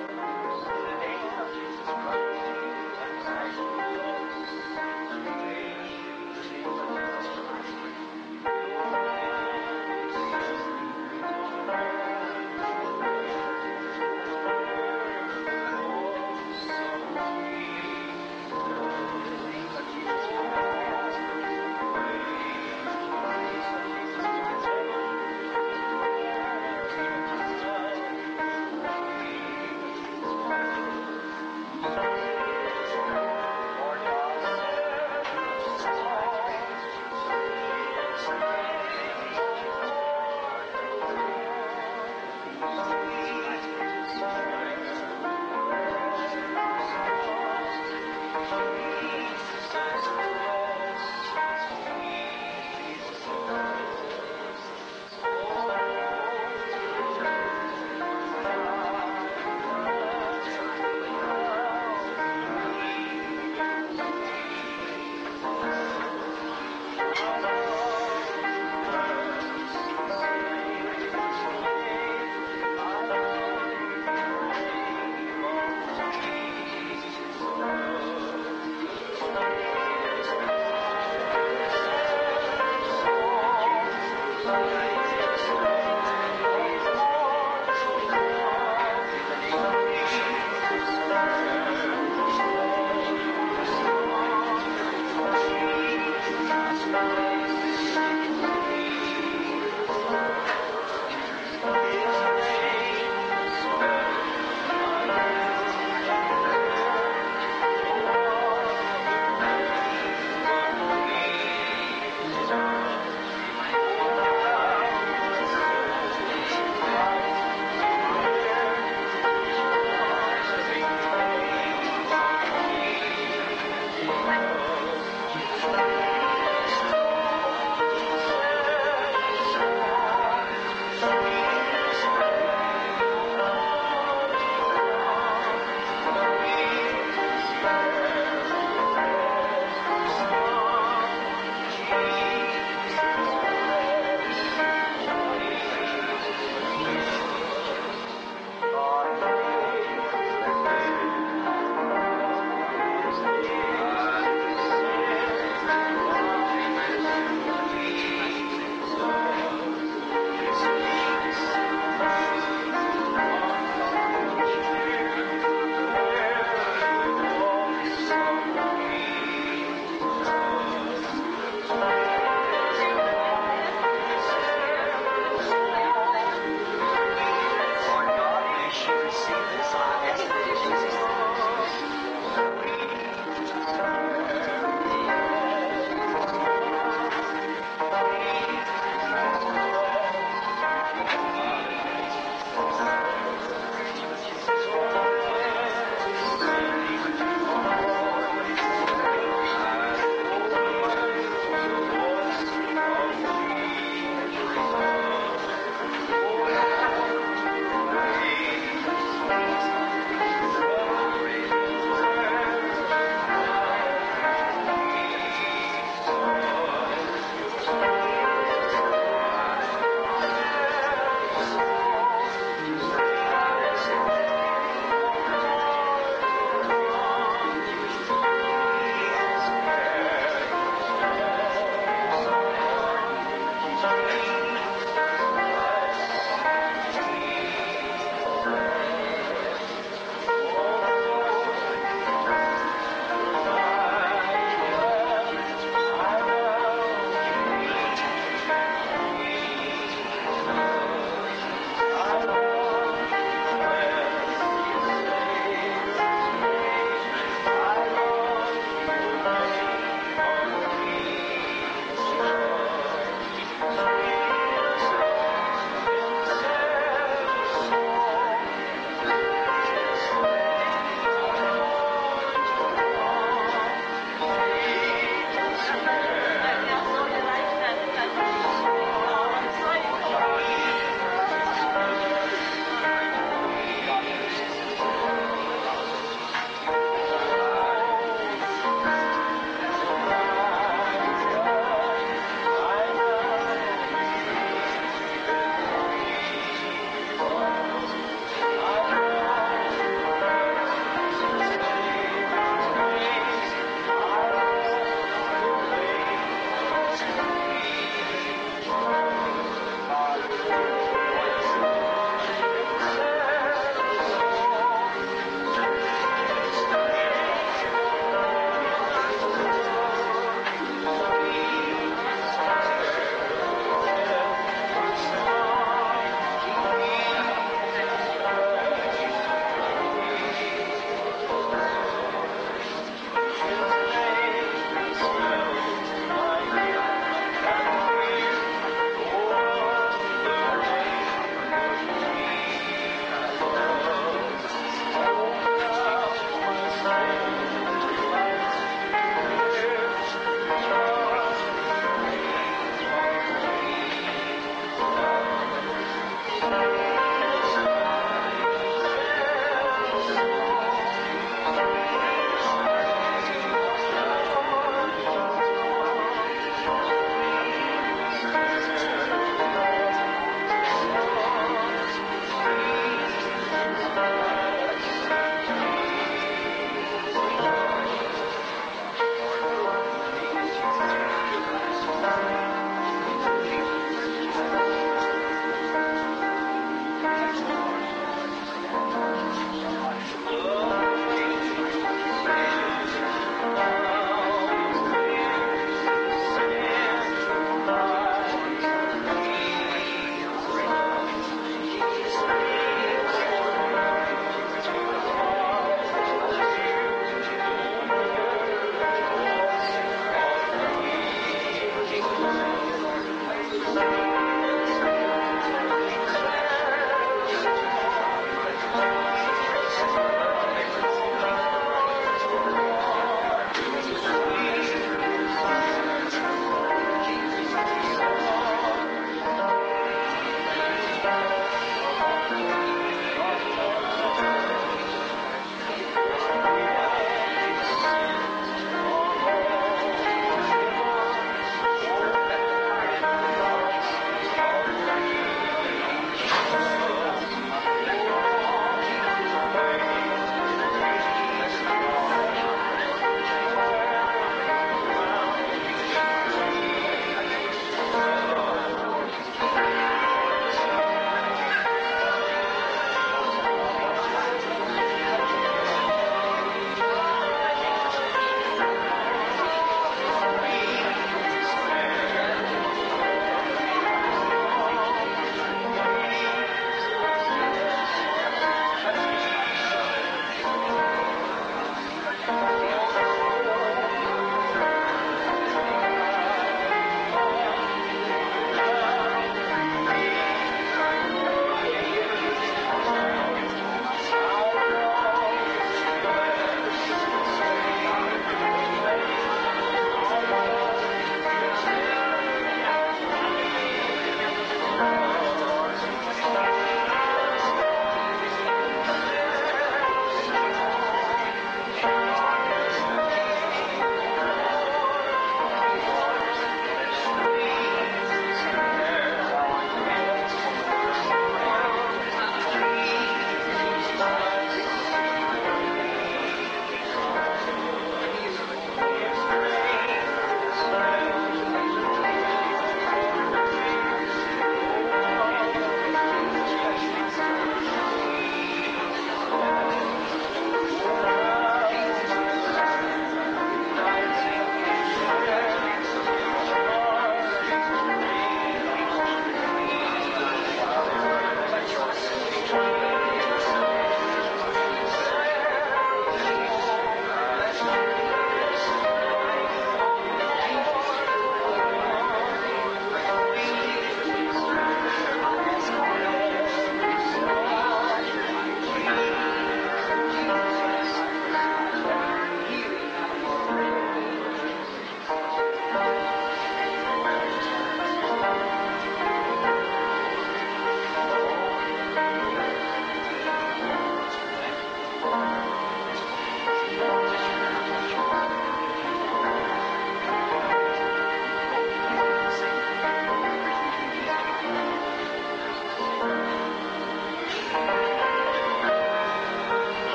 receive this. I ask it in Jesus'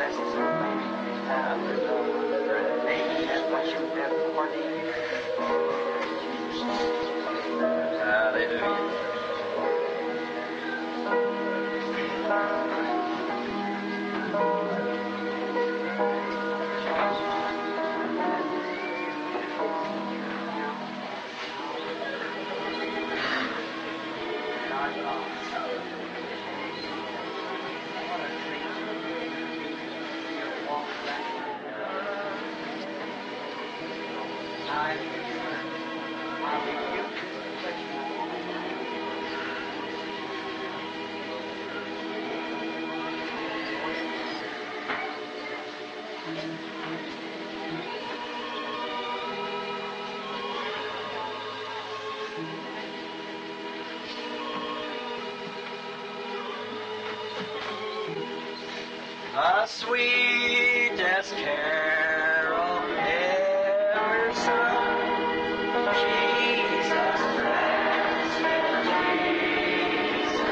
The sweetest carol ever sung, Jesus blessed Jesus.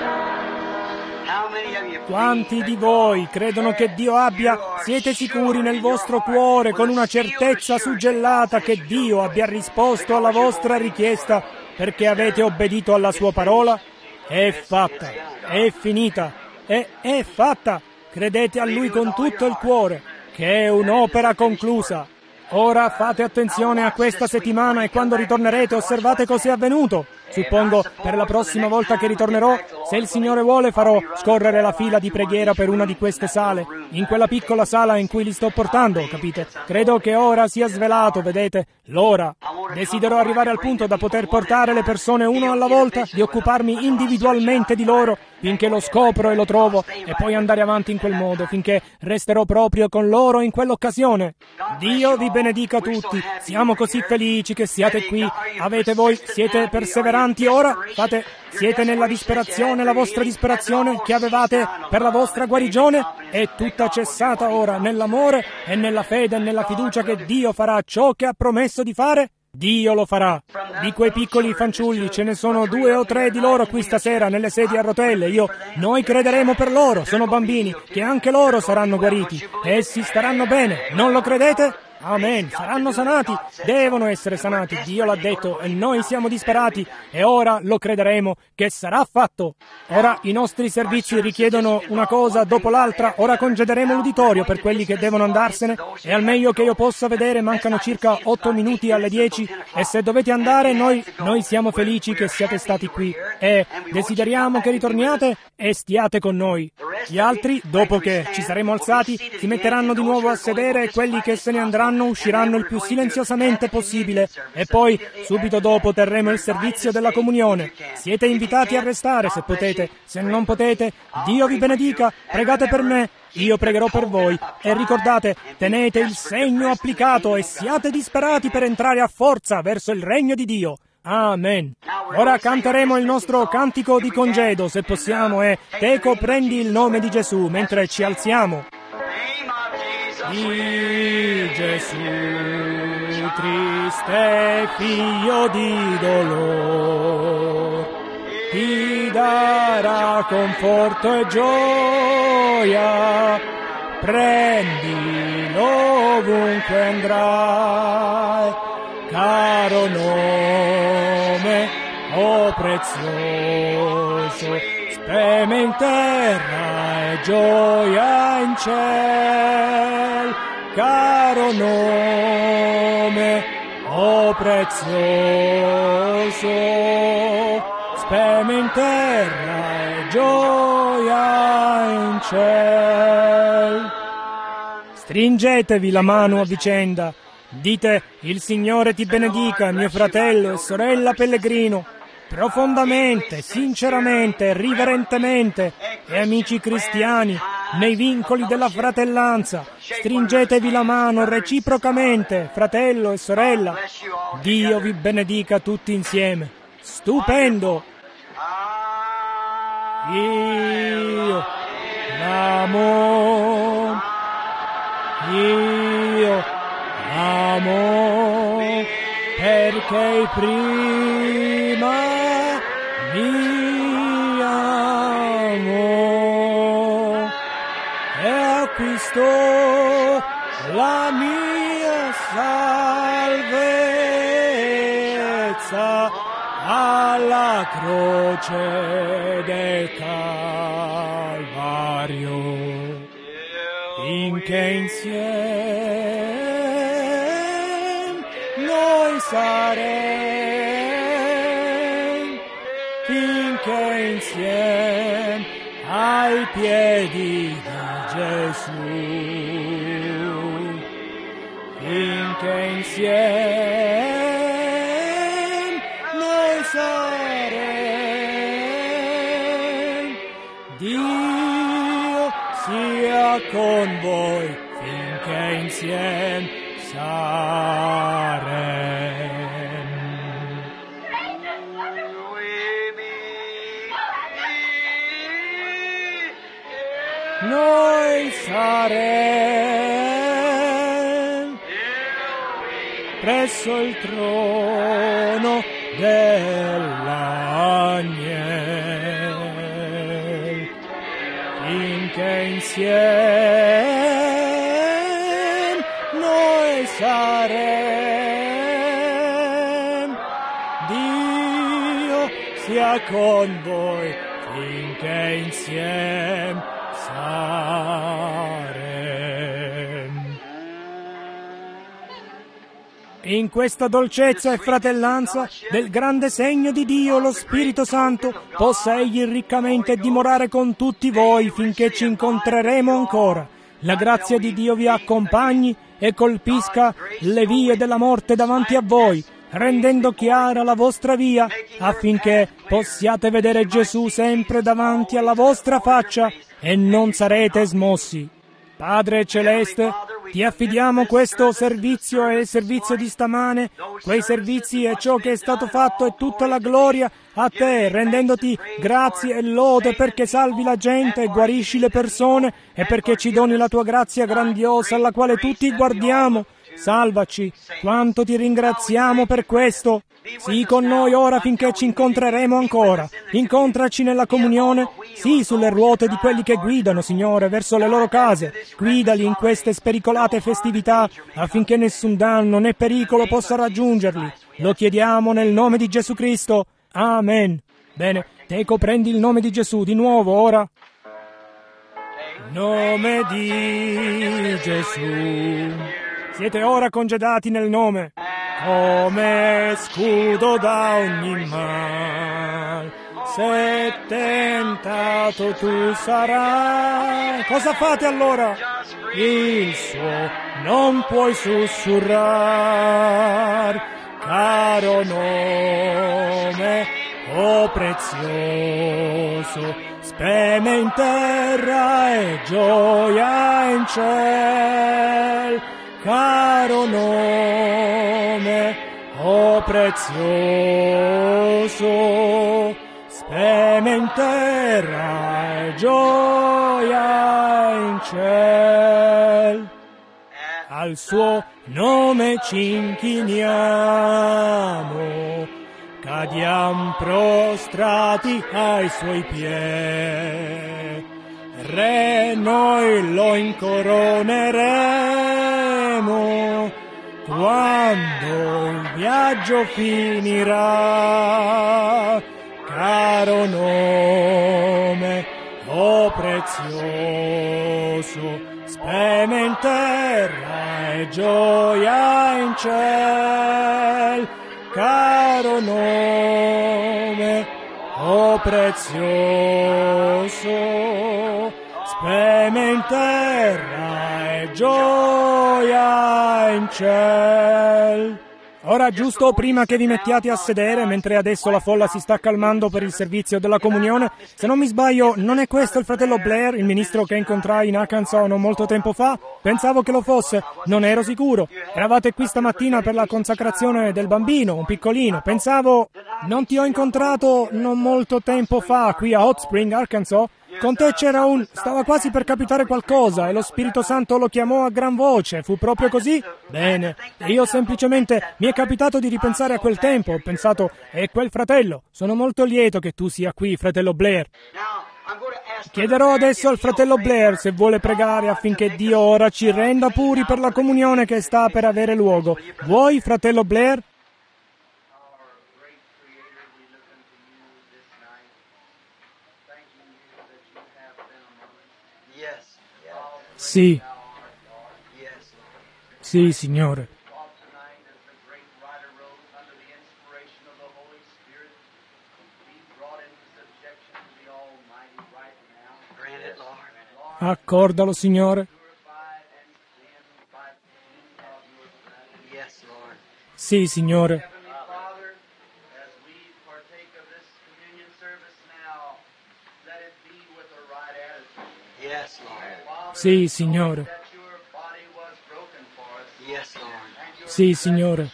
How many of you Quanti di voi credono che Dio abbia? Siete sicuri nel vostro cuore, con una certezza suggellata, che Dio abbia risposto alla vostra richiesta perché avete obbedito alla sua parola? È fatta, è finita, è fatta. Credete a Lui con tutto il cuore, che è un'opera conclusa. Ora fate attenzione a questa settimana e quando ritornerete osservate cos'è avvenuto. Suppongo per la prossima volta che ritornerò, se il Signore vuole, farò scorrere la fila di preghiera per una di queste sale, in quella piccola sala in cui li sto portando, capite? Credo che ora sia svelato, vedete, l'ora. Desidero arrivare al punto da poter portare le persone uno alla volta, di occuparmi individualmente di loro, finché lo scopro e lo trovo, e poi andare avanti in quel modo, finché resterò proprio con loro in quell'occasione. Dio vi benedica tutti, siamo così felici che siate qui. Siete perseveranti ora? Siete nella disperazione, la vostra disperazione che avevate per la vostra guarigione? È tutta cessata ora nell'amore e nella fede e nella fiducia che Dio farà ciò che ha promesso di fare? Dio lo farà. Di quei piccoli fanciulli ce ne sono 2 o 3 di loro qui stasera nelle sedie a rotelle. Noi crederemo per loro, sono bambini, che anche loro saranno guariti. Essi staranno bene, non lo credete? Amen, saranno sanati, devono essere sanati, Dio l'ha detto e noi siamo disperati e ora lo crederemo che sarà fatto. Ora i nostri servizi richiedono una cosa dopo l'altra, ora congederemo l'uditorio per quelli che devono andarsene e al meglio che io possa vedere mancano circa 8 minuti alle 10 e se dovete andare noi siamo felici che siate stati qui e desideriamo che ritorniate e stiate con noi. Gli altri, dopo che ci saremo alzati, si metteranno di nuovo a sedere e quelli che se ne andranno usciranno il più silenziosamente possibile e poi subito dopo terremo il servizio della comunione. Siete invitati a restare se potete, se non potete, Dio vi benedica, pregate per me, io pregherò per voi e ricordate, tenete il segno applicato e siate disperati per entrare a forza verso il regno di Dio. Amen. Ora canteremo il nostro cantico di congedo, se possiamo, e Teco prendi il nome di Gesù mentre ci alziamo. Di Gesù, triste figlio di dolore, ti darà conforto e gioia, prendilo ovunque andrai, caro nome, oh prezioso, spreme in terra e gioia in ciel, caro nome, oh prezioso, spreme in terra e gioia in ciel. Stringetevi la mano a vicenda, dite: il Signore ti benedica, mio fratello e sorella pellegrino. Profondamente, sinceramente, riverentemente, e amici cristiani, nei vincoli della fratellanza, stringetevi la mano reciprocamente, fratello e sorella. Dio vi benedica tutti insieme. Stupendo! Io l'amo, io l'amo, perché prima mi amò e acquistò Cristo, la mia salvezza, alla croce del Calvario, finché insieme noi saremo, finché insieme ai piedi di Gesù, finché insieme noi saremo. Dio sia con voi finché insieme saremo. Noi saremo presso il trono dell'Agnello, finché insieme noi saremo. Dio sia con voi finché insieme saremo. In questa dolcezza e fratellanza del grande segno di Dio, lo Spirito Santo, possa Egli riccamente dimorare con tutti voi finché ci incontreremo ancora. La grazia di Dio vi accompagni e colpisca le vie della morte davanti a voi, rendendo chiara la vostra via, affinché possiate vedere Gesù sempre davanti alla vostra faccia e non sarete smossi. Padre Celeste, ti affidiamo questo servizio e il servizio di stamane, quei servizi e ciò che è stato fatto e tutta la gloria a te, rendendoti grazie e lode perché salvi la gente e guarisci le persone e perché ci doni la tua grazia grandiosa alla quale tutti guardiamo. Salvaci, quanto ti ringraziamo per questo. Sii con noi ora finché ci incontreremo ancora. Incontraci nella comunione, sì, sulle ruote di quelli che guidano, Signore, verso le loro case. Guidali in queste spericolate festività affinché nessun danno né pericolo possa raggiungerli. Lo chiediamo nel nome di Gesù Cristo. Amen. Bene, Teco, prendi il nome di Gesù di nuovo ora. Nome di Gesù. Siete ora congedati nel nome. Come scudo da ogni mal, se tentato tu sarai. Cosa fate allora? Il suo non puoi sussurrar, caro nome, oh prezioso, speme in terra e gioia in ciel. Caro nome, oh prezioso, speme in terra e gioia in ciel. Al suo nome ci inchiniamo, cadiam prostrati ai suoi piedi. Re, noi lo incoroneremo quando il viaggio finirà. Caro nome, oh prezioso, speme in terra e gioia in ciel. Caro nome, oh prezioso, speme in terra e gioia in ciel. Ora, giusto prima che vi mettiate a sedere, mentre adesso la folla si sta calmando per il servizio della comunione, se non mi sbaglio, non è questo il fratello Blair, il ministro che incontrai in Arkansas non molto tempo fa? Pensavo che lo fosse, non ero sicuro. Eravate qui stamattina per la consacrazione del bambino, un piccolino. Pensavo, non ti ho incontrato non molto tempo fa qui a Hot Spring, Arkansas? Con te c'era stava quasi per capitare qualcosa e lo Spirito Santo lo chiamò a gran voce. Fu proprio così? Bene. Io semplicemente mi è capitato di ripensare a quel tempo. Ho pensato, è quel fratello. Sono molto lieto che tu sia qui, fratello Blair. Chiederò adesso al fratello Blair se vuole pregare affinché Dio ora ci renda puri per la comunione che sta per avere luogo. Vuoi, fratello Blair? Sì. Sì, Signore. Accordalo, Signore. Sì, Signore. Sì, Signore. Sì, Signore.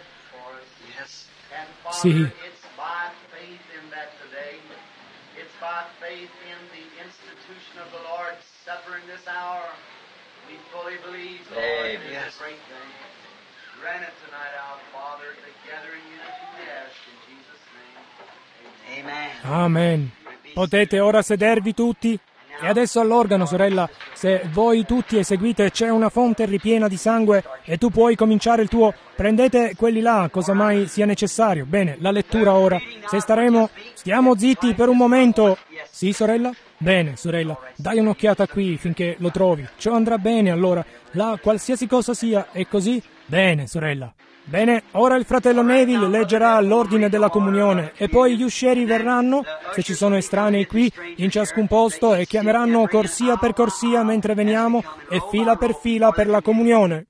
Sì. Amen. Potete ora sedervi tutti? E adesso all'organo, sorella, se voi tutti eseguite c'è una fonte ripiena di sangue e tu puoi cominciare il tuo, prendete quelli là, cosa mai sia necessario. Bene, la lettura ora. Se stiamo zitti per un momento. Sì, sorella? Bene, sorella, dai un'occhiata qui finché lo trovi. Ciò andrà bene allora. Là, qualsiasi cosa sia, è così? Bene, sorella. Bene, ora il fratello Neville leggerà l'ordine della comunione e poi gli uscieri verranno, se ci sono estranei qui, in ciascun posto e chiameranno corsia per corsia mentre veniamo e fila per la comunione.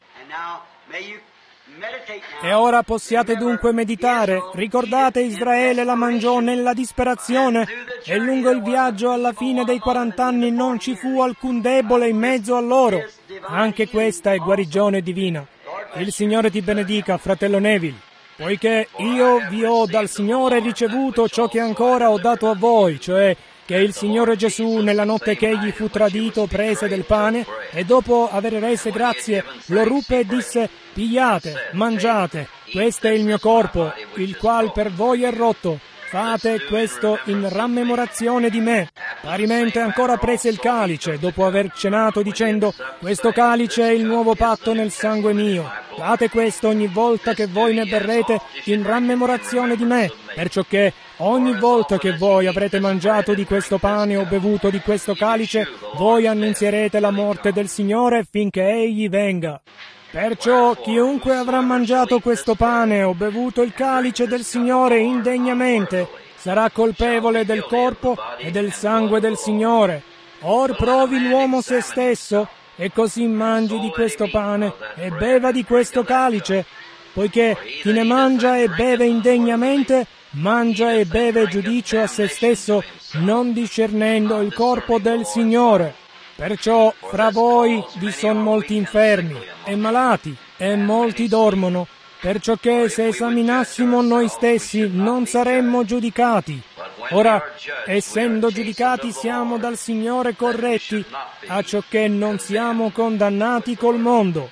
E ora possiate dunque meditare. Ricordate, Israele la mangiò nella disperazione e lungo il viaggio alla fine dei 40 anni non ci fu alcun debole in mezzo a loro. Anche questa è guarigione divina. Il Signore ti benedica, fratello Neville, poiché io vi ho dal Signore ricevuto ciò che ancora ho dato a voi, cioè che il Signore Gesù, nella notte che egli fu tradito, prese del pane e dopo aver rese grazie lo ruppe e disse: pigliate, mangiate, questo è il mio corpo, il qual per voi è rotto. Fate questo in rammemorazione di me. Parimente ancora prese il calice, dopo aver cenato, dicendo: questo calice è il nuovo patto nel sangue mio. Fate questo ogni volta che voi ne berrete in rammemorazione di me, perciò che ogni volta che voi avrete mangiato di questo pane o bevuto di questo calice, voi annunzierete la morte del Signore finché egli venga. Perciò chiunque avrà mangiato questo pane o bevuto il calice del Signore indegnamente sarà colpevole del corpo e del sangue del Signore. Or provi l'uomo se stesso e così mangi di questo pane e beva di questo calice, poiché chi ne mangia e beve indegnamente mangia e beve giudicio a se stesso, non discernendo il corpo del Signore. Perciò fra voi vi sono molti infermi e malati, e molti dormono, perciò che se esaminassimo noi stessi non saremmo giudicati. Ora, essendo giudicati siamo dal Signore corretti, acciò che non siamo condannati col mondo.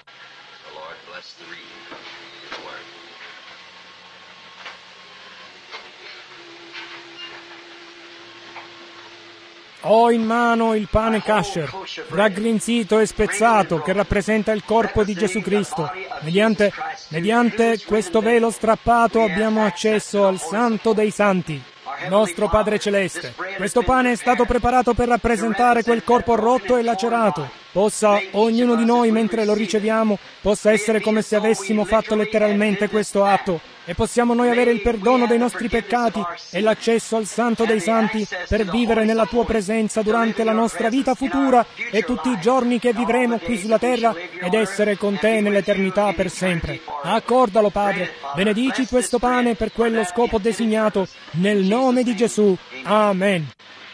Ho in mano il pane kasher, raggrinzito e spezzato, che rappresenta il corpo di Gesù Cristo. Mediante questo velo strappato abbiamo accesso al Santo dei Santi, nostro Padre Celeste. Questo pane è stato preparato per rappresentare quel corpo rotto e lacerato. Possa ognuno di noi, mentre lo riceviamo, possa essere come se avessimo fatto letteralmente questo atto, e possiamo noi avere il perdono dei nostri peccati e l'accesso al Santo dei Santi per vivere nella Tua presenza durante la nostra vita futura e tutti i giorni che vivremo qui sulla terra ed essere con Te nell'eternità per sempre. Accordalo, Padre, benedici questo pane per quello scopo designato, nel nome di Gesù. Amen.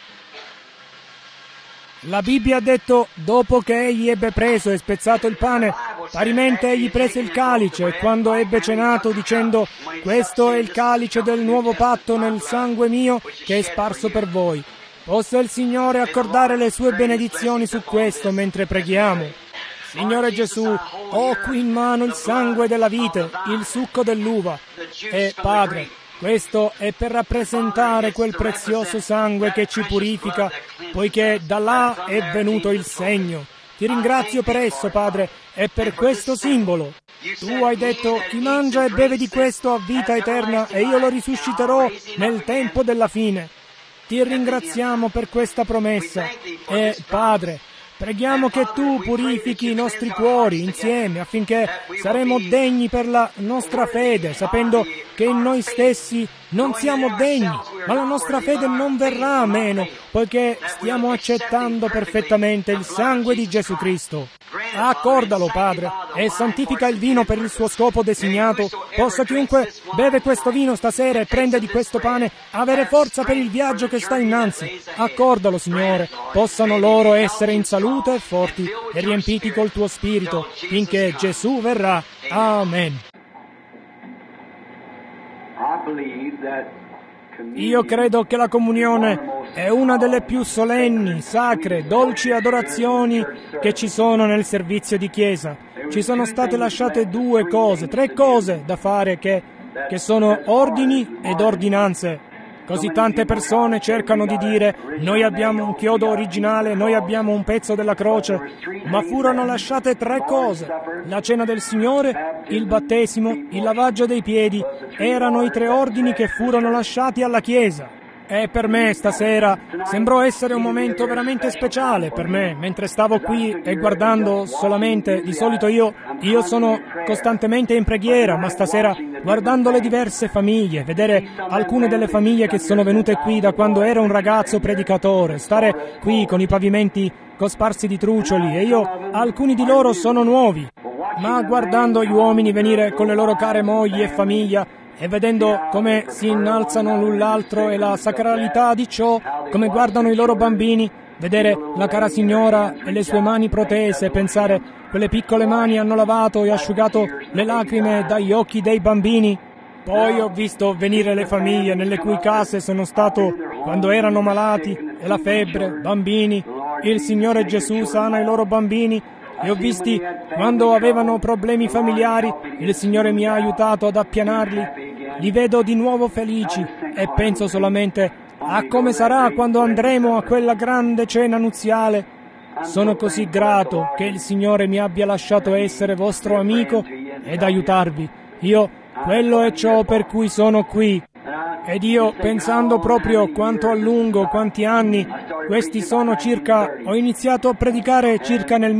La Bibbia ha detto: dopo che egli ebbe preso e spezzato il pane, parimente egli prese il calice, e quando ebbe cenato, dicendo: questo è il calice del nuovo patto nel sangue mio, che è sparso per voi. Possa il Signore accordare le sue benedizioni su questo mentre preghiamo. Signore Gesù, ho qui in mano il sangue della vite, il succo dell'uva, e Padre, Questo è per rappresentare quel prezioso sangue che ci purifica, poiché da là è venuto il segno. Ti ringrazio per esso, Padre, e per questo simbolo. Tu hai detto: chi mangia e beve di questo ha vita eterna e io lo risusciterò nel tempo della fine. Ti ringraziamo per questa promessa e, Padre, preghiamo che Tu purifichi i nostri cuori insieme affinché saremo degni per la nostra fede, sapendo che in noi stessi non siamo degni, ma la nostra fede non verrà a meno, poiché stiamo accettando perfettamente il sangue di Gesù Cristo. Accordalo, Padre, e santifica il vino per il suo scopo designato, possa chiunque beve questo vino stasera e prende di questo pane avere forza per il viaggio che sta innanzi. Accordalo, Signore, possano loro essere in salute e forti e riempiti col Tuo Spirito, finché Gesù verrà. Amen. Io credo che la comunione è una delle più solenni, sacre, dolci adorazioni che ci sono nel servizio di chiesa. Ci sono state lasciate tre cose da fare che sono ordini ed ordinanze. Così tante persone cercano di dire: noi abbiamo un chiodo originale, noi abbiamo un pezzo della croce, ma furono lasciate 3 cose. La cena del Signore, il battesimo, il lavaggio dei piedi, erano i 3 ordini che furono lasciati alla Chiesa. E per me stasera sembrò essere un momento veramente speciale per me, mentre stavo qui e guardando solamente, di solito io sono costantemente in preghiera, ma stasera guardando le diverse famiglie, vedere alcune delle famiglie che sono venute qui da quando ero un ragazzo predicatore, stare qui con i pavimenti cosparsi di trucioli, e alcuni di loro sono nuovi, ma guardando gli uomini venire con le loro care mogli e famiglia, e vedendo come si innalzano l'un l'altro e la sacralità di ciò, come guardano i loro bambini, vedere la cara signora e le sue mani protese, pensare: quelle piccole mani hanno lavato e asciugato le lacrime dagli occhi dei bambini. Poi ho visto venire le famiglie nelle cui case sono stato quando erano malati, e la febbre, bambini, il Signore Gesù sana i loro bambini. Li ho visti quando avevano problemi familiari, il Signore mi ha aiutato ad appianarli. Li vedo di nuovo felici e penso solamente a come sarà quando andremo a quella grande cena nuziale. Sono così grato che il Signore mi abbia lasciato essere vostro amico ed aiutarvi. Quello è ciò per cui sono qui. Ed io, pensando proprio quanto a lungo, quanti anni, questi sono ho iniziato a predicare circa nel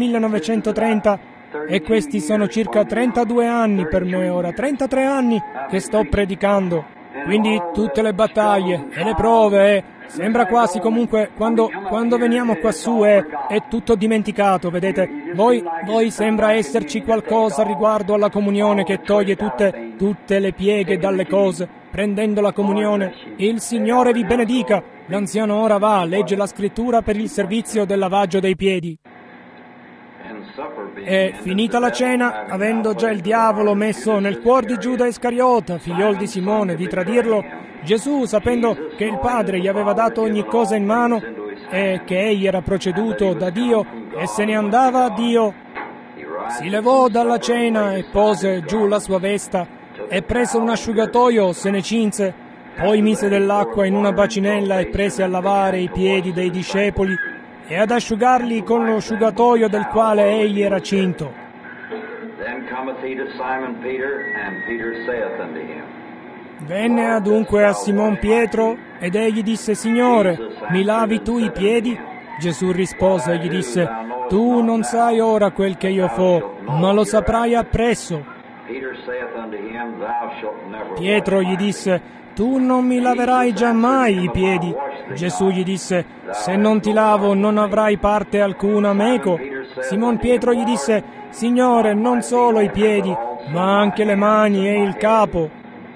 1930, e questi sono circa 32 anni per me ora, 33 anni che sto predicando. Quindi tutte le battaglie e le prove, sembra quasi comunque quando veniamo quassù è tutto dimenticato, vedete? Voi sembra esserci qualcosa riguardo alla comunione che toglie tutte le pieghe dalle cose, prendendo la comunione. Il Signore vi benedica. L'anziano ora va, legge la scrittura per il servizio del lavaggio dei piedi. E finita la cena, avendo già il diavolo messo nel cuor di Giuda Iscariota, figliol di Simone, di tradirlo, Gesù, sapendo che il Padre gli aveva dato ogni cosa in mano e che egli era proceduto da Dio e se ne andava a Dio, si levò dalla cena e pose giù la sua vesta e preso un asciugatoio, se ne cinse, poi mise dell'acqua in una bacinella e prese a lavare i piedi dei discepoli e ad asciugarli con lo asciugatoio del quale egli era cinto. Venne adunque a Simon Pietro ed egli disse: Signore, mi lavi tu i piedi? Gesù rispose e gli disse: Tu non sai ora quel che io fo, ma lo saprai appresso. Pietro gli disse: Tu non mi laverai giammai i piedi. Gesù gli disse: Se non ti lavo non avrai parte alcuna meco. Simon Pietro gli disse: Signore, non solo i piedi, ma anche le mani e il capo.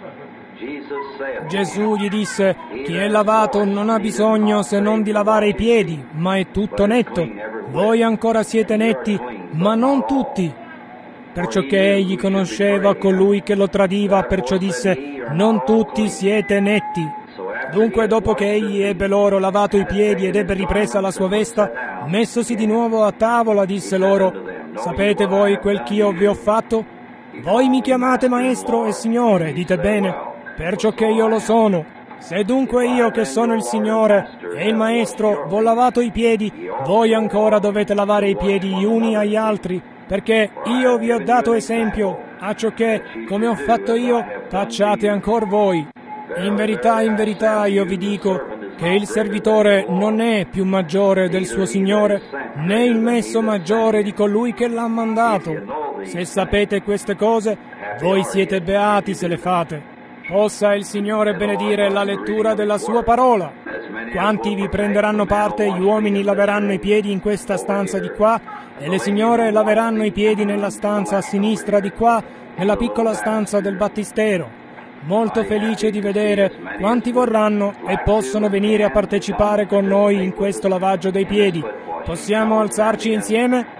Gesù gli disse: Chi è lavato non ha bisogno se non di lavare i piedi, ma è tutto netto. Voi ancora siete netti, ma non tutti. Perciò che egli conosceva colui che lo tradiva, perciò disse: Non tutti siete netti. Dunque, dopo che egli ebbe loro lavato i piedi ed ebbe ripresa la sua vesta, messosi di nuovo a tavola, disse loro: Sapete voi quel che io vi ho fatto? Voi mi chiamate Maestro e Signore, dite bene, perciò che io lo sono. Se dunque io, che sono il Signore e il Maestro, v'ho lavato i piedi, voi ancora dovete lavare i piedi gli uni agli altri, perché io vi ho dato esempio, acciò che, come ho fatto io, facciate ancor voi. In verità, io vi dico che il servitore non è più maggiore del suo Signore, né il messo maggiore di colui che l'ha mandato. Se sapete queste cose, voi siete beati se le fate. Possa il Signore benedire la lettura della sua parola. Quanti vi prenderanno parte, gli uomini laveranno i piedi in questa stanza di qua, e le signore laveranno i piedi nella stanza a sinistra di qua, nella piccola stanza del battistero. Molto felice di vedere quanti vorranno e possono venire a partecipare con noi in questo lavaggio dei piedi. Possiamo alzarci insieme?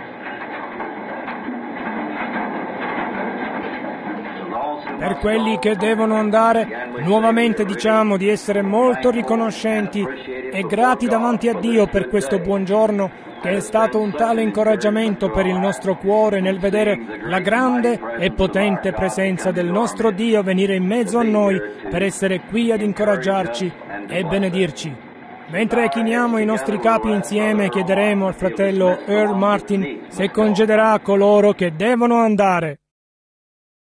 Per quelli che devono andare, nuovamente diciamo di essere molto riconoscenti e grati davanti a Dio per questo buongiorno che è stato un tale incoraggiamento per il nostro cuore nel vedere la grande e potente presenza del nostro Dio venire in mezzo a noi per essere qui ad incoraggiarci e benedirci. Mentre chiniamo i nostri capi insieme, chiederemo al fratello Earl Martin se congederà coloro che devono andare.